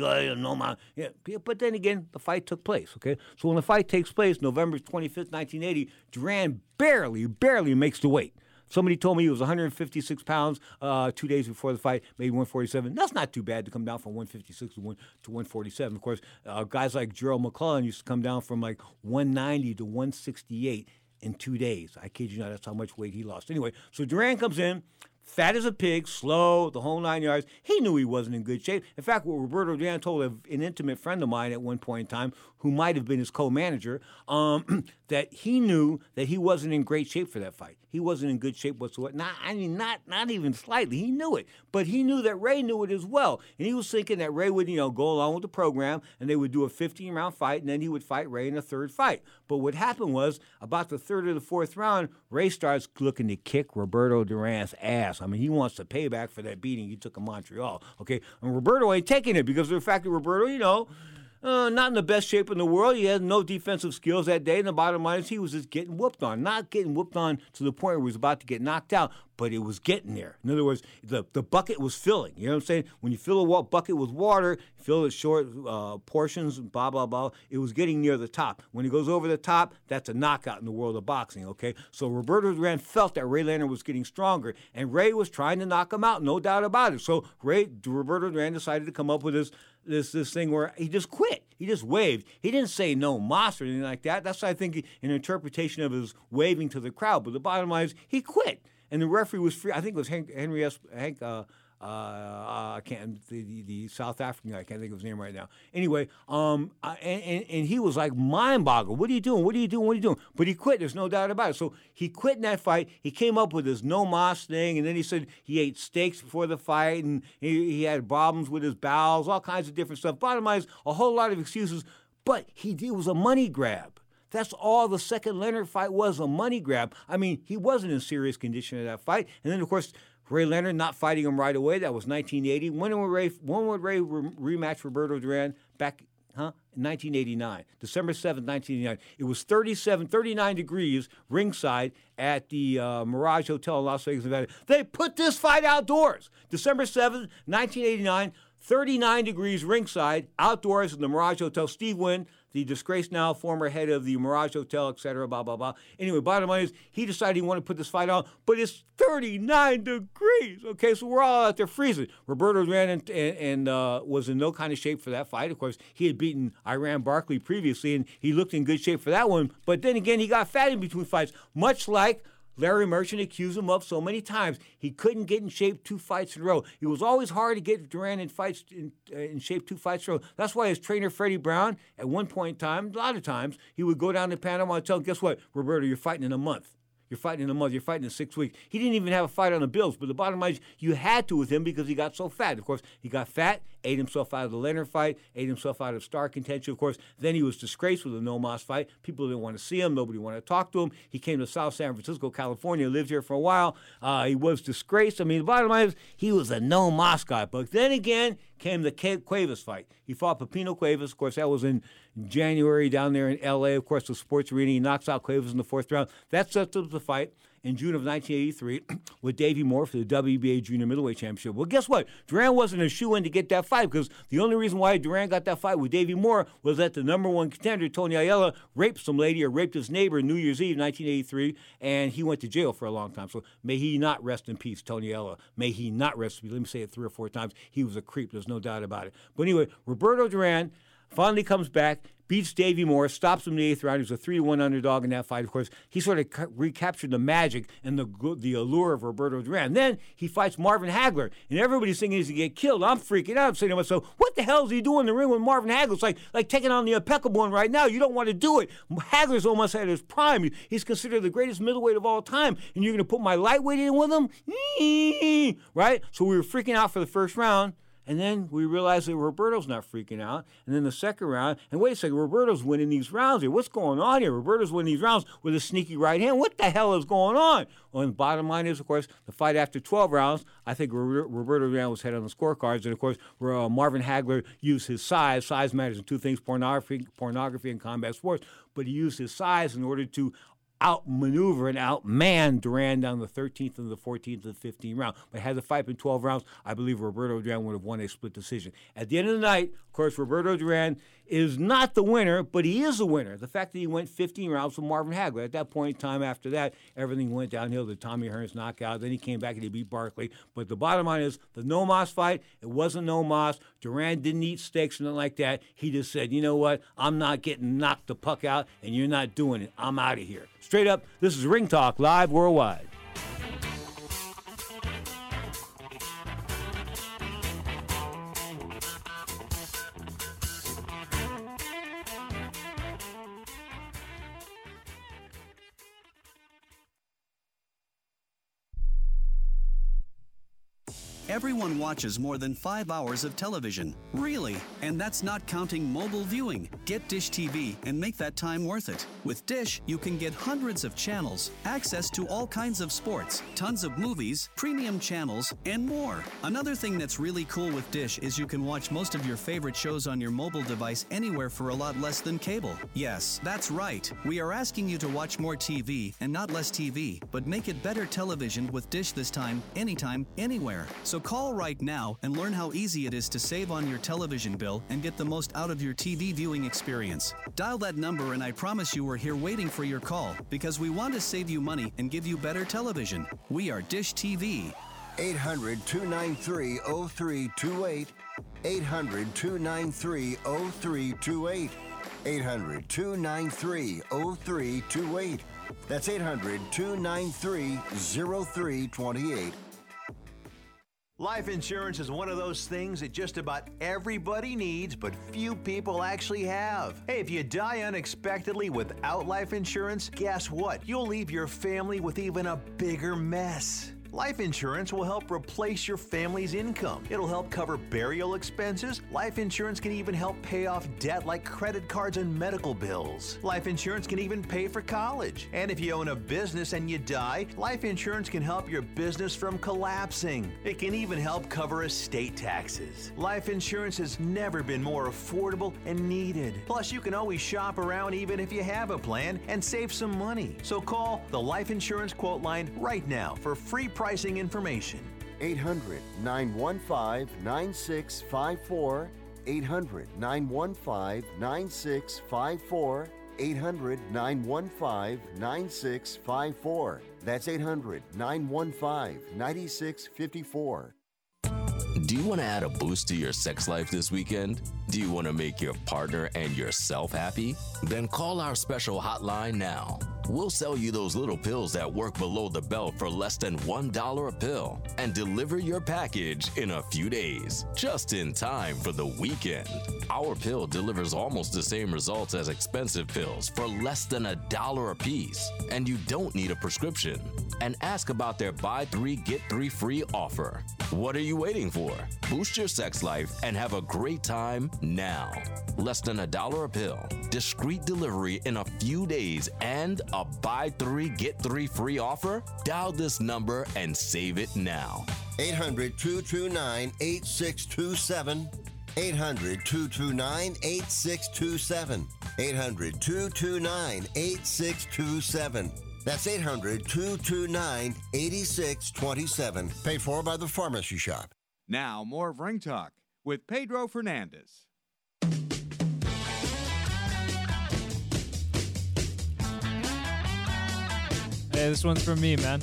yeah. But then again, the fight took place, okay? So when the fight takes place, November 25th, 1980, Duran barely makes the weight. Somebody told me he was 156 pounds 2 days before the fight, maybe 147. That's not too bad to come down from 156 to 147. Of course, guys like Gerald McClellan used to come down from like 190 to 168 in 2 days. I kid you not, that's how much weight he lost. Anyway, so Duran comes in, fat as a pig, slow, the whole 9 yards. He knew he wasn't in good shape. In fact, what Roberto Duran told an intimate friend of mine at one point in time, who might have been his co-manager, that he knew that he wasn't in great shape for that fight. He wasn't in good shape whatsoever. Not even slightly. He knew it. But he knew that Ray knew it as well. And he was thinking that Ray would, go along with the program, and they would do a 15-round fight, and then he would fight Ray in a third fight. But what happened was, about the third or the fourth round, Ray starts looking to kick Roberto Duran's ass. I mean, he wants to pay back for that beating he took in Montreal. Okay? And Roberto ain't taking it because of the fact that Roberto, not in the best shape in the world. He had no defensive skills that day, and the bottom line is he was just getting whooped on. Not getting whooped on to the point where he was about to get knocked out, but it was getting there. In other words, the bucket was filling. You know what I'm saying? When you fill a bucket with water, fill it short portions, blah, blah, blah, it was getting near the top. When it goes over the top, that's a knockout in the world of boxing, okay? So Roberto Duran felt that Ray Leonard was getting stronger, and Ray was trying to knock him out, no doubt about it. So Roberto Duran decided to come up with this thing where he just quit. He just waved. He didn't say no mas or anything like that. That's, I think, an interpretation of his waving to the crowd. But the bottom line is he quit. And the referee was free. I think it was the South African guy. I can't think of his name right now. Anyway, and he was like mind-boggled. What are you doing? What are you doing? What are you doing? But he quit. There's no doubt about it. So he quit in that fight. He came up with this no mas thing, and then he said he ate steaks before the fight, and he had problems with his bowels, all kinds of different stuff. Bottom line is a whole lot of excuses, but it was a money grab. That's all the second Leonard fight was, a money grab. I mean, he wasn't in serious condition at that fight. And then, of course, Ray Leonard not fighting him right away. That was 1980. When would Ray rematch Roberto Duran back, in 1989, December 7th, 1989. It was 39 degrees ringside at the Mirage Hotel in Las Vegas, Nevada. They put this fight outdoors. December 7th, 1989, 39 degrees ringside, outdoors in the Mirage Hotel. Steve Wynn, the disgraced now former head of the Mirage Hotel, et cetera, blah, blah, blah. Anyway, bottom line is he decided he wanted to put this fight on, but it's 39 degrees, okay? So we're all out there freezing. Roberto Duran and was in no kind of shape for that fight. Of course, he had beaten Iran Barkley previously, and he looked in good shape for that one. But then again, he got fat in between fights, much like Larry Merchant accused him of so many times. He couldn't get in shape 2 fights in a row. It was always hard to get Duran in shape 2 fights in a row. That's why his trainer, Freddie Brown, at one point in time, a lot of times, he would go down to Panama and tell him, guess what, Roberto, you're fighting in a month. You're fighting in a month. You're fighting in 6 weeks. He didn't even have a fight on the bills, but the bottom line is you had to with him because he got so fat. Of course, he got fat, ate himself out of the Leonard fight, ate himself out of star contention. Of course, then he was disgraced with the No Mas fight. People didn't want to see him. Nobody wanted to talk to him. He came to South San Francisco, California, lived here for a while. He was disgraced. I mean, the bottom line is he was a No Mas guy. But then again came the Cuevas fight. He fought Pepino Cuevas. Of course, that was in January down there in L.A. Of course, the sports arena. He knocks out Cuevas in the 4th round. That sets up the fight. in June of 1983 with Davey Moore for the WBA Junior Middleweight Championship. Well, guess what? Duran wasn't a shoe-in to get that fight because the only reason why Duran got that fight with Davey Moore was that the number one contender, Tony Ayala, raped some lady or raped his neighbor New Year's Eve 1983, and he went to jail for a long time. So may he not rest in peace, Tony Ayala. May he not rest in peace. Let me say it 3 or 4 times. He was a creep. There's no doubt about it. But anyway, Roberto Duran finally comes back, beats Davey Moore, stops him in the 8th round. He was a 3-1 underdog in that fight. Of course, he sort of recaptured the magic and the allure of Roberto Duran. Then he fights Marvin Hagler, and everybody's thinking he's going to get killed. I'm freaking out. I'm saying to myself, what the hell is he doing in the ring with Marvin Hagler? It's like taking on the impeccable one right now. You don't want to do it. Hagler's almost at his prime. He's considered the greatest middleweight of all time, and you're going to put my lightweight in with him? Right? So we were freaking out for the first round. And then we realized that Roberto's not freaking out. And then the second round, and wait a second, Roberto's winning these rounds here. What's going on here? Roberto's winning these rounds with a sneaky right hand. What the hell is going on? Well, and the bottom line is, of course, the fight after 12 rounds, I think Roberto Duran was head on the scorecards. And, of course, Marvin Hagler used his size. Size matters in 2 things, pornography and combat sports. But he used his size in order to outmaneuver and outman Duran down the 13th and the 14th and the 15th round. But had the fight been 12 rounds, I believe Roberto Duran would have won a split decision. At the end of the night, of course, Roberto Duran is not the winner, but he is the winner. The fact that he went 15 rounds with Marvin Hagler. At that point in time after that, everything went downhill. The Tommy Hearns knockout. Then he came back and he beat Barkley. But the bottom line is the No Mas fight, it wasn't No Mas. Duran didn't eat steaks or nothing like that. He just said, you know what? I'm not getting knocked the puck out, and you're not doing it. I'm out of here. Straight up, this is Ring Talk Live Worldwide. Everyone watches more than 5 hours of television. Really? And that's not counting mobile viewing. Get Dish TV and make that time worth it. With Dish, you can get hundreds of channels, access to all kinds of sports, tons of movies, premium channels, and more. Another thing that's really cool with Dish is you can watch most of your favorite shows on your mobile device anywhere for a lot less than cable. Yes, that's right. We are asking you to watch more TV and not less TV, but make it better television with Dish this time, anytime, anywhere. So call right now and learn how easy it is to save on your television bill and get the most out of your TV viewing experience. Dial that number and I promise you we're here waiting for your call because we want to save you money and give you better television. We are Dish TV. 800-293-0328. 800-293-0328. 800-293-0328. That's 800-293-0328. Life insurance is one of those things that just about everybody needs, but few people actually have. Hey, if you die unexpectedly without life insurance, guess what? You'll leave your family with even a bigger mess. Life insurance will help replace your family's income. It'll help cover burial expenses. Life insurance can even help pay off debt like credit cards and medical bills. Life insurance can even pay for college. And if you own a business and you die, life insurance can help your business from collapsing. It can even help cover estate taxes. Life insurance has never been more affordable and needed. Plus, you can always shop around even if you have a plan and save some money. So call the Life Insurance Quote Line right now for free pricing information. 800-915-9654. 800-915-9654. 800-915-9654. That's 800-915-9654. Do you want to add a boost to your sex life this weekend? Do you want to make your partner and yourself happy? Then call our special hotline now. We'll sell you those little pills that work below the belt for less than $1 a pill and deliver your package in a few days, just in time for the weekend. Our pill delivers almost the same results as expensive pills for less than $1 a piece, and you don't need a prescription. And ask about their buy 3 get 3 free offer. What are you waiting for? Boost your sex life and have a great time now. Less than $1 a pill, discreet delivery in a few days, and a buy 3 get 3 free offer? Dial this number and save it now. 800-229-8627. 800-229-8627. 800-229-8627. That's 800-229-8627. Paid for by the Pharmacy Shop. Now, more of Ring Talk with Pedro Fernandez. Hey, this one's from me, man.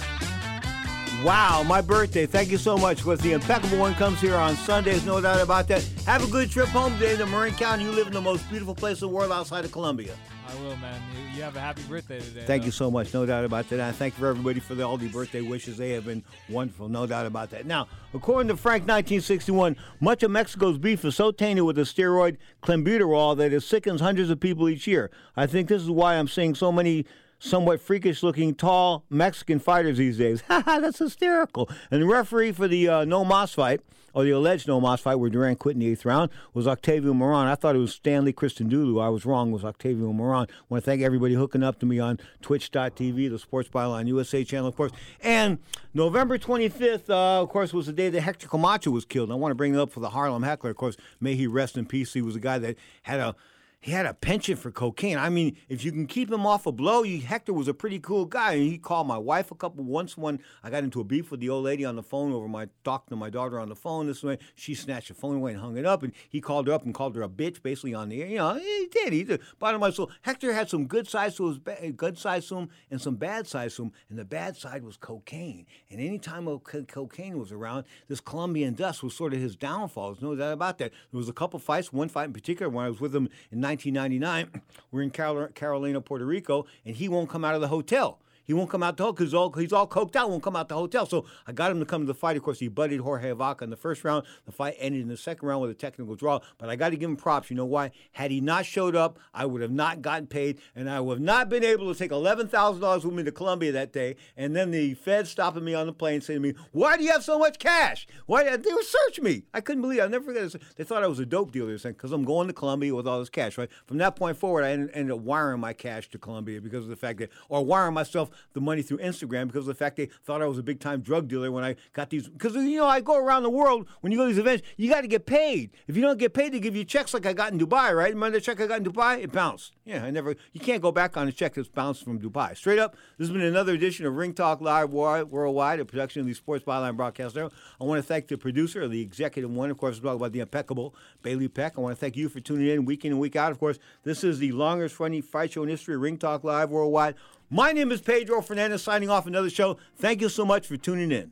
Wow, my birthday. Thank you so much. Because the impeccable one comes here on Sundays, no doubt about that. Have a good trip home today to Marin County. You live in the most beautiful place in the world outside of Columbia. I will, man. You have a happy birthday today. Thank you so much. No doubt about that. And thank you for everybody for all the birthday wishes. They have been wonderful. No doubt about that. Now, according to Frank 1961, much of Mexico's beef is so tainted with the steroid clenbuterol that it sickens hundreds of people each year. I think this is why I'm seeing so many somewhat freakish-looking, tall Mexican fighters these days. That's hysterical. And the referee for the No Mas fight, or the alleged No Mas fight where Duran quit in the 8th round, was Octavio Moran. I thought it was Stanley Christendulu. I was wrong. It was Octavio Moran. I want to thank everybody hooking up to me on Twitch.tv, the Sports Byline USA channel, of course. And November 25th, of course, was the day that Hector Camacho was killed. I want to bring it up for the Harlem Heckler. Of course, may he rest in peace. He was a guy that had a penchant for cocaine. I mean, if you can keep him off a blow, Hector was a pretty cool guy. And he called my wife once when I got into a beef with the old lady on the phone over talking to my daughter on the phone this way. She snatched the phone away and hung it up. And he called her up and called her a bitch basically on the air. You know, he did. He did. Bottom line, so Hector had some good sides to good sides to him and some bad sides to him. And the bad side was cocaine. And any time cocaine was around, this Colombian dust was sort of his downfall. There's no doubt about that. There was a couple fights, one fight in particular when I was with him in 1999, we're in Carolina, Puerto Rico, and he won't come out of the hotel. He won't come out the hotel because he's all coked out, won't come out the hotel. So I got him to come to the fight. Of course, he butted Jorge Vaca in the first round. The fight ended in the second round with a technical draw. But I got to give him props. You know why? Had he not showed up, I would have not gotten paid, and I would have not been able to take $11,000 with me to Colombia that day. And then the feds stopping me on the plane saying to me, "Why do you have so much cash?" Why? They would search me. I couldn't believe it. I'll never forget this. They thought I was a dope dealer because I'm going to Colombia with all this cash, right? From that point forward, I ended up wiring my cash to Colombia because of the fact that, or wiring myself the money through Instagram because of the fact they thought I was a big-time drug dealer when I got these. Because, you know, I go around the world. When you go to these events, you got to get paid. If you don't get paid, they give you checks like I got in Dubai, right? Remember the check I got in Dubai? It bounced. Yeah, you can't go back on a check that's bounced from Dubai. Straight up, this has been another edition of Ring Talk Live Worldwide, a production of the Sports Byline Broadcast Network. I want to thank the producer, the executive one, of course, talk about the impeccable Bailey Peck. I want to thank you for tuning in week and week out. Of course, this is the longest running fight show in history, Ring Talk Live Worldwide. My name is Pedro Fernandez, signing off another show. Thank you so much for tuning in.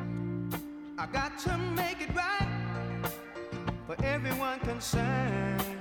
I got to make it right for everyone concerned.